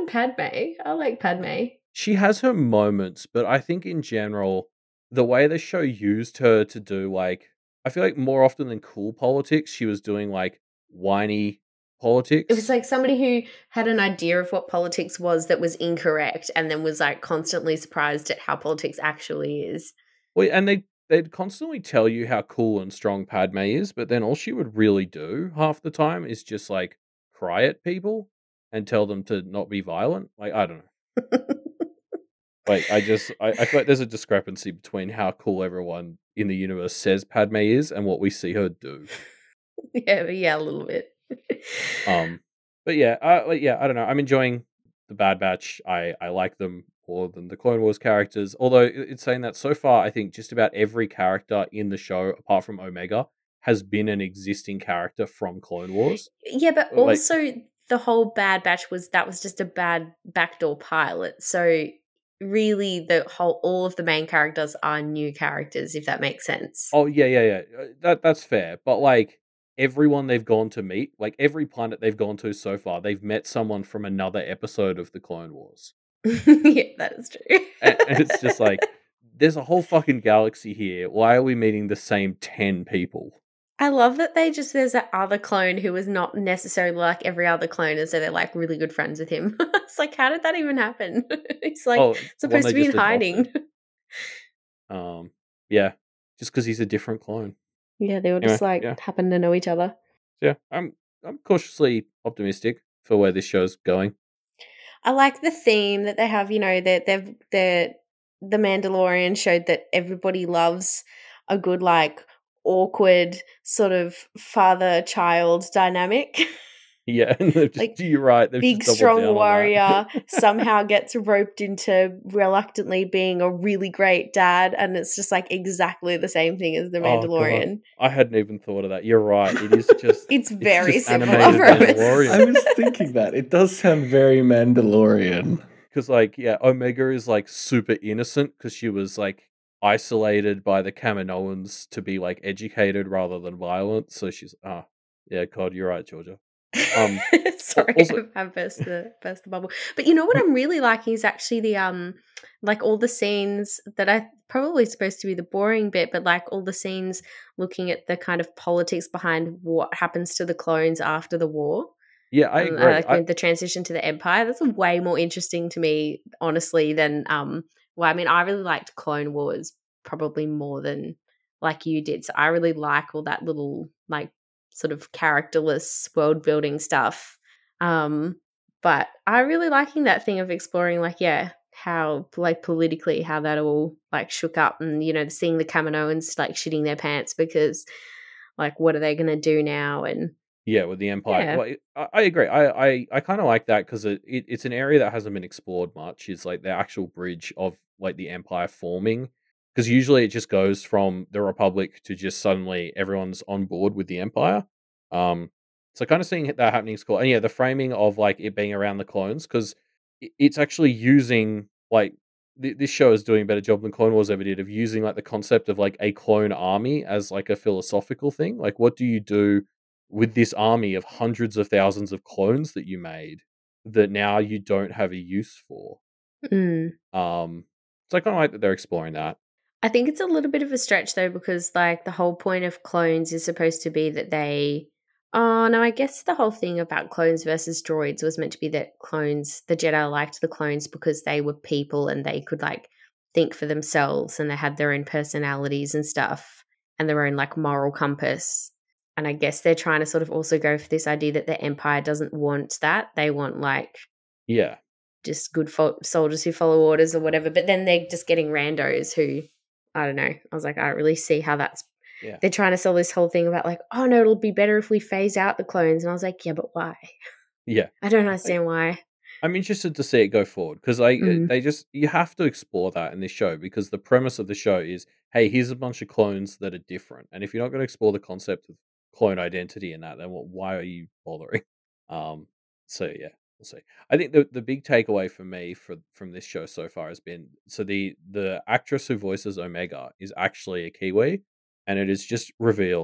Speaker 2: mind Padme. I like Padme.
Speaker 1: She has her moments, but I think in general, the way the show used her to do like, I feel like more often than cool politics, she was doing like whiny politics.
Speaker 2: It was like somebody who had an idea of what politics was that was incorrect and then was like constantly surprised at how politics actually is.
Speaker 1: Well, and they they'd constantly tell you how cool and strong Padme is, but then all she would really do half the time is just like cry at people and tell them to not be violent. Like, I don't know. Like, I just I, I feel like there's a discrepancy between how cool everyone in the universe says Padme is and what we see her do.
Speaker 2: Yeah, yeah, a little bit.
Speaker 1: Um, but yeah, uh, like, yeah, I don't know. I'm enjoying the Bad Batch. I I like them more than the Clone Wars characters. Although it- it's saying that so far, I think just about every character in the show, apart from Omega, has been an existing character from Clone Wars.
Speaker 2: Yeah, but
Speaker 1: Like-
Speaker 2: also the whole Bad Batch was that was just a bad backdoor pilot. So really, the whole all of the main characters are new characters, if that makes sense.
Speaker 1: Oh yeah, yeah, yeah. Uh, That that's fair. But like everyone they've gone to meet, like every planet they've gone to so far, they've met someone from another episode of the Clone Wars.
Speaker 2: Yeah, that is true.
Speaker 1: And, and it's just like there's a whole fucking galaxy here. Why are we meeting the same ten people?
Speaker 2: I love that they just there's that other clone who is not necessarily like every other clone, and so they're like really good friends with him. It's like, how did that even happen? He's like
Speaker 1: Oh, the one
Speaker 2: supposed
Speaker 1: they
Speaker 2: to be in
Speaker 1: just
Speaker 2: hiding.
Speaker 1: adopted. Um, yeah, just because he's a different clone.
Speaker 2: Yeah, they all
Speaker 1: Anyway,
Speaker 2: just like
Speaker 1: yeah.
Speaker 2: happen to know each other.
Speaker 1: So, yeah, I'm I'm cautiously optimistic for where this show's going.
Speaker 2: I like the theme that they have. You know, that they've the the Mandalorian showed that everybody loves a good like awkward sort of father child dynamic.
Speaker 1: Yeah, and they've just,
Speaker 2: Like,
Speaker 1: you're right. They've
Speaker 2: Big
Speaker 1: just doubled down
Speaker 2: strong
Speaker 1: on that.
Speaker 2: warrior somehow gets roped into reluctantly being a really great dad, and it's just like exactly the same thing as the
Speaker 1: Oh, God.
Speaker 2: Mandalorian.
Speaker 1: I hadn't even thought of that. You're right. It is just
Speaker 2: It's very
Speaker 1: just
Speaker 2: similar
Speaker 1: animated
Speaker 2: premise.
Speaker 1: Mandalorian.
Speaker 3: I was thinking that. It does sound very Mandalorian.
Speaker 1: Because, like, yeah, Omega is, like, super innocent because she was, like, isolated by the Kaminoans to be, like, educated rather than violent. So she's, ah, yeah, God, you're right, Georgia. Um,
Speaker 2: Sorry,
Speaker 1: also-
Speaker 2: I burst the burst the bubble. But you know what I'm really liking is actually the um, like all the scenes that I probably supposed to be the boring bit, but like all the scenes looking at the kind of politics behind what happens to the clones after the war.
Speaker 1: Yeah, I
Speaker 2: Um,
Speaker 1: agree.
Speaker 2: uh, like
Speaker 1: I-
Speaker 2: with the transition to the Empire. That's way more interesting to me, honestly, than um. Well, I mean, I really liked Clone Wars probably more than like you did. So I really like all that little like sort of characterless world building stuff. Um, but I really liking that thing of exploring, like, yeah, how like politically how that all like shook up, and you know, seeing the Kaminoans like shitting their pants because like what are they going to do now? And
Speaker 1: Yeah, with the Empire.
Speaker 2: Yeah.
Speaker 1: Well, it- I, I agree. I I, I kind of like that because it, it it's an area that hasn't been explored much. Is like the actual bridge of like the Empire forming. Because usually it just goes from the Republic to just suddenly everyone's on board with the Empire. Um, so kind of seeing that happening is cool. And yeah, the framing of like it being around the clones because it's actually using like th- this show is doing a better job than Clone Wars ever did of using like the concept of like a clone army as like a philosophical thing. Like, what do you do with this army of hundreds of thousands of clones that you made that now you don't have a use for?
Speaker 2: mm.
Speaker 1: Um, so I kind of like that they're exploring that.
Speaker 2: I think it's a little bit of a stretch though, because like the whole point of clones is supposed to be that they. Oh no, I guess the whole thing about clones versus droids was meant to be that clones, the Jedi liked the clones because they were people and they could like think for themselves and they had their own personalities and stuff and their own like moral compass. And I guess they're trying to sort of also go for this idea that the Empire doesn't want that. They want like
Speaker 1: Yeah.
Speaker 2: just good fo- soldiers who follow orders or whatever. But then they're just getting randos who, I don't know. I was like, I don't really see how that's.
Speaker 1: Yeah.
Speaker 2: They're trying to sell this whole thing about like, oh no, it'll be better if we phase out the clones. And I was like, yeah, but why?
Speaker 1: Yeah.
Speaker 2: I don't understand why.
Speaker 1: I'm interested to see it go forward because I
Speaker 2: Mm.
Speaker 1: they just you have to explore that in this show because the premise of the show is, hey, here's a bunch of clones that are different, and if you're not going to explore the concept of clone identity in that, then what, why are you bothering? Um, so yeah, we'll see. I think the the big takeaway for me for from this show so far has been so the the actress who voices Omega is actually a Kiwi, and it is just revealed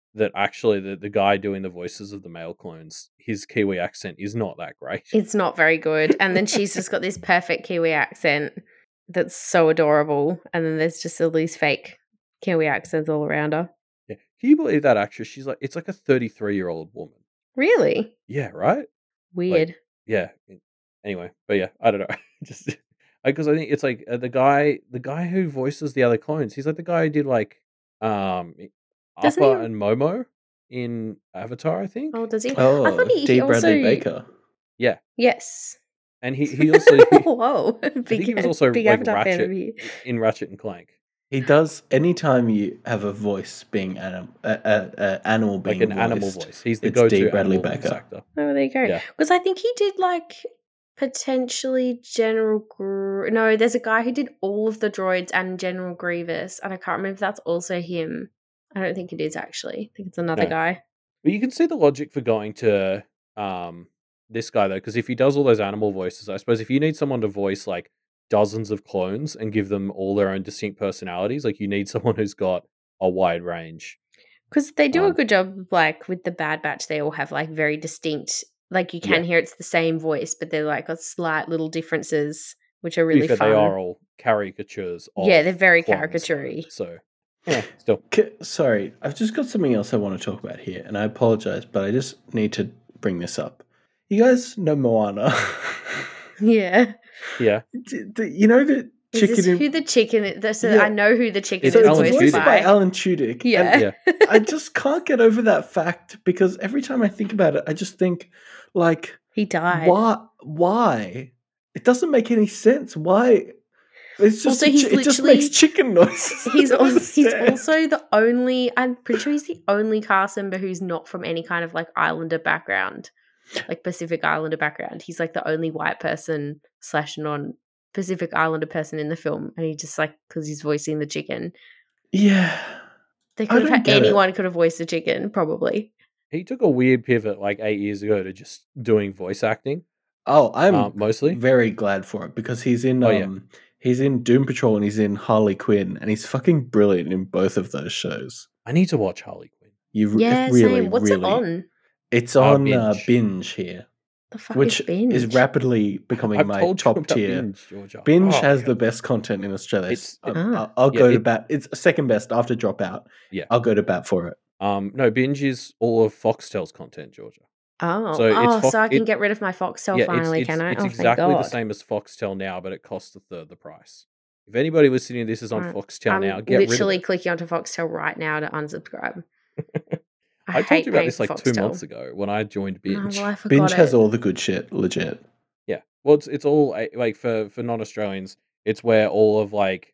Speaker 1: that actually the, the guy doing the voices of the male clones, his Kiwi accent is not that great.
Speaker 2: It's not very good. And then she's just got this perfect Kiwi accent that's so adorable. And then there's just all these fake Kiwi accents all around her.
Speaker 1: Yeah. Can you believe that actress? She's like, it's like a thirty-three year old woman.
Speaker 2: Really?
Speaker 1: Yeah, right?
Speaker 2: Weird.
Speaker 1: Like, yeah. Anyway, but yeah, I don't know. Just because I think it's like uh, the guy, the guy who voices the other clones. He's like the guy who did like um
Speaker 2: Doesn't
Speaker 1: Appa
Speaker 2: he-
Speaker 1: and Momo in Avatar, I think.
Speaker 2: Oh, does he? I
Speaker 3: Oh,
Speaker 2: thought he,
Speaker 3: D.
Speaker 2: he
Speaker 3: Bradley
Speaker 2: also...
Speaker 3: Baker.
Speaker 1: Yeah,
Speaker 2: Yes.
Speaker 1: and he he also
Speaker 2: Whoa. Big,
Speaker 1: think he was also,
Speaker 2: big
Speaker 1: like,
Speaker 2: Avatar fan
Speaker 1: Ratchet.
Speaker 2: over here.
Speaker 1: in Ratchet and Clank,
Speaker 3: He does anytime you have a voice being anim- uh, uh, uh, animal being
Speaker 1: like an animal
Speaker 3: voiced,
Speaker 1: voice. He's the
Speaker 3: it's
Speaker 1: go-to
Speaker 3: D. Bradley
Speaker 1: animal voice
Speaker 3: Baker.
Speaker 1: actor.
Speaker 2: Oh, there you go.
Speaker 1: Yeah.
Speaker 2: Because I think he did like potentially General Gr- No, there's a guy who did all of the droids and General Grievous, and I can't remember if that's also him. I don't think it is actually. I think it's another
Speaker 1: No.
Speaker 2: guy.
Speaker 1: But you can see the logic for going to um this guy though, because if he does all those animal voices, I suppose if you need someone to voice like dozens of clones and give them all their own distinct personalities, like you need someone who's got a wide range.
Speaker 2: Because they do a
Speaker 1: Um,
Speaker 2: good job, like with the Bad Batch, they all have like very distinct, like you can
Speaker 1: Yeah.
Speaker 2: hear it's the same voice, but they're like got slight little differences, which are
Speaker 1: To be
Speaker 2: really
Speaker 1: fair,
Speaker 2: fun.
Speaker 1: they are all caricatures. Of
Speaker 2: Yeah, they're very
Speaker 1: clones, though,
Speaker 2: caricature-y.
Speaker 1: So yeah, still.
Speaker 3: K- Sorry, I've just got something else I want to talk about here, and I apologize, but I just need to bring this up. You guys know Moana?
Speaker 2: Yeah.
Speaker 1: Yeah,
Speaker 3: D- d- you know the
Speaker 2: Is
Speaker 3: chicken
Speaker 2: this
Speaker 3: in...
Speaker 2: who the chicken is? So
Speaker 3: Yeah.
Speaker 2: I know who the chicken
Speaker 1: It's
Speaker 3: So
Speaker 2: is
Speaker 3: it's
Speaker 1: Alan
Speaker 2: voiced
Speaker 3: voiced
Speaker 1: Tudyk.
Speaker 3: by
Speaker 2: by.
Speaker 3: Alan Tudyk.
Speaker 2: Yeah.
Speaker 3: And
Speaker 1: yeah.
Speaker 3: I just can't get over that fact because every time I think about it, I just think, like,
Speaker 2: He died.
Speaker 3: why? Why? It doesn't make any sense. Why? It's just
Speaker 2: Also,
Speaker 3: a
Speaker 2: he's
Speaker 3: chi- it just
Speaker 2: literally-
Speaker 3: makes chicken noises.
Speaker 2: He's
Speaker 3: I don't
Speaker 2: also, he's
Speaker 3: understand.
Speaker 2: also the only, I'm pretty sure he's the only cast member who's not from any kind of like Islander background, like Pacific Islander background. He's like the only white person slash non Pacific Islander person in the film. And he just like, because he's voicing the chicken.
Speaker 3: Yeah.
Speaker 2: They
Speaker 3: I
Speaker 2: could have
Speaker 3: don't
Speaker 2: had,
Speaker 3: get it.
Speaker 2: anyone could have voiced the chicken, probably.
Speaker 1: He took a weird pivot like eight years ago to just doing voice acting,
Speaker 3: Oh, I'm
Speaker 1: uh, mostly.
Speaker 3: very glad for it because he's in
Speaker 1: Oh,
Speaker 3: um
Speaker 1: yeah.
Speaker 3: he's in Doom Patrol and he's in Harley Quinn and he's fucking brilliant in both of those shows.
Speaker 1: I need to watch Harley Quinn.
Speaker 3: You re-
Speaker 2: Yeah,
Speaker 3: really,
Speaker 2: same. What's
Speaker 3: really,
Speaker 2: it on?
Speaker 3: It's
Speaker 1: Uh,
Speaker 3: on uh,
Speaker 1: Binge.
Speaker 3: binge here,
Speaker 2: The fuck
Speaker 3: which
Speaker 2: is binge?
Speaker 3: is rapidly becoming
Speaker 1: I've
Speaker 3: my
Speaker 1: told you
Speaker 3: top
Speaker 1: about
Speaker 3: tier.
Speaker 1: Binge, Georgia.
Speaker 3: Binge
Speaker 1: Oh,
Speaker 3: has
Speaker 1: yeah.
Speaker 3: the best content in Australia.
Speaker 1: It's-
Speaker 3: I'll,
Speaker 2: Ah.
Speaker 3: I'll, I'll
Speaker 1: Yeah,
Speaker 3: go
Speaker 1: it-
Speaker 3: to bat. It's second best after Dropout.
Speaker 1: Yeah.
Speaker 3: I'll go to bat for it.
Speaker 1: Um, no, Binge is all of Foxtel's content, Georgia.
Speaker 2: Oh,
Speaker 1: So it's
Speaker 2: oh,
Speaker 1: Fox-
Speaker 2: so I can
Speaker 1: it-
Speaker 2: get rid of my Foxtel
Speaker 1: yeah,
Speaker 2: finally,
Speaker 1: it's,
Speaker 2: can I?
Speaker 1: it's
Speaker 2: oh,
Speaker 1: exactly
Speaker 2: thank
Speaker 1: the
Speaker 2: God.
Speaker 1: same as Foxtel now, but it costs a third the price. If anybody listening to this is on
Speaker 2: Right.
Speaker 1: Foxtel
Speaker 2: I'm
Speaker 1: now, get
Speaker 2: literally
Speaker 1: rid of
Speaker 2: clicking onto Foxtel right now to unsubscribe.
Speaker 1: it.
Speaker 2: I,
Speaker 1: I, told
Speaker 2: hate
Speaker 1: you about
Speaker 2: paying
Speaker 1: this
Speaker 2: for
Speaker 1: like two
Speaker 2: Foxtel.
Speaker 1: months ago when I joined
Speaker 2: No,
Speaker 1: Binge.
Speaker 2: well, I forgot
Speaker 3: Binge
Speaker 2: it.
Speaker 3: has all the good shit, legit.
Speaker 1: Yeah, well, it's it's all uh, like for for non Australians, it's where all of like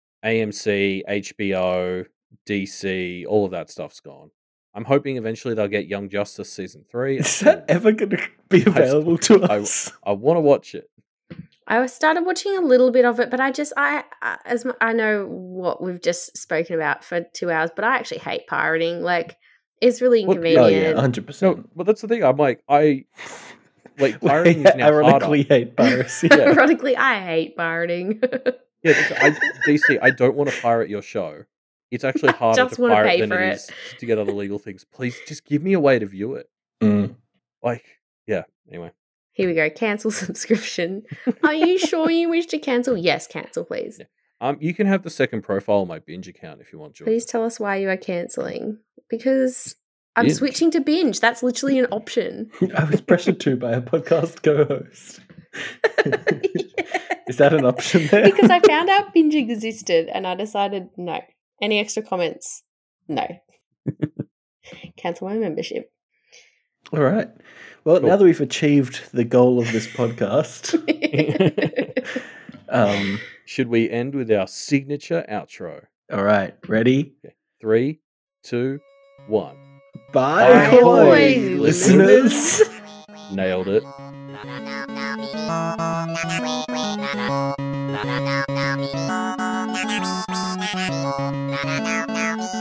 Speaker 1: A M C, H B O, D C, all of that stuff's gone. I'm hoping eventually they'll get Young Justice season three.
Speaker 3: Is that ever going to be available to
Speaker 1: I-
Speaker 3: us?
Speaker 1: I want to watch it.
Speaker 2: I started watching a little bit of it, but I just I, I as mu- I know what we've just spoken about for two hours, but I actually hate pirating. Like it's really
Speaker 1: What-
Speaker 3: Oh
Speaker 2: inconvenient.
Speaker 3: yeah, hundred
Speaker 1: No,
Speaker 3: percent.
Speaker 1: but that's the thing. I'm like, I like pirating is now
Speaker 3: Ironically,
Speaker 1: harder.
Speaker 3: hate piracy.
Speaker 1: Yeah.
Speaker 2: Ironically, I hate pirating.
Speaker 1: Yeah, that's- I, D C, I don't want to pirate your show. It's actually
Speaker 2: I
Speaker 1: harder
Speaker 2: just
Speaker 1: to
Speaker 2: wanna
Speaker 1: pirate
Speaker 2: pay
Speaker 1: than
Speaker 2: for
Speaker 1: it
Speaker 2: it.
Speaker 1: is to get other legal things. Please, just give me a way to view it.
Speaker 3: Mm.
Speaker 1: Like, yeah. Anyway,
Speaker 2: Here we go. Cancel subscription. Are you sure you wish to cancel? Yes, cancel, please.
Speaker 1: Yeah. um, you can have the second profile on my Binge account if you want, George.
Speaker 2: Please tell us why you are canceling. Because I'm
Speaker 1: Binge.
Speaker 2: switching to binge. That's literally an option.
Speaker 3: I was pressured to by a podcast co-host. Is that an option there?
Speaker 2: Because I found out binge existed and I decided no. Any extra comments? No. Cancel my membership.
Speaker 3: All right. Well,
Speaker 1: Cool.
Speaker 3: now that we've achieved the goal of this podcast, um,
Speaker 1: Should we end with our signature outro?
Speaker 3: all right, ready?
Speaker 1: Three, two, one.
Speaker 3: Bye,
Speaker 2: Bye,
Speaker 3: ahoy,
Speaker 2: ahoy,
Speaker 3: listeners.
Speaker 1: Nailed it.
Speaker 4: Na na na na